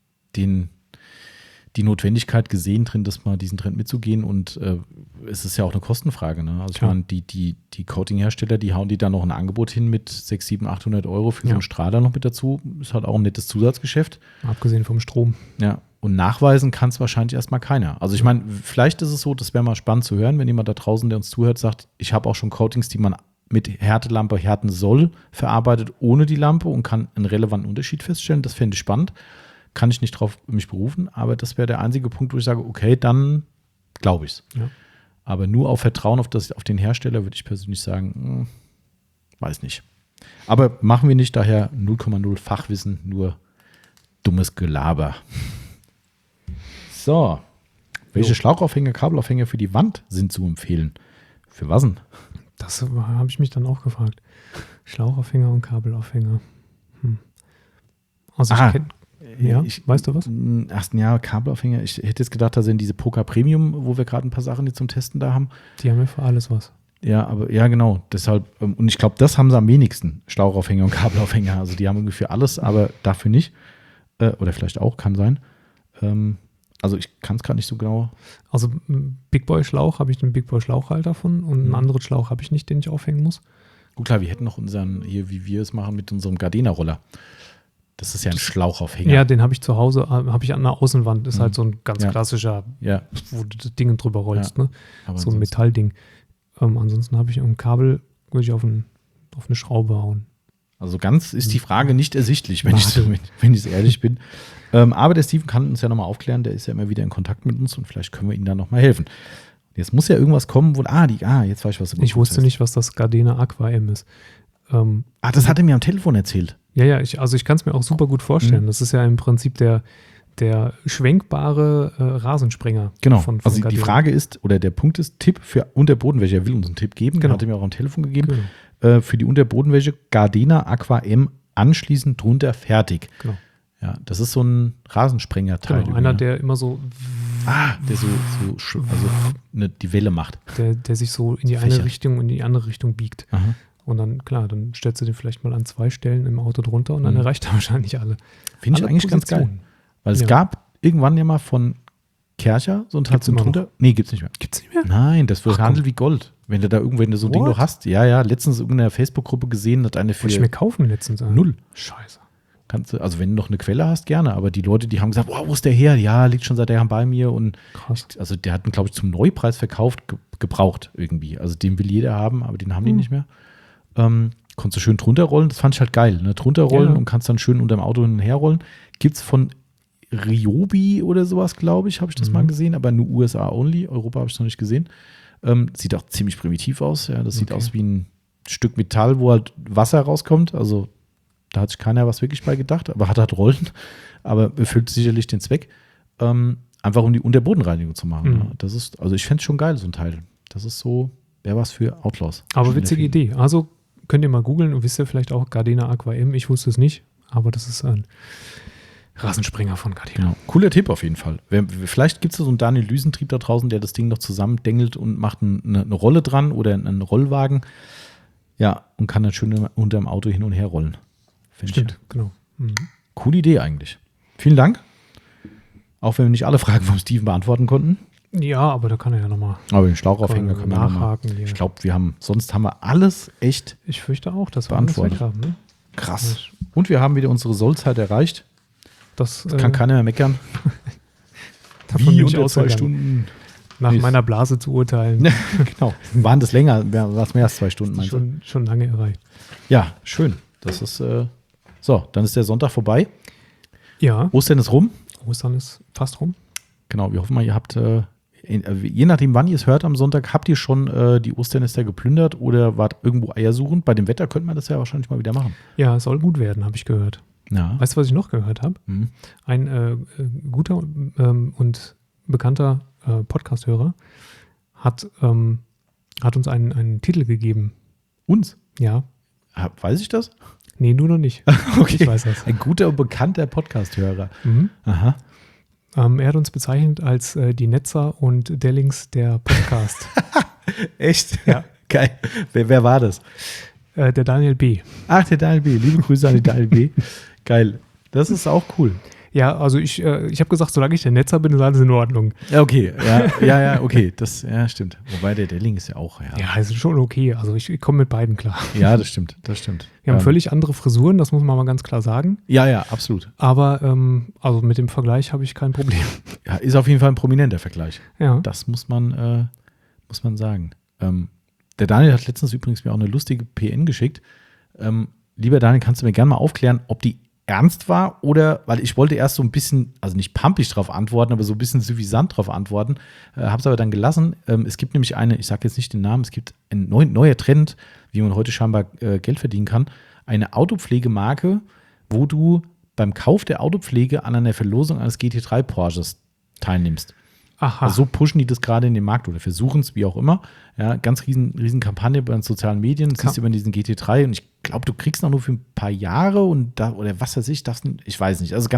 die Notwendigkeit gesehen drin, dass mal diesen Trend mitzugehen, und es ist ja auch eine Kostenfrage. Ne? Also ich meine, die Coating-Hersteller, die hauen die da noch ein Angebot hin mit 600, 700, 800 Euro für so einen Strahler noch mit dazu. Ist halt auch ein nettes Zusatzgeschäft. Abgesehen vom Strom. Ja, und nachweisen kann es wahrscheinlich erstmal keiner. Also ich meine, vielleicht ist es so, das wäre mal spannend zu hören, wenn jemand da draußen, der uns zuhört, sagt, ich habe auch schon Coatings, die man mit Härtelampe härten soll, verarbeitet ohne die Lampe und kann einen relevanten Unterschied feststellen. Das fände ich spannend. Kann ich nicht drauf mich berufen, aber das wäre der einzige Punkt, wo ich sage, okay, dann glaube ich es. Ja. Aber nur auf Vertrauen auf den Hersteller würde ich persönlich sagen, weiß nicht. Aber machen wir nicht, daher 0,0 Fachwissen, nur dummes Gelaber. So, welche Schlauchaufhänger, Kabelaufhänger für die Wand sind zu empfehlen? Für was denn? Das habe ich mich dann auch gefragt. Schlauchaufhänger und Kabelaufhänger. Also Ja, weißt du was? Ja, Kabelaufhänger. Ich hätte jetzt gedacht, da sind diese Poker Premium, wo wir gerade ein paar Sachen jetzt zum Testen da haben. Die haben ja für alles was. Ja, aber ja, genau. Deshalb, und ich glaube, das haben sie am wenigsten, Schlauchaufhänger und Kabelaufhänger. Also die haben ungefähr alles, aber dafür nicht. Oder vielleicht auch, kann sein. Also ich kann es gerade nicht so genau. Also Big Boy Schlauch habe ich einen Big Boy Schlauchhalter von und einen anderen Schlauch habe ich nicht, den ich aufhängen muss. Gut, klar, wir hätten noch unseren, hier, wie wir es machen, mit unserem Gardena-Roller. Das ist ja ein Schlauchaufhänger. Ja, den habe ich zu Hause, habe ich an der Außenwand. Ist halt so ein ganz klassischer, wo du das Ding drüber rollst. Ne? Aber so ein Metallding. Ansonsten habe ich ein Kabel, würde ich auf eine Schraube hauen. Also ganz ist die Frage nicht ersichtlich, wenn ich ehrlich bin. Aber der Steven kann uns ja nochmal aufklären, der ist ja immer wieder in Kontakt mit uns und vielleicht können wir ihm da nochmal helfen. Jetzt muss ja irgendwas kommen, wo, jetzt weiß ich, was du Ich wusste nicht, was das Gardena Aqua M ist. Das hat er mir am Telefon erzählt. Ja, ich kann es mir auch super gut vorstellen. Das ist ja im Prinzip der schwenkbare Rasensprenger. Genau, von also die Gardena. Frage ist, oder der Punkt ist, Tipp für Unterbodenwäsche. Er will uns einen Tipp geben, Genau. hat er mir auch am Telefon gegeben. Genau. Für die Unterbodenwäsche Gardena Aqua M anschließend drunter fertig. Genau. Ja, das ist so ein Rasensprenger-Teil. Genau, einer, der immer so der die Welle macht. Der sich so in die eine Richtung und in die andere Richtung biegt. Aha. Und dann, klar, dann stellst du den vielleicht mal an 2 Stellen im Auto drunter und dann erreicht er wahrscheinlich alle. Finde ich eigentlich ganz geil. Weil es gab irgendwann ja mal von Kercher so ein Teil zum drunter. Nee, gibt's nicht mehr. Gibt's nicht mehr? Nein, das wird gehandelt wie Gold. Wenn du da irgendwann so ein Ding noch hast. Ja, letztens in einer Facebook-Gruppe gesehen, hat eine für. Wollte ich mir kaufen letztens. 0. Scheiße. Also wenn du noch eine Quelle hast, gerne. Aber die Leute, die haben gesagt, wow, wo ist der her? Ja, liegt schon seit Jahren bei mir. Und krass. Also der hat ihn, glaube ich, zum Neupreis verkauft, gebraucht irgendwie. Also den will jeder haben, aber den haben die nicht mehr. Konntest du schön drunter rollen. Das fand ich halt geil. Ne? Drunter rollen und kannst dann schön unter dem Auto hin und her rollen. Gibt es von Ryobi oder sowas, glaube ich, habe ich das mal gesehen. Aber nur USA only. Europa habe ich noch nicht gesehen. Sieht auch ziemlich primitiv aus. Ja, das sieht aus wie ein Stück Metall, wo halt Wasser rauskommt. Also da hat sich keiner was wirklich bei gedacht, aber hat halt Rollen. Aber erfüllt sicherlich den Zweck. Einfach um die Unterbodenreinigung zu machen. Ja. Das ist, also ich fände es schon geil, so ein Teil. Das ist so, wäre was für Outlaws. Aber witzige Idee. Also könnt ihr mal googeln und wisst ihr vielleicht auch Gardena Aqua M. Ich wusste es nicht, aber das ist ein Rasensprenger von Gardena. Genau. Cooler Tipp auf jeden Fall. Vielleicht gibt es so einen Daniel Lüsentrieb da draußen, der das Ding noch zusammendengelt und macht eine Rolle dran oder einen Rollwagen. Ja, und kann dann schön unter dem Auto hin und her rollen. Stimmt, genau. Coole Idee eigentlich. Vielen Dank. Auch wenn wir nicht alle Fragen vom Steven beantworten konnten. Ja, aber da kann er ja nochmal. Aber den Schlauchaufhänger kann man nachhaken. Ich glaube, sonst haben wir alles echt. Ich fürchte auch, dass wir beantwortet. alles weg haben. Ne? Krass. Und wir haben wieder unsere Sollzeit erreicht. Das kann keiner mehr meckern. Wie unter 2 Stunden. Nach meiner Blase zu urteilen. Genau. Waren das länger? War es mehr als 2 Stunden? Meinst du? Schon lange erreicht. Ja, schön. Das ist so, dann ist der Sonntag vorbei. Ja. Ostern ist rum. Ostern ist fast rum. Genau, wir hoffen mal, ihr habt, je nachdem, wann ihr es hört am Sonntag, habt ihr schon die Osternester geplündert oder wart irgendwo Eier suchen? Bei dem Wetter könnte man das ja wahrscheinlich mal wieder machen. Ja, es soll gut werden, habe ich gehört. Ja. Weißt du, was ich noch gehört habe? Ein guter und bekannter Podcast-Hörer hat uns einen Titel gegeben. Uns? Ja. Weiß ich das? Nee, du noch nicht. Okay. Ich weiß das. Ein guter und bekannter Podcast-Hörer. Aha. Er hat uns bezeichnet als die Netzer und Dellings der Podcast. Echt? Ja. Geil. Wer war das? Der Daniel B. Ach, der Daniel B. Liebe Grüße an den Daniel B. Geil. Das ist auch cool. Ja, also ich habe gesagt, solange ich der Netzer bin, ist alles in Ordnung. Okay, ja, okay. Das stimmt. Wobei der Delling ist ja auch, Ja, ist schon okay. Also ich komme mit beiden klar. Ja, das stimmt. Wir haben völlig andere Frisuren, das muss man mal ganz klar sagen. Ja, absolut. Aber also mit dem Vergleich habe ich kein Problem. Ja, ist auf jeden Fall ein prominenter Vergleich. Ja. Das muss man sagen. Der Daniel hat letztens übrigens mir auch eine lustige PN geschickt. Lieber Daniel, kannst du mir gerne mal aufklären, ob die ernst war oder, weil ich wollte erst so ein bisschen, also nicht pampig drauf antworten, aber so ein bisschen suffisant drauf antworten, habe es aber dann gelassen. Es gibt nämlich ich sage jetzt nicht den Namen, es gibt ein neuer Trend, wie man heute scheinbar Geld verdienen kann, eine Autopflegemarke, wo du beim Kauf der Autopflege an einer Verlosung eines GT3 Porsches teilnimmst. Aha. Also so pushen die das gerade in den Markt oder versuchen es, wie auch immer. Ja, ganz riesen Kampagne bei den sozialen Medien. Siehst du über diesen GT3 und ich glaube, du kriegst noch nur für ein paar Jahre oder was weiß ich, ich weiß nicht. Also ganz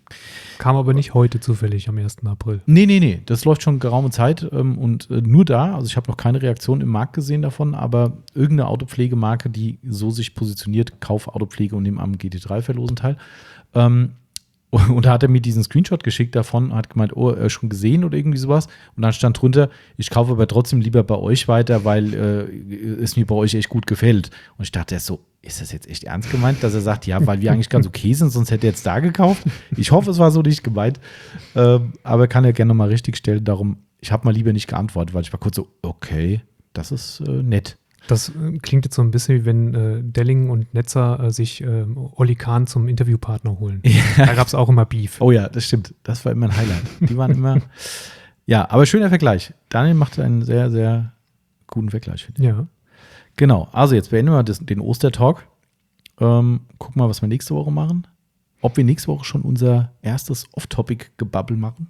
Kam aber nicht heute zufällig am 1. April. Nee. Das läuft schon geraume Zeit und nur da. Also ich habe noch keine Reaktion im Markt gesehen davon, aber irgendeine Autopflegemarke, die so sich positioniert, kauf Autopflege und nimm am GT3 verlosen teil. Und da hat er mir diesen Screenshot geschickt davon, hat gemeint, schon gesehen oder irgendwie sowas. Und dann stand drunter, ich kaufe aber trotzdem lieber bei euch weiter, weil es mir bei euch echt gut gefällt. Und ich dachte erst so, ist das jetzt echt ernst gemeint, dass er sagt, ja, weil wir eigentlich ganz okay sind, sonst hätte er jetzt da gekauft. Ich hoffe, es war so nicht gemeint. Aber kann er gerne nochmal richtig stellen. Darum, ich habe mal lieber nicht geantwortet, weil ich war kurz so, okay, das ist nett. Das klingt jetzt so ein bisschen wie wenn Delling und Netzer sich Olli Kahn zum Interviewpartner holen. Ja. Da gab es auch immer Beef. Oh ja, das stimmt. Das war immer ein Highlight. Die waren immer. Ja, aber schöner Vergleich. Daniel macht einen sehr, sehr guten Vergleich, finde ich. Ja. Genau. Also, jetzt beenden wir den Ostertalk. Gucken mal, was wir nächste Woche machen. Ob wir nächste Woche schon unser erstes Off-Topic-Gebabbel machen.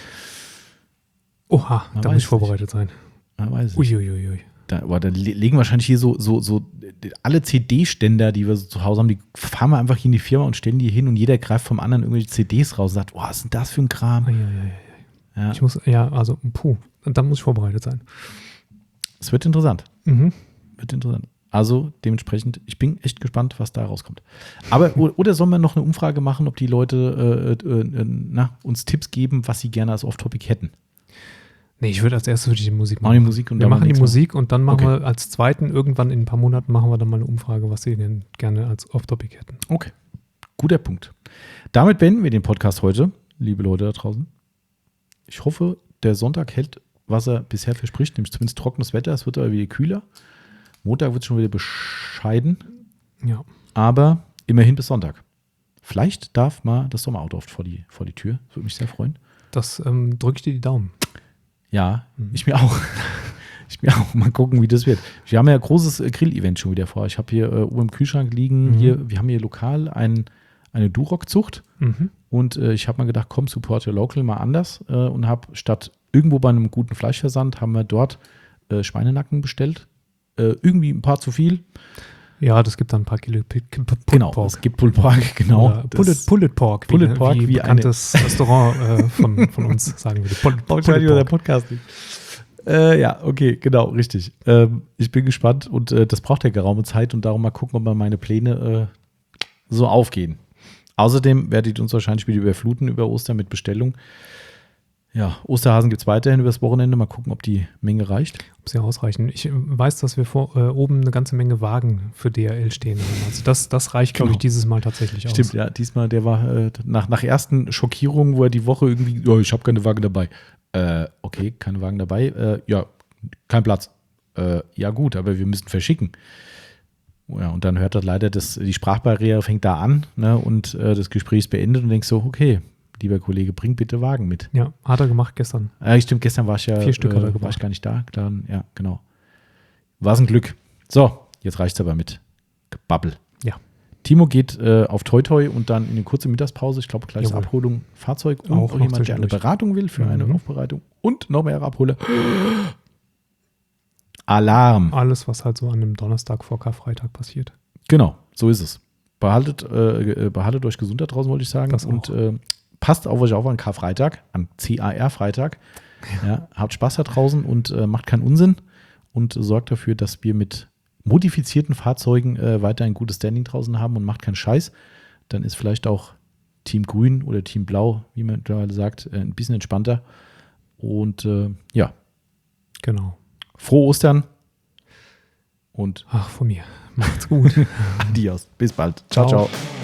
Oha, da muss ich vorbereitet sein. Man weiß es. Uiuiui. Da legen wahrscheinlich hier so alle CD-Ständer, die wir so zu Hause haben, die fahren wir einfach hier in die Firma und stellen die hin und jeder greift vom anderen irgendwelche CDs raus und sagt, was ist denn das für ein Kram? Ja. Ich muss, dann muss ich vorbereitet sein. Es wird interessant. Mhm. Wird interessant. Also dementsprechend, ich bin echt gespannt, was da rauskommt. Aber, oder sollen wir noch eine Umfrage machen, ob die Leute uns Tipps geben, was sie gerne als Off-Topic hätten? Nee, ich würde als erstes die Musik machen. Wir machen die Musik und dann machen wir als zweiten, irgendwann in ein paar Monaten machen wir dann mal eine Umfrage, was sie denn gerne als Off-Topic hätten. Okay, guter Punkt. Damit beenden wir den Podcast heute, liebe Leute da draußen. Ich hoffe, der Sonntag hält, was er bisher verspricht, nämlich zumindest trockenes Wetter. Es wird aber wieder kühler. Montag wird es schon wieder bescheiden. Ja. Aber immerhin bis Sonntag. Vielleicht darf mal das Sommerauto oft vor die Tür. Das würde mich sehr freuen. Das drücke ich dir die Daumen. Ja, ich mir auch. Mal gucken, wie das wird. Wir haben ja ein großes Grill-Event schon wieder vor. Ich habe hier oben im Kühlschrank liegen, wir haben hier lokal eine Duroc-Zucht. Und ich habe mal gedacht, komm, support your local mal anders. Und habe statt irgendwo bei einem guten Fleischversand, haben wir dort Schweinenacken bestellt. Irgendwie ein paar zu viel. Ja, das gibt dann ein paar Kilo Genau, es gibt Pulled Pork, genau. Pulled Pork, wie ein bekanntes Restaurant von uns, sagen wir. Pulled Pork. Der Podcast nicht. Ja, okay, genau, richtig. Ich bin gespannt und das braucht ja geraume Zeit und darum mal gucken, ob meine Pläne so aufgehen. Außerdem werdet ihr uns wahrscheinlich wieder überfluten über Ostern mit Bestellung. Ja, Osterhasen gibt es weiterhin übers Wochenende. Mal gucken, ob die Menge reicht. Ob sie ausreichen. Ich weiß, dass wir oben eine ganze Menge Wagen für DRL stehen haben. Also das reicht, glaube ich, dieses Mal tatsächlich aus. Stimmt, ja. Diesmal, der war nach ersten Schockierungen, wo er die Woche irgendwie, ich habe keine Wagen dabei. Okay, keine Wagen dabei. Ja, kein Platz. Ja gut, aber wir müssen verschicken. Ja, und dann hört das leider, die Sprachbarriere fängt da an, ne, und das Gespräch ist beendet und denkst so, okay, lieber Kollege, bring bitte Wagen mit. Ja, hat er gemacht gestern. Stimmt, gestern war ich ja 4 Stück hat er gemacht. War ich gar nicht da. Dann, ja, genau. War es ein Glück. So, jetzt reicht es aber mit Gebabbel. Ja. Timo geht auf Toi Toi und dann in eine kurze Mittagspause, ich glaube gleich Abholung, Fahrzeug und auch jemand, der eine Beratung will für eine Aufbereitung und noch mehr abhole. Alarm. Alles, was halt so an einem Donnerstag vor Karfreitag passiert. Genau, so ist es. Behaltet euch gesund da draußen, wollte ich sagen. Das und passt auf euch auf an Karfreitag, an CAR-Freitag. Ja, habt Spaß da draußen und macht keinen Unsinn und sorgt dafür, dass wir mit modifizierten Fahrzeugen weiter ein gutes Standing draußen haben und macht keinen Scheiß. Dann ist vielleicht auch Team Grün oder Team Blau, wie man mittlerweile sagt, ein bisschen entspannter. Und ja. Genau. Frohe Ostern. Und von mir. Macht's gut. Adios. Bis bald. Ciao, ciao.